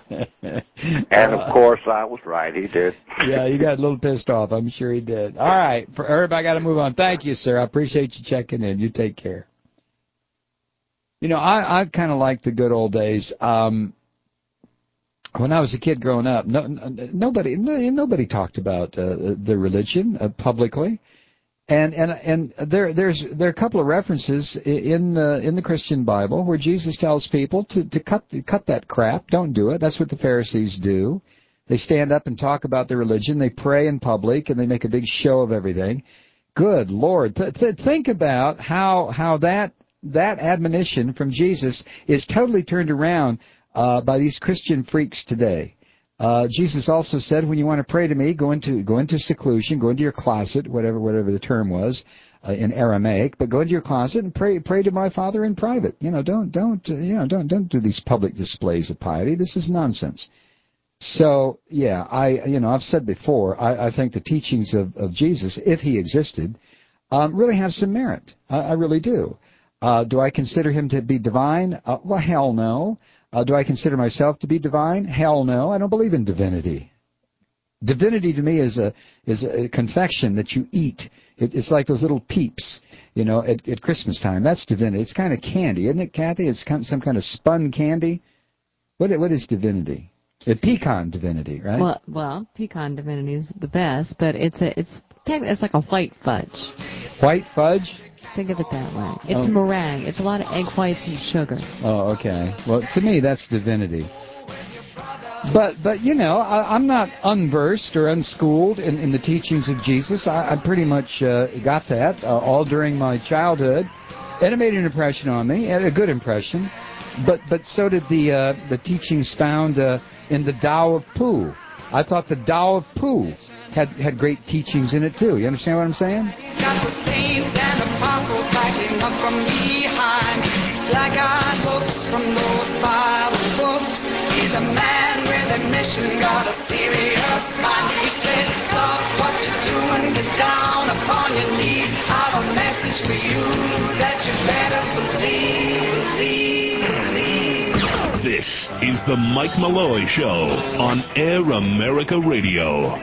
And of course, I was right. He did. Yeah, you got a little pissed off. I'm sure he did. All right, for Herb, I got to move on. Thank you, sir. I appreciate you checking in. You take care. You know, I I kind of like the good old days. Um, When I was a kid growing up, no, nobody nobody talked about uh, the religion uh, publicly, and and and there there's there are a couple of references in uh, in the Christian Bible where Jesus tells people to to cut cut that crap. Don't do it. That's what the Pharisees do. They stand up and talk about their religion. They pray in public and they make a big show of everything. Good Lord, th- th- think about how how that that admonition from Jesus is totally turned around Uh, by these Christian freaks today. Uh, Jesus also said, when you want to pray to me, go into go into seclusion, go into your closet, whatever whatever the term was uh, in Aramaic, but go into your closet and pray pray to my Father in private. You know, don't don't uh, you know don't don't do these public displays of piety. This is nonsense. So yeah, I you know I've said before, I, I think the teachings of, of Jesus, if he existed, um, really have some merit. I, I really do. Uh, do I consider him to be divine? Uh, well, hell no. Uh, do I consider myself to be divine? Hell no. I don't believe in divinity. Divinity to me is a is a confection that you eat. It, it's like those little peeps, you know, at, at Christmas time. That's divinity. It's kind of candy, isn't it, Kathy? It's kind of some kind of spun candy. What what is divinity? A pecan divinity, right? Well, well, pecan divinity is the best, but it's a it's it's like a white fudge. White fudge? Think of it that way. It's Oh. meringue. It's a lot of egg whites and sugar. Oh, okay. Well, to me, that's divinity. But, but you know, I, I'm not unversed or unschooled in, in the teachings of Jesus. I, I pretty much uh, got that uh, all during my childhood, and it made an impression on me, a good impression. But, but so did the uh, the teachings found uh, in the Tao of Pooh. I thought the Tao of Pooh had had great teachings in it too. You understand what I'm saying? Got the saints and apostles backing up from behind. Black-eyed looks from those Bible books. He He's a man with a mission, got a serious mind. He said, stop what you're doing, get down upon your knees. I've a message for you that you better believe, believe, believe. This is the Mike Malloy Show on Air America Radio.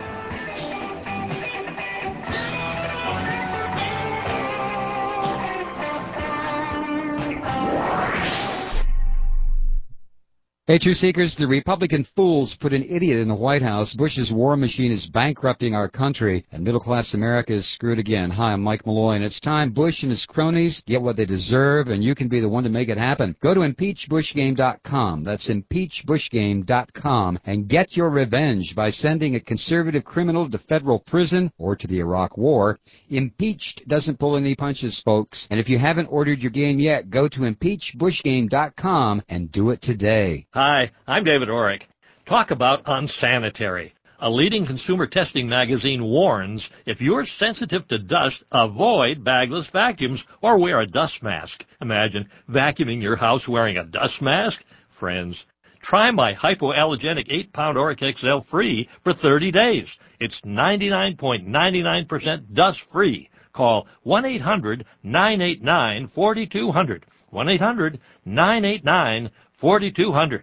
Hey, Truth Seekers, the Republican fools put an idiot in the White House. Bush's war machine is bankrupting our country, and middle-class America is screwed again. Hi, I'm Mike Malloy, and it's time Bush and his cronies get what they deserve, and you can be the one to make it happen. Go to impeach bush game dot com. That's impeach bush game dot com, and get your revenge by sending a conservative criminal to federal prison or to the Iraq War. Impeached doesn't pull any punches, folks, and if you haven't ordered your game yet, go to impeach bush game dot com and do it today. Hi, I'm David Orrick. Talk about unsanitary. A leading consumer testing magazine warns if you're sensitive to dust, avoid bagless vacuums or wear a dust mask. Imagine vacuuming your house wearing a dust mask? Friends, try my hypoallergenic eight pound Orrick X L free for thirty days. It's ninety-nine point nine nine percent dust-free. Call one eight hundred nine eight nine four two zero zero. one eight hundred nine eight nine four two zero zero.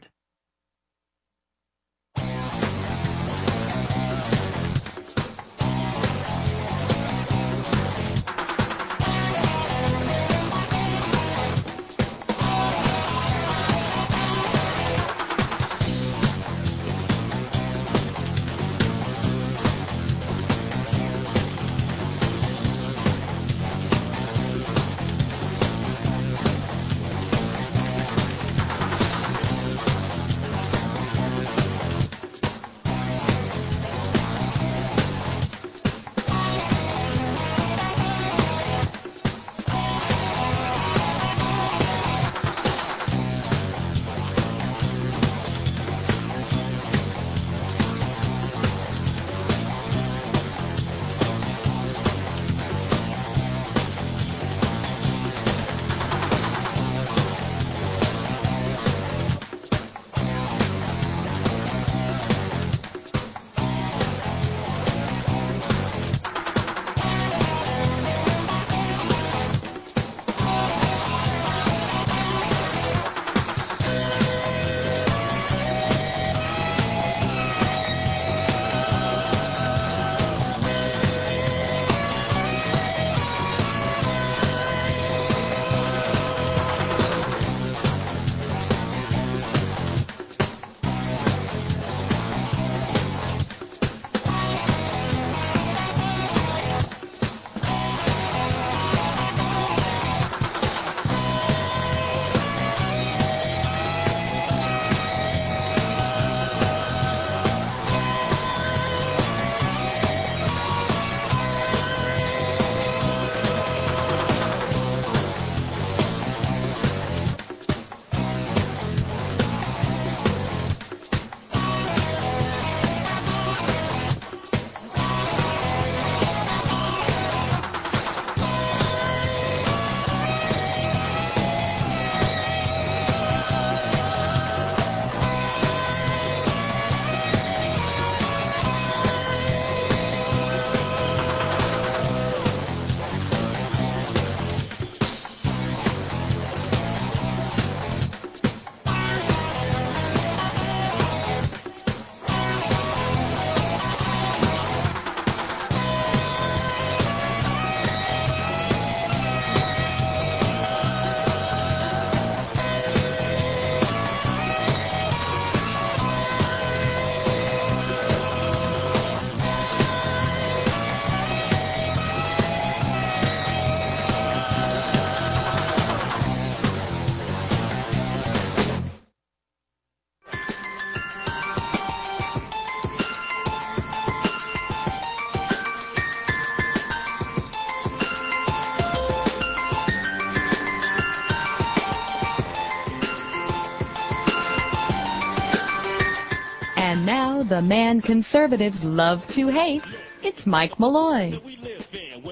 And now, the man conservatives love to hate, it's Mike Malloy.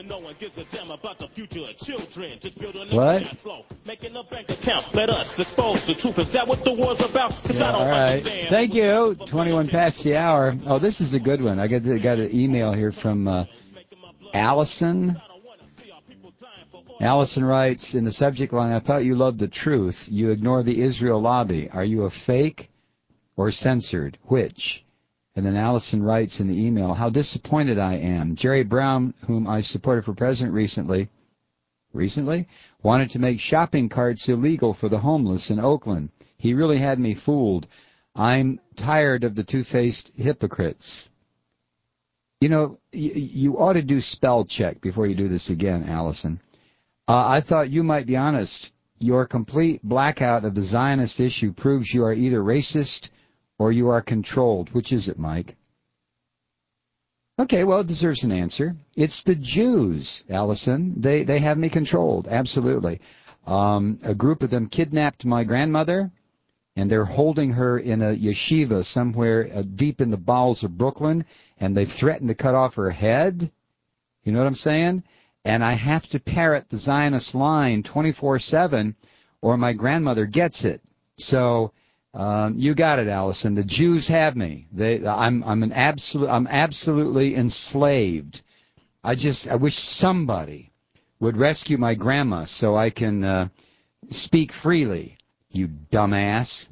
What? Making a bank account. Let us expose the truth. Is that what the war's about? 'Cause Yeah, I don't all right. understand. Thank you. twenty-one past the hour. Oh, this is a good one. I got, got an email here from uh, Allison. Allison writes, in the subject line, I thought you loved the truth. You ignore the Israel lobby. Are you a fake or censored? Which? And then Allison writes in the email, how disappointed I am. Jerry Brown, whom I supported for president recently, recently, wanted to make shopping carts illegal for the homeless in Oakland. He really had me fooled. I'm tired of the two-faced hypocrites. You know, y- you ought to do spell check before you do this again, Allison. Uh, I thought you might be honest. Your complete blackout of the Zionist issue proves you are either racist or you are controlled. Which is it, Mike? Okay, well, it deserves an answer. It's the Jews, Allison. They they have me controlled, absolutely. Um, a group of them kidnapped my grandmother, and they're holding her in a yeshiva somewhere uh, deep in the bowels of Brooklyn, and they've threatened to cut off her head. You know what I'm saying? And I have to parrot the Zionist line twenty-four seven, or my grandmother gets it. So um, you got it, Allison. The Jews have me. They, I'm, I'm an absolute, I'm absolutely enslaved. I just, I wish somebody would rescue my grandma so I can uh, speak freely. You dumbass.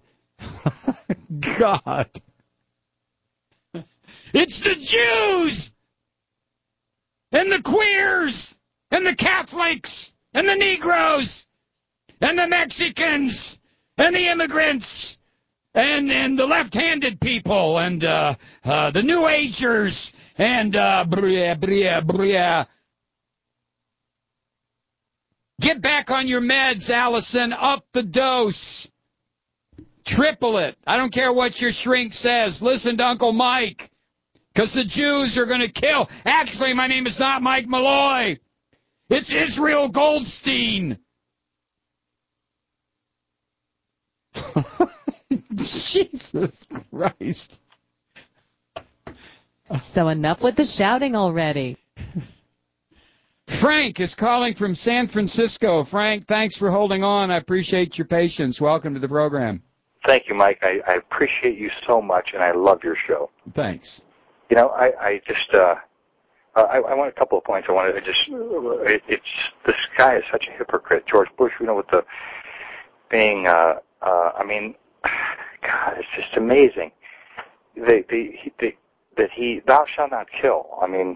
God. It's the Jews and the queers and the Catholics and the Negroes and the Mexicans and the immigrants and and the left-handed people and uh, uh, the New Agers and uh, bria, bria, bria. Get back on your meds, Allison. Up the dose. Triple it. I don't care what your shrink says. Listen to Uncle Mike. Because the Jews are going to kill. Actually, my name is not Mike Malloy. It's Israel Goldstein. Jesus Christ. So enough with the shouting already. Frank is calling from San Francisco. Frank, thanks for holding on. I appreciate your patience. Welcome to the program. Thank you, Mike. I, I appreciate you so much, and I love your show. Thanks. You know, I, I just, uh, I, I want a couple of points. I wanted to just, it, it's, this guy is such a hypocrite. George Bush, you know, with the being, uh, uh, I mean, God, it's just amazing. They, they, he, they, that he, thou shalt not kill. I mean,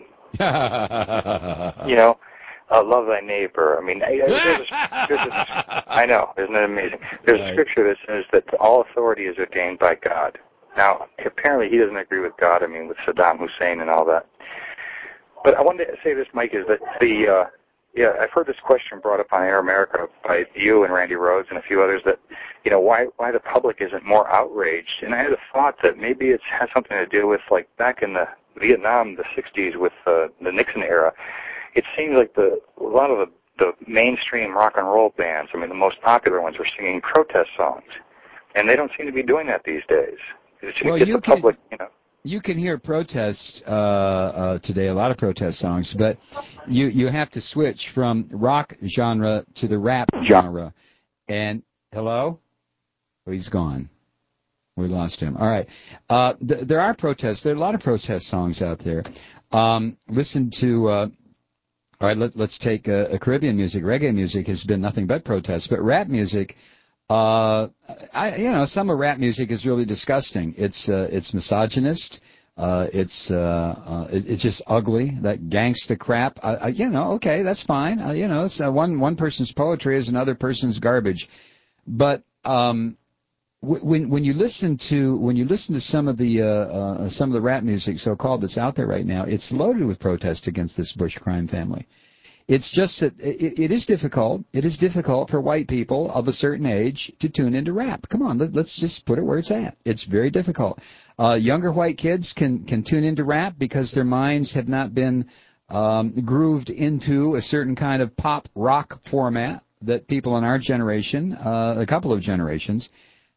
you know, uh, love thy neighbor. I mean, I, I, there's a, there's a, I know, isn't it amazing? There's a scripture that says that all authority is ordained by God. Now, apparently he doesn't agree with God, I mean, with Saddam Hussein and all that. But I wanted to say this, Mike, is that the, uh, yeah, I've heard this question brought up on Air America by you and Randy Rhodes and a few others that, you know, why why the public isn't more outraged. And I had a thought that maybe it has something to do with, like, back in the Vietnam, the sixties with uh, the Nixon era, it seems like the a lot of the, the mainstream rock and roll bands, I mean, the most popular ones, were singing protest songs. And they don't seem to be doing that these days. It should Well, get you the public, you know. You can hear protests uh, uh, today, a lot of protest songs, but you, you have to switch from rock genre to the rap genre. And, hello? Oh, he's gone. We lost him. All right. Uh, th- there are protests. There are a lot of protest songs out there. Um, listen to, uh, all right, let, let's take uh, a Caribbean music. Reggae music has been nothing but protests, but rap music, Uh, I, you know, some of rap music is really disgusting. It's uh, it's misogynist. Uh, it's uh, uh, it, it's just ugly. That gangsta crap. I, I, you know, okay, that's fine. Uh, you know, it's uh, one one person's poetry is another person's garbage. But um, w- when when you listen to when you listen to some of the uh, uh, some of the rap music, so called, that's out there right now, it's loaded with protest against this Bush crime family. It's just that it, it is difficult. It is difficult for white people of a certain age to tune into rap. Come on, let, let's just put it where it's at. It's very difficult. Uh, younger white kids can, can tune into rap because their minds have not been um, grooved into a certain kind of pop rock format that people in our generation, uh, a couple of generations,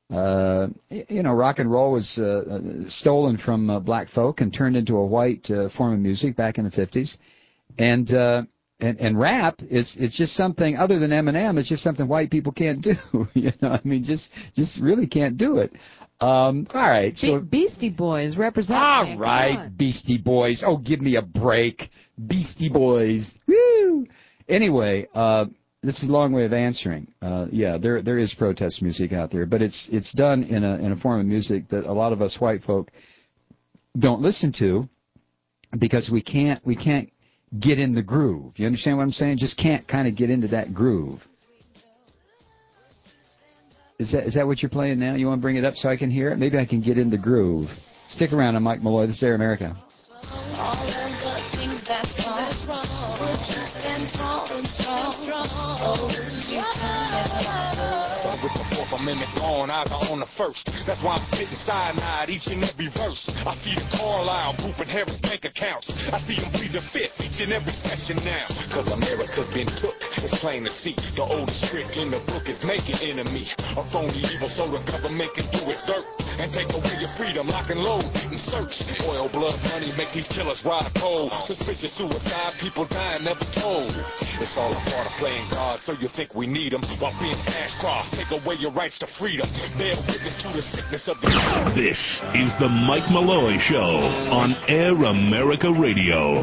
uh, you know, rock and roll was uh, stolen from uh, black folk and turned into a white uh, form of music back in the fifties. And uh, and and rap is it's just something other than Eminem. It's just something white people can't do. You know, I mean, just just really can't do it. Um, all right, so Be- Beastie Boys represent. all right, Beastie Boys. Oh, give me a break, Beastie Boys. Woo! Anyway, uh, this is a long way of answering. Uh, yeah, there there is protest music out there, but it's it's done in a in a form of music that a lot of us white folk don't listen to because we can't we can't get in the groove. You understand what I'm saying? Just can't kind of get into that groove. Is that is that what you're playing now? You want to bring it up so I can hear it? Maybe I can get in the groove. Stick around. I'm Mike Malloy. This is Air America. So with the Fourth Amendment gone, eyes are on the first. That's why I'm spitting cyanide each and every verse. I see the Carlisle, Poop, and Harris bank accounts. I see them pleading fifth each and every session now. Cause America's been took, it's plain to see. The oldest trick in the book is make an enemy. A phony evil so the government can do its dirt and take away your freedom, lock and load and search. Oil, blood, money make these killers ride cold. Suspicious suicide, people dying never told. It's all a part of playing God, so you think we need them. While being Ashcroft, take away your rights to freedom. Bear witness to the sickness of the... This is the Mike Malloy Show on Air America Radio.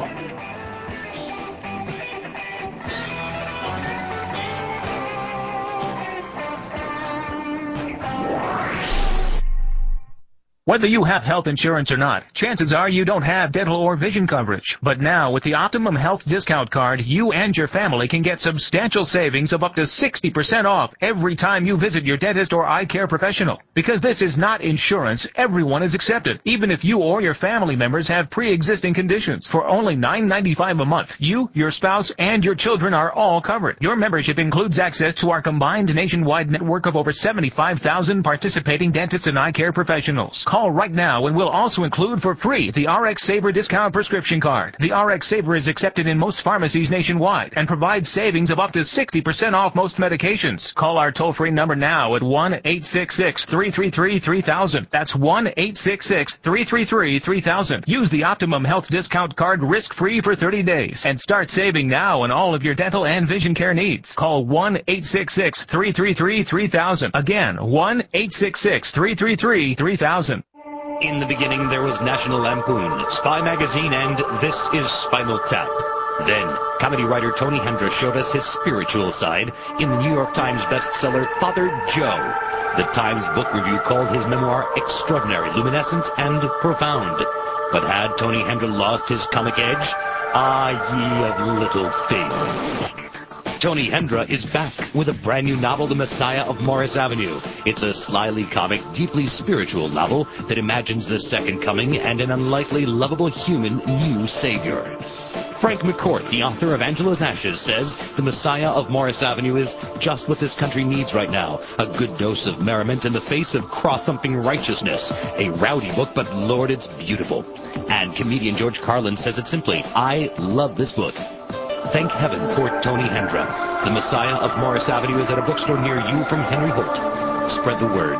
Whether you have health insurance or not, chances are you don't have dental or vision coverage. But now, with the Optimum Health Discount Card, you and your family can get substantial savings of up to sixty percent off every time you visit your dentist or eye care professional. Because this is not insurance, everyone is accepted, even if you or your family members have pre-existing conditions. For only nine ninety-five a month, you, your spouse, and your children are all covered. Your membership includes access to our combined nationwide network of over seventy-five thousand participating dentists and eye care professionals. Call right now and we'll also include for free the R X Saver Discount Prescription Card. The R X Saver is accepted in most pharmacies nationwide and provides savings of up to sixty percent off most medications. Call our toll-free number now at one eight six six, three three three, three thousand. That's one eight six six, three three three, three thousand. Use the Optimum Health Discount Card risk-free for thirty days and start saving now on all of your dental and vision care needs. Call one eight six six, three three three, three thousand. Again, one eight six six, three three three, three thousand. In the beginning, there was National Lampoon, Spy Magazine, and This is Spinal Tap. Then, comedy writer Tony Hendra showed us his spiritual side in the New York Times bestseller Father Joe. The Times Book Review called his memoir extraordinary, luminescent, and profound. But had Tony Hendra lost his comic edge? Ah, ye of little faith. Tony Hendra is back with a brand new novel, The Messiah of Morris Avenue. It's a slyly comic, deeply spiritual novel that imagines the second coming and an unlikely, lovable human new savior. Frank McCourt, the author of Angela's Ashes, says The Messiah of Morris Avenue is just what this country needs right now. A good dose of merriment in the face of craw-thumping righteousness. A rowdy book, but Lord, it's beautiful. And comedian George Carlin says it simply, I love this book. Thank heaven for Tony Hendra. The Messiah of Morris Avenue is at a bookstore near you from Henry Holt. Spread the word.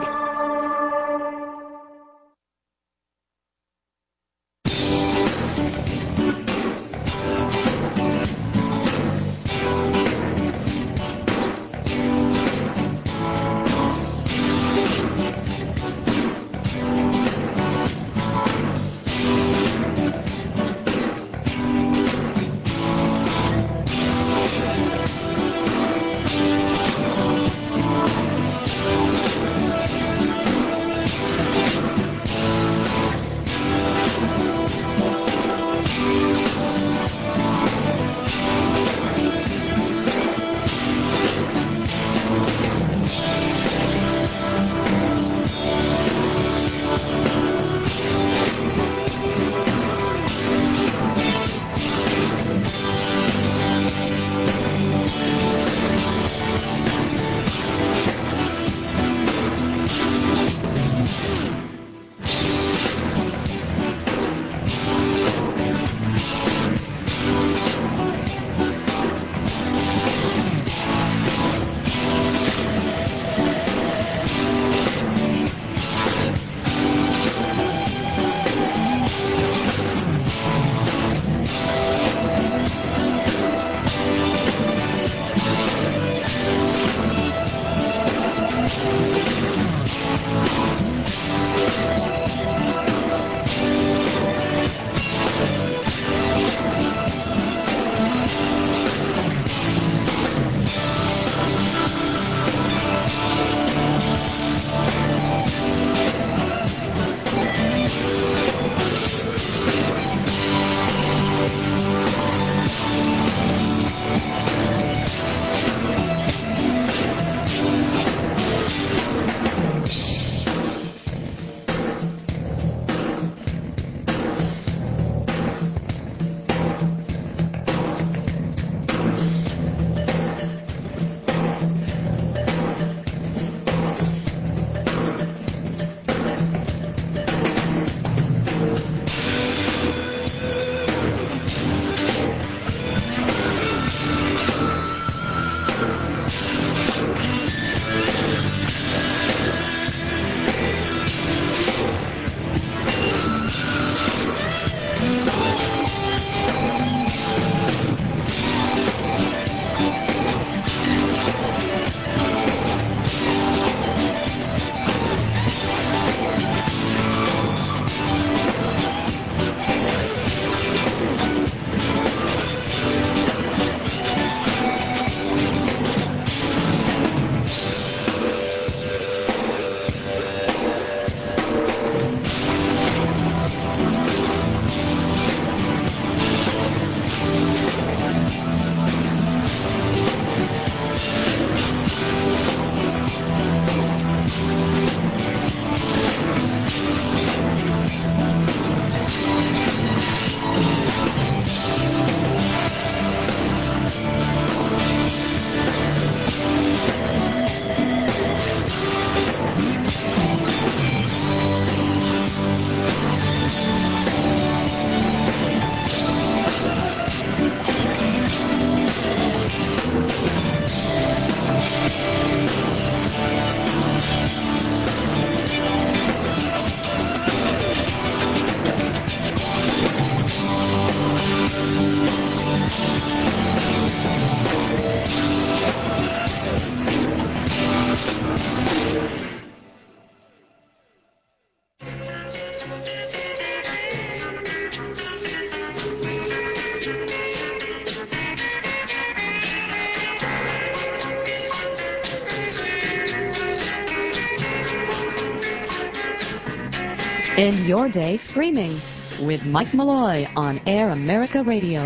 End your day screaming with Mike Malloy on Air America Radio.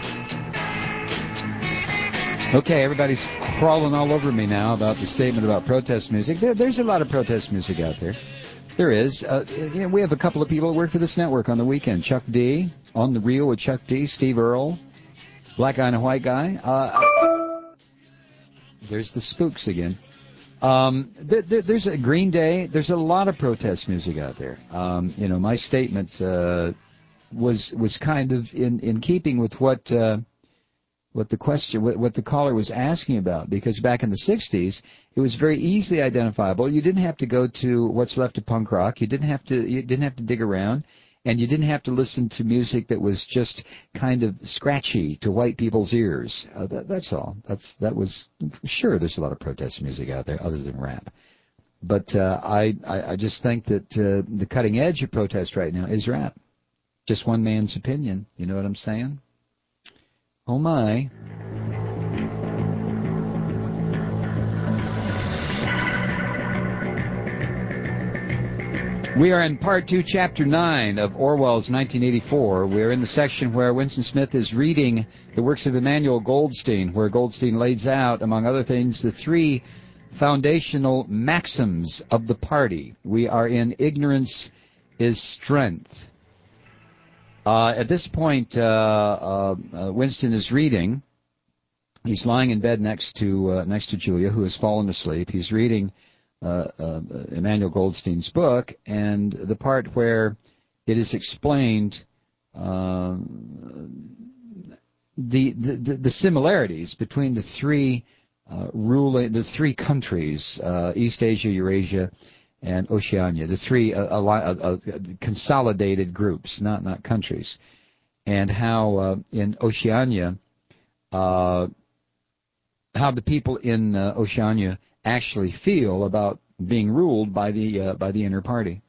Okay, everybody's crawling all over me now about the statement about protest music. There, there's a lot of protest music out there. There is. Uh, you know, we have a couple of people that work for this network on the weekend. Chuck D, On the Reel with Chuck D, Steve Earle, Black Guy and a White Guy. Uh, there's the Spooks again. Um, there, there, there's a Green Day. There's a lot of protest music out there. Um, you know, my statement uh, was was kind of in, in keeping with what uh, what the question, what, what the caller was asking about, because back in the sixties, it was very easily identifiable. You didn't have to go to what's left of punk rock. You didn't have to. You didn't have to dig around. And you didn't have to listen to music that was just kind of scratchy to white people's ears. Uh, that, that's all. That's that was sure. There's a lot of protest music out there other than rap, but uh, I, I I just think that uh, the cutting edge of protest right now is rap. Just one man's opinion. You know what I'm saying? Oh my. We are in Part two, Chapter nine of Orwell's nineteen eighty-four. We are in the section where Winston Smith is reading the works of Emmanuel Goldstein, where Goldstein lays out, among other things, the three foundational maxims of the party. We are in Ignorance is Strength. Uh, at this point, uh, uh, uh, Winston is reading. He's lying in bed next to uh, next to Julia, who has fallen asleep. He's reading Uh, uh, Emmanuel Goldstein's book, and the part where it is explained uh, the, the the similarities between the three uh, ruling the three countries, uh, East Asia, Eurasia, and Oceania, the three uh, uh, uh, consolidated groups, not not countries, and how uh, in Oceania, uh, how the people in uh, Oceania actually feel about being ruled by the uh, by the inner party.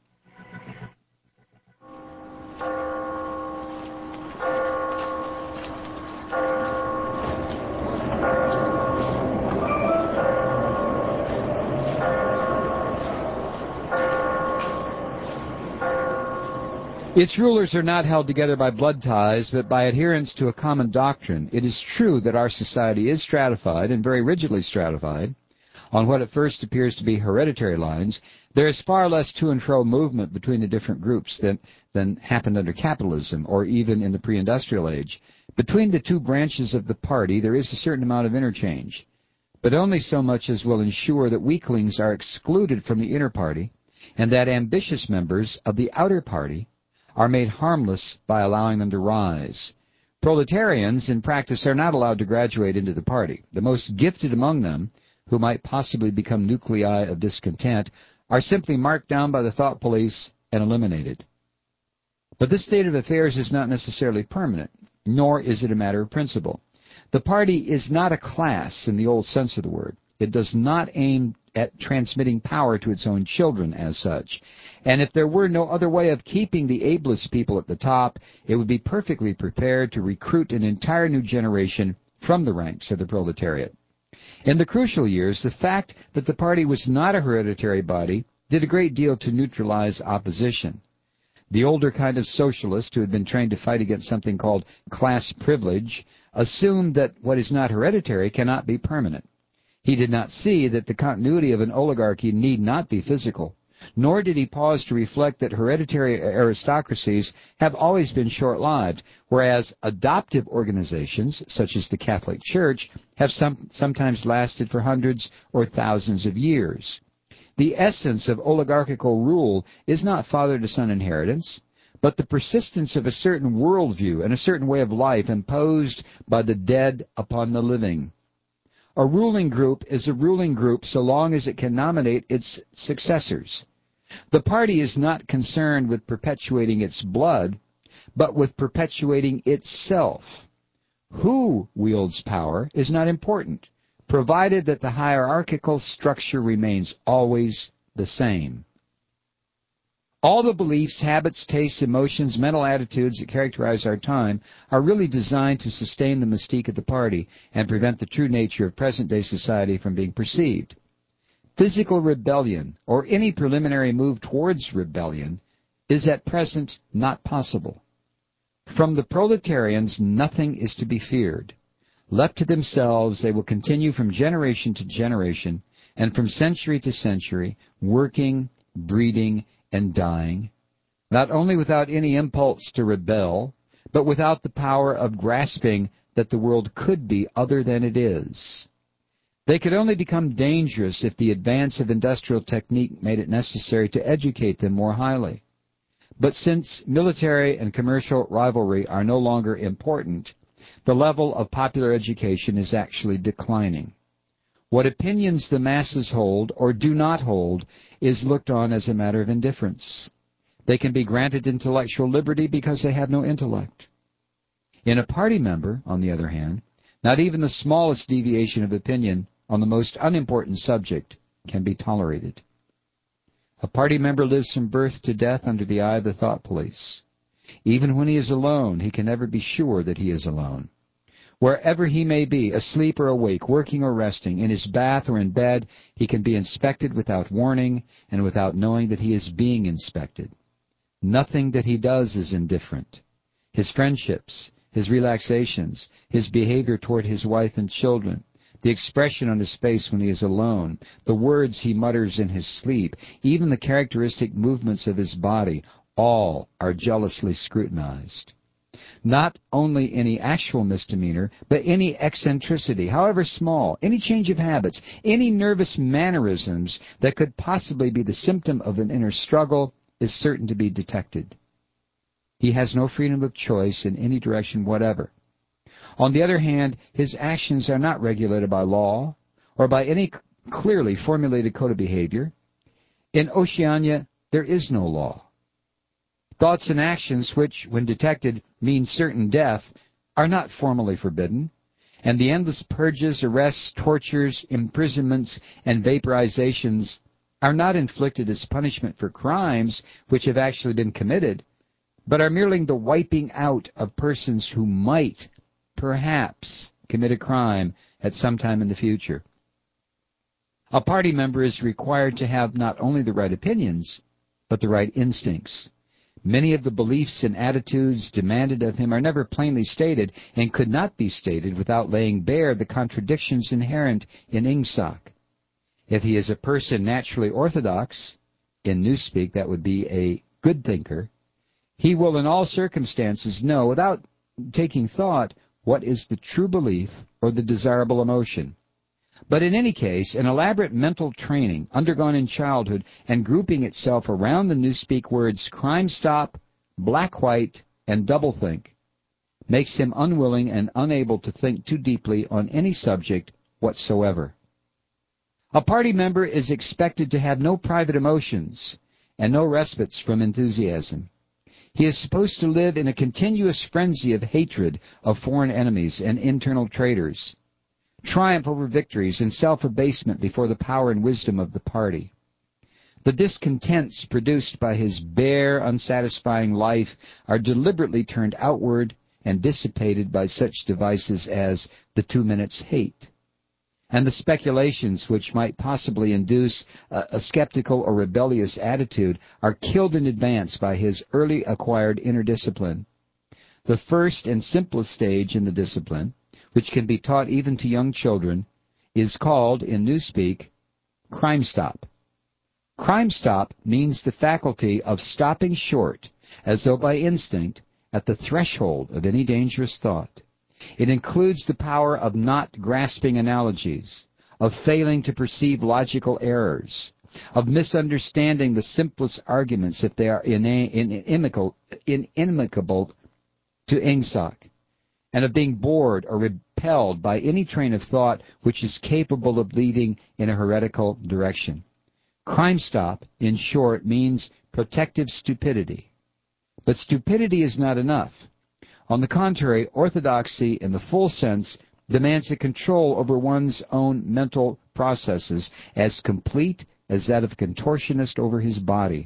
Its rulers are not held together by blood ties, but by adherence to a common doctrine. It is true that our society is stratified, and very rigidly stratified, on what at first appears to be hereditary lines. There is far less to and fro movement between the different groups than, than happened under capitalism or even in the pre-industrial age. Between the two branches of the party, there is a certain amount of interchange, but only so much as will ensure that weaklings are excluded from the inner party and that ambitious members of the outer party are made harmless by allowing them to rise. Proletarians, in practice, are not allowed to graduate into the party. The most gifted among them, who might possibly become nuclei of discontent, are simply marked down by the thought police and eliminated. But this state of affairs is not necessarily permanent, nor is it a matter of principle. The party is not a class in the old sense of the word. It does not aim at transmitting power to its own children as such. And if there were no other way of keeping the ablest people at the top, it would be perfectly prepared to recruit an entire new generation from the ranks of the proletariat. In the crucial years, the fact that the party was not a hereditary body did a great deal to neutralize opposition. The older kind of socialist, who had been trained to fight against something called class privilege, assumed that what is not hereditary cannot be permanent. He did not see that the continuity of an oligarchy need not be physical, nor did he pause to reflect that hereditary aristocracies have always been short-lived, whereas adoptive organizations, such as the Catholic Church, have some, sometimes lasted for hundreds or thousands of years. The essence of oligarchical rule is not father-to-son inheritance, but the persistence of a certain worldview and a certain way of life imposed by the dead upon the living. A ruling group is a ruling group so long as it can nominate its successors. The party is not concerned with perpetuating its blood, but with perpetuating itself. Who wields power is not important, provided that the hierarchical structure remains always the same. All the beliefs, habits, tastes, emotions, mental attitudes that characterize our time are really designed to sustain the mystique of the party and prevent the true nature of present-day society from being perceived. Physical rebellion, or any preliminary move towards rebellion, is at present not possible. From the proletarians, nothing is to be feared. Left to themselves, they will continue from generation to generation, and from century to century, working, breeding, and dying, not only without any impulse to rebel, but without the power of grasping that the world could be other than it is. They could only become dangerous if the advance of industrial technique made it necessary to educate them more highly. But since military and commercial rivalry are no longer important, the level of popular education is actually declining. What opinions the masses hold or do not hold is looked on as a matter of indifference. They can be granted intellectual liberty because they have no intellect. In a party member, on the other hand, not even the smallest deviation of opinion on the most unimportant subject can be tolerated. A party member lives from birth to death under the eye of the thought police. Even when he is alone, he can never be sure that he is alone. Wherever he may be, asleep or awake, working or resting, in his bath or in bed, he can be inspected without warning and without knowing that he is being inspected. Nothing that he does is indifferent. His friendships, his relaxations, his behavior toward his wife and children, the expression on his face when he is alone, the words he mutters in his sleep, even the characteristic movements of his body, all are jealously scrutinized. Not only any actual misdemeanor, but any eccentricity, however small, any change of habits, any nervous mannerisms that could possibly be the symptom of an inner struggle is certain to be detected. He has no freedom of choice in any direction whatever. On the other hand, his actions are not regulated by law or by any clearly formulated code of behavior. In Oceania, there is no law. Thoughts and actions which, when detected, mean certain death, are not formally forbidden, and the endless purges, arrests, tortures, imprisonments, and vaporizations are not inflicted as punishment for crimes which have actually been committed, but are merely the wiping out of persons who might, perhaps, commit a crime at some time in the future. A party member is required to have not only the right opinions, but the right instincts. Many of the beliefs and attitudes demanded of him are never plainly stated and could not be stated without laying bare the contradictions inherent in Ingsoc. If he is a person naturally orthodox, in Newspeak that would be a good thinker, he will in all circumstances know, without taking thought, what is the true belief or the desirable emotion. But in any case, an elaborate mental training undergone in childhood and grouping itself around the Newspeak words crime stop, black-white, and doublethink makes him unwilling and unable to think too deeply on any subject whatsoever. A party member is expected to have no private emotions and no respites from enthusiasm. He is supposed to live in a continuous frenzy of hatred of foreign enemies and internal traitors, triumph over victories, and self-abasement before the power and wisdom of the party. The discontents produced by his bare, unsatisfying life are deliberately turned outward and dissipated by such devices as the two minutes hate, and the speculations which might possibly induce a, a skeptical or rebellious attitude are killed in advance by his early acquired inner discipline. The first and simplest stage in the discipline, which can be taught even to young children, is called, in Newspeak, Crime Stop. Crime Stop means the faculty of stopping short, as though by instinct, at the threshold of any dangerous thought. It includes the power of not grasping analogies, of failing to perceive logical errors, of misunderstanding the simplest arguments if they are inimical, inimical to Ingsoc, and of being bored or repelled by any train of thought which is capable of leading in a heretical direction. Crime Stop, in short, means protective stupidity. But stupidity is not enough. On the contrary, orthodoxy, in the full sense, demands a control over one's own mental processes as complete as that of a contortionist over his body.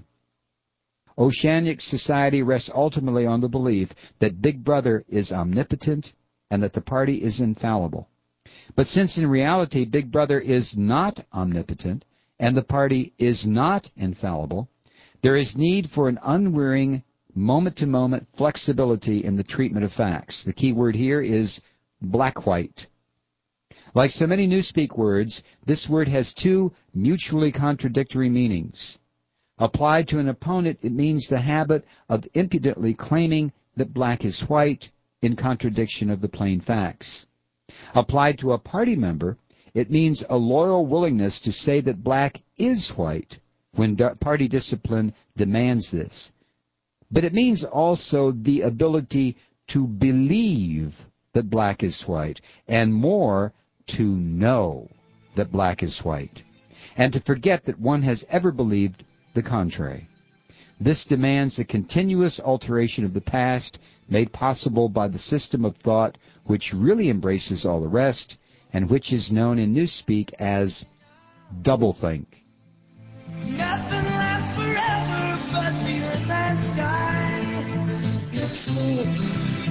Oceanic society rests ultimately on the belief that Big Brother is omnipotent and that the party is infallible. But since in reality Big Brother is not omnipotent and the party is not infallible, There is need for an unwearying, moment-to-moment flexibility in the treatment of facts. The key word here is black-white. Like so many Newspeak words, this word has two mutually contradictory meanings. Applied to an opponent, it means the habit of impudently claiming that black is white in contradiction of the plain facts. Applied to a party member, it means a loyal willingness to say that black is white when party discipline demands this. But it means also the ability to believe that black is white, and more, to know that black is white, and to forget that one has ever believed the contrary. This demands a continuous alteration of the past made possible by the system of thought which really embraces all the rest and which is known in Newspeak as doublethink. Nothing lasts forever but the earth and sky. It slips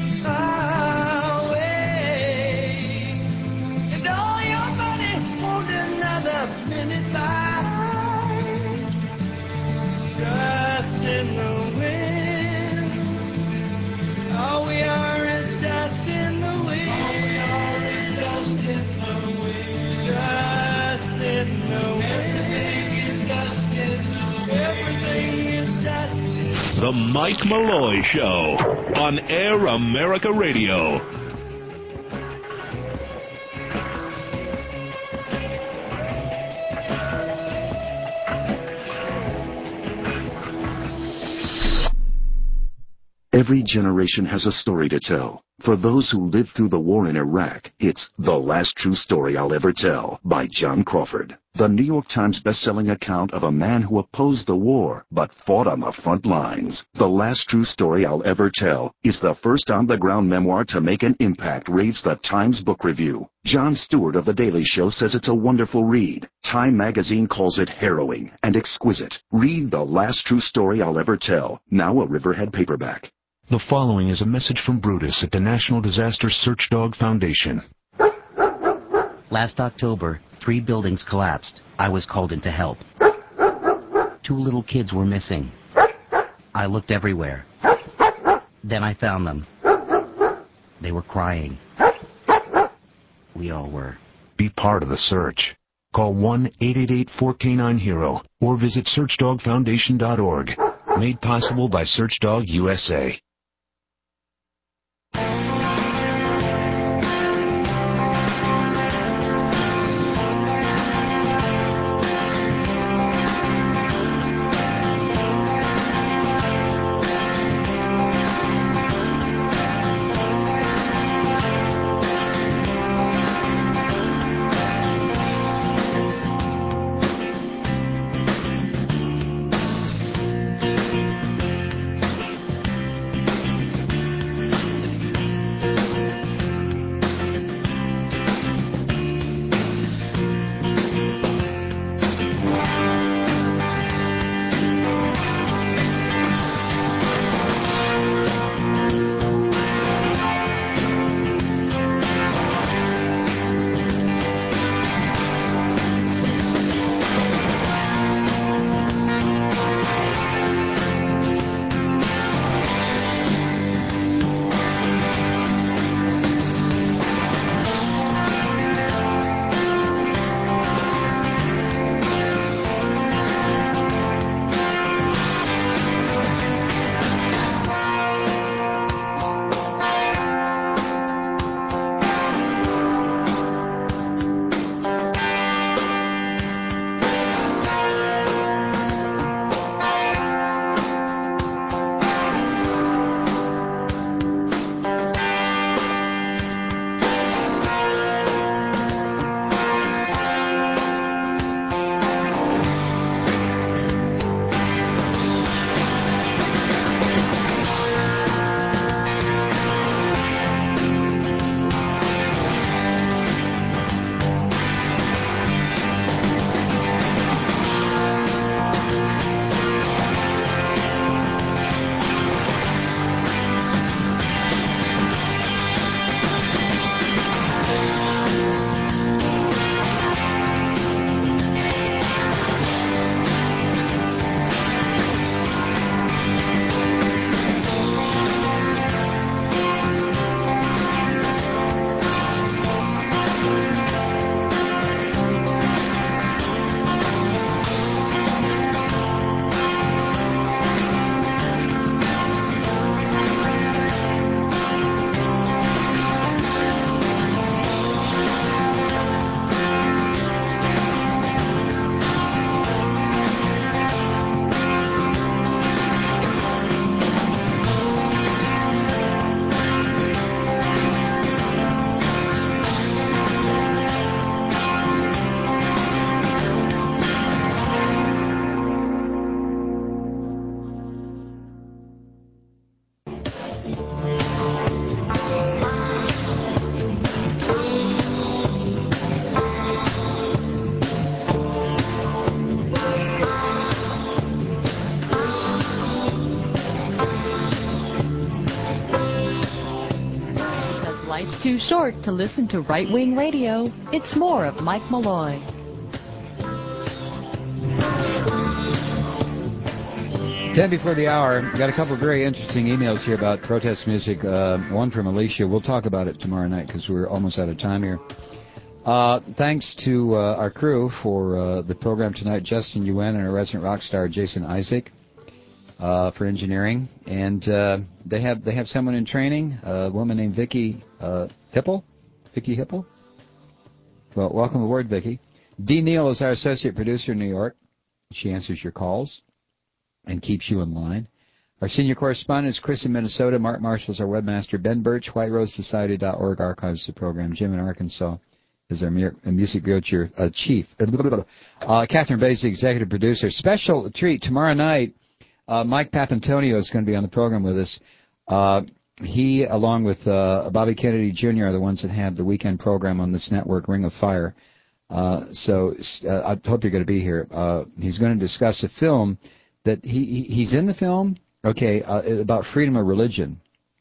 away, and all your money won't another minute by. Dust in the wind. All we are is dust in the wind. All we are is dust in the wind. Dust in the wind. Everything is dust in the wind. Everything is dust in the wind. The Mike Malloy Show on Air America Radio. Every generation has a story to tell. For those who lived through the war in Iraq, it's The Last True Story I'll Ever Tell by John Crawford. The New York Times best-selling account of a man who opposed the war but fought on the front lines. The Last True Story I'll Ever Tell is the first on-the-ground memoir to make an impact, raves the Times Book Review. Jon Stewart of The Daily Show says it's a wonderful read. Time magazine calls it harrowing and exquisite. Read The Last True Story I'll Ever Tell, now a Riverhead paperback. The following is a message from Brutus at the National Disaster Search Dog Foundation. Last October, three buildings collapsed. I was called in to help. Two little kids were missing. I looked everywhere. Then I found them. They were crying. We all were. Be part of the search. Call one eight eight eight four K nine HERO or visit search dog foundation dot org. Made possible by Searchdog U S A. Life's too short to listen to right-wing radio. It's more of Mike Malloy. Ten before the hour. Got a couple of very interesting emails here about protest music. Uh, one from Alicia. We'll talk about it tomorrow night because we're almost out of time here. Uh, thanks to uh, our crew for uh, the program tonight, Justin Yuen and our resident rock star Jason Isaac uh, for engineering. And uh, they have they have someone in training, a woman named Vicki uh, Hipple. Vicki Hipple? Well, welcome aboard, Vicki. Dee Neal is our associate producer in New York. She answers your calls and keeps you in line. Our senior correspondent is Chris in Minnesota. Mark Marshall is our webmaster. Ben Birch, white rose society dot org, archives the program. Jim in Arkansas is our music bureau uh, chief. Uh, Catherine Bays, the executive producer. Special treat tomorrow night. Uh, Mike Papantonio is going to be on the program with us. Uh, he, along with uh, Bobby Kennedy Junior, are the ones that have the weekend program on this network, Ring of Fire. Uh, so uh, I hope you're going to be here. Uh, he's going to discuss a film that he, he he's in the film, okay, uh, about freedom of religion.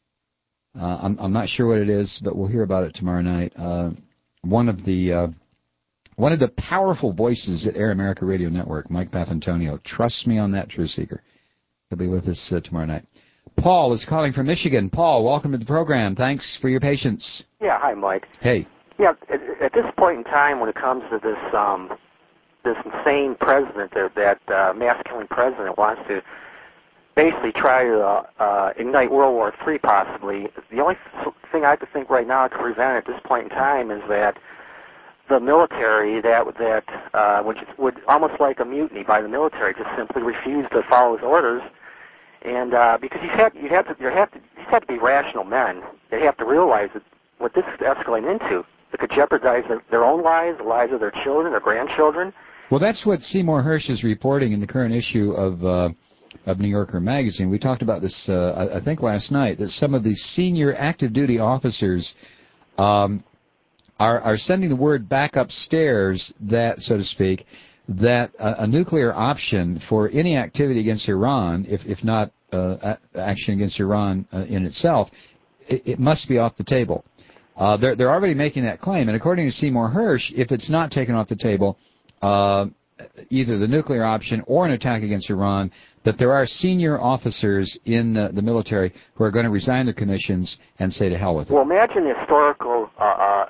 Uh, I'm I'm not sure what it is, but we'll hear about it tomorrow night. Uh, one of the uh, one of the powerful voices at Air America Radio Network, Mike Papantonio. Trust me on that, True Seeker. He'll be with us uh, tomorrow night. Paul is calling from Michigan. Paul, welcome to the program. Thanks for your patience. Yeah, hi, Mike. Hey. Yeah, at, at this point in time, when it comes to this um, this insane president, that, that uh, mass-killing president wants to basically try to uh, uh, ignite World War Three, possibly. The only thing I could think right now to prevent at this point in time is that the military, that that uh, would, would almost like a mutiny by the military, just simply refuse to follow his orders. And uh, because you have you have to you have to these have to be rational men. They have to realize that what this is escalating into, it could jeopardize their, their own lives, the lives of their children, their grandchildren. Well, that's what Seymour Hersh is reporting in the current issue of uh, of New Yorker magazine. We talked about this, uh, I, I think, last night, that some of the senior active duty officers um, are are sending the word back upstairs that, so to speak, that a, a nuclear option for any activity against Iran, if if not uh, action against Iran uh, in itself, it, it must be off the table. Uh, they're they're already making that claim, and according to Seymour Hersh, if it's not taken off the table, uh, either the nuclear option or an attack against Iran, that there are senior officers in uh, the military who are going to resign their commissions and say to hell with it. Well, imagine the historical uh, uh,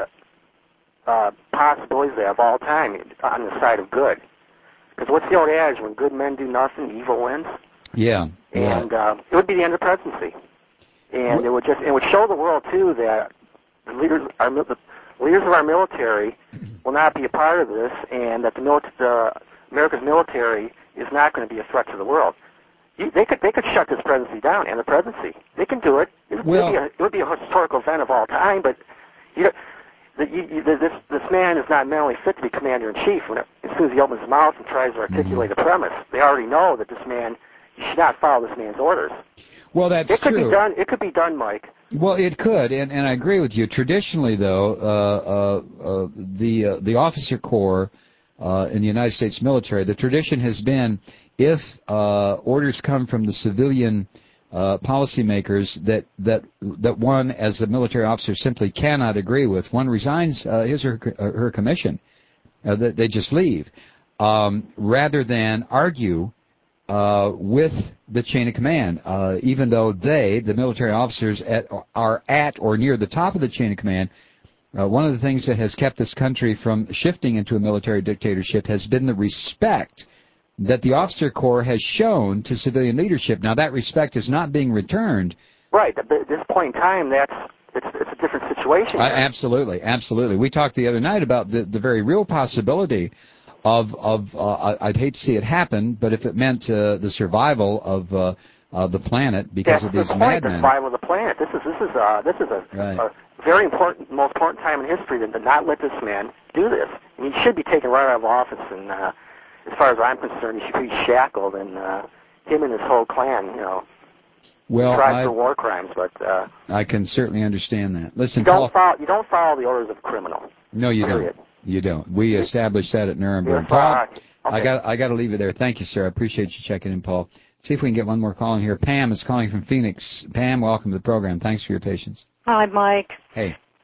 uh, possibilities they have all time on the side of good. Because what's the old adage? When good men do nothing, evil wins. Yeah. yeah. And uh, it would be the end of presidency, and what? it would just it would show the world too that the leaders, our the leaders of our military, will not be a part of this, and that the, milita- the America's military is not going to be a threat to the world. You, they could they could shut this presidency down and the presidency. They can do it. It, well, would, be a, it would be a historical event of all time, but you know, the, you, you, this this man is not mentally fit to be commander in chief. When it, as soon as he opens his mouth and tries to articulate mm-hmm. a premise, they already know that this man, you should not follow this man's orders. Well, that's it could true. Be done, it could be done, Mike. Well, it could, and, and I agree with you. Traditionally, though, uh, uh, uh, the uh, the officer corps uh, in the United States military, the tradition has been if uh, orders come from the civilian uh, policymakers that that that one, as a military officer, simply cannot agree with, one resigns uh, his or her, her commission. Uh, they, they just leave, um, rather than argue Uh, with the chain of command, uh, even though they, the military officers, at, are at or near the top of the chain of command. Uh, one of the things that has kept this country from shifting into a military dictatorship has been the respect that the officer corps has shown to civilian leadership. Now, that respect is not being returned. Right. At this point in time, that's it's, it's a different situation. Uh, absolutely, absolutely. We talked the other night about the, the very real possibility Of of uh, I'd hate to see it happen, but if it meant uh, the survival of uh, uh, the planet because That's of these the point, madmen. The survival of the planet. This is this is uh, this is a, right. a very important, most important time in history to not let this man do this. And he should be taken right out of office. And uh, as far as I'm concerned, he should be shackled, and uh, him and his whole clan, you know, well, tried I, for war crimes. But uh, I can certainly understand that. Listen, you don't Paul, follow you don't follow the orders of a criminal. No, you period. don't. You don't. We established that at Nuremberg. Yes, Paul, uh, okay. I got I got to leave it there. Thank you, sir. I appreciate you checking in, Paul. See if we can get one more call in here. Pam is calling from Phoenix. Pam, welcome to the program. Thanks for your patience. Hi, Mike. Hey.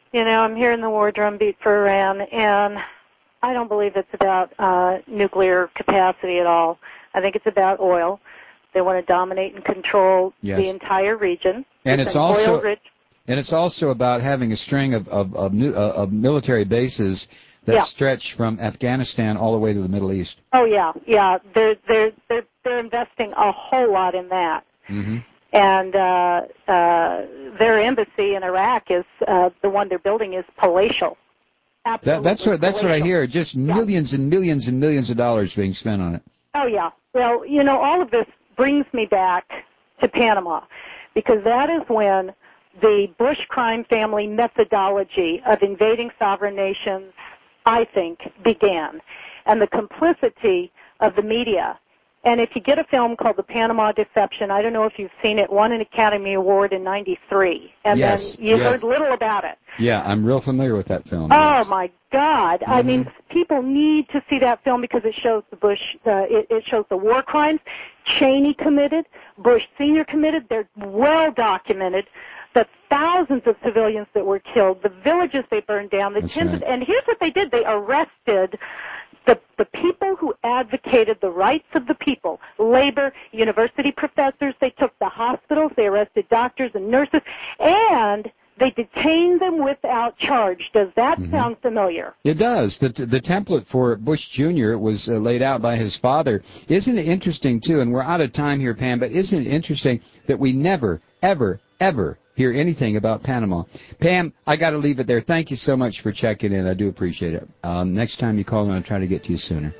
You know, I'm hearing the war drumbeat for Iran, and I don't believe it's about uh, nuclear capacity at all. I think it's about oil. They want to dominate and control Yes. the entire region. And it's it's an also oil-rich. and it's also about having a string of of of, new, uh, of military bases that Yeah. stretch from Afghanistan all the way to the Middle East. Oh yeah, yeah. They're they're they're they're investing a whole lot in that. Mm-hmm. And uh, uh, their embassy in Iraq is uh, the one they're building is palatial. That, Absolutely that's what that's what I palatial. hear. Just millions and millions and millions of dollars being spent on it. Oh, yeah. Well, you know, all of this brings me back to Panama, because that is when the Bush crime family methodology of invading sovereign nations, I think, began, and the complicity of the media. And if you get a film called The Panama Deception, I don't know if you've seen it, won an Academy Award in ninety-three, and Yes, then you yes. heard little about it. Yeah, I'm real familiar with that film. Oh yes. my God! I mean, people need to see that film because it shows the Bush, uh, it, it shows the war crimes Cheney committed, Bush Senior committed. They're well documented. The thousands of civilians that were killed, the villages they burned down, the That's tens right. of, and here's what they did: they arrested the the people who advocated the rights of the people, labor, university professors. They took the hospitals, they arrested doctors and nurses, and they detained them without charge. Does that Mm-hmm. sound familiar? It does. The the template for Bush Junior was uh, laid out by his father. Isn't it interesting, too, and we're out of time here, Pam, but isn't it interesting that we never, ever, ever hear anything about Panama? Pam, I got to leave it there. Thank you so much for checking in. I do appreciate it. Um, next time you call, I'll try to get to you sooner.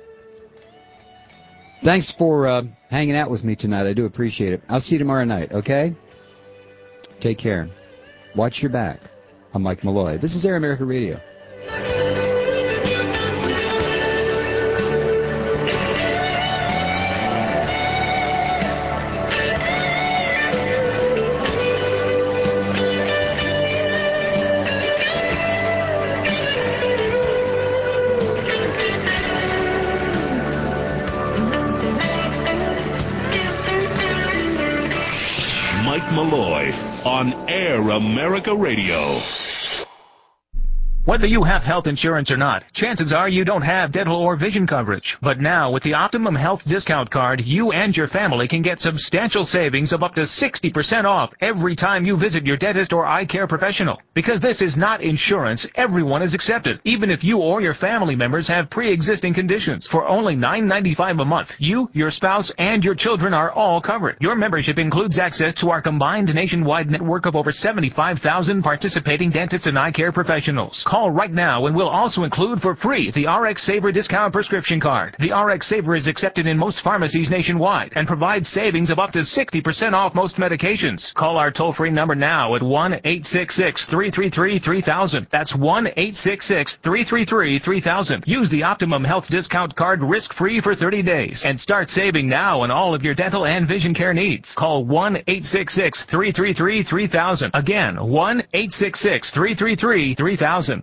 Thanks for uh, hanging out with me tonight. I do appreciate it. I'll see you tomorrow night, okay? Take care. Watch your back. I'm Mike Malloy. This is Air America Radio. Mike Malloy on Air America Radio. Whether you have health insurance or not, chances are you don't have dental or vision coverage. But now, with the Optimum Health Discount Card, you and your family can get substantial savings of up to sixty percent off every time you visit your dentist or eye care professional. Because this is not insurance, everyone is accepted, even if you or your family members have pre-existing conditions. For only nine ninety-five a month, you, your spouse, and your children are all covered. Your membership includes access to our combined nationwide network of over seventy-five thousand participating dentists and eye care professionals. Call right now and we'll also include for free the R X Saver Discount Prescription Card. The R X Saver is accepted in most pharmacies nationwide and provides savings of up to sixty percent off most medications. Call our toll-free number now at one eight six six, three three three, three thousand. That's one eight six six, three three three, three thousand. Use the Optimum Health Discount Card risk-free for thirty days and start saving now on all of your dental and vision care needs. Call one eight six six, three three three, three thousand. Again, one eight six six, three three three, three thousand.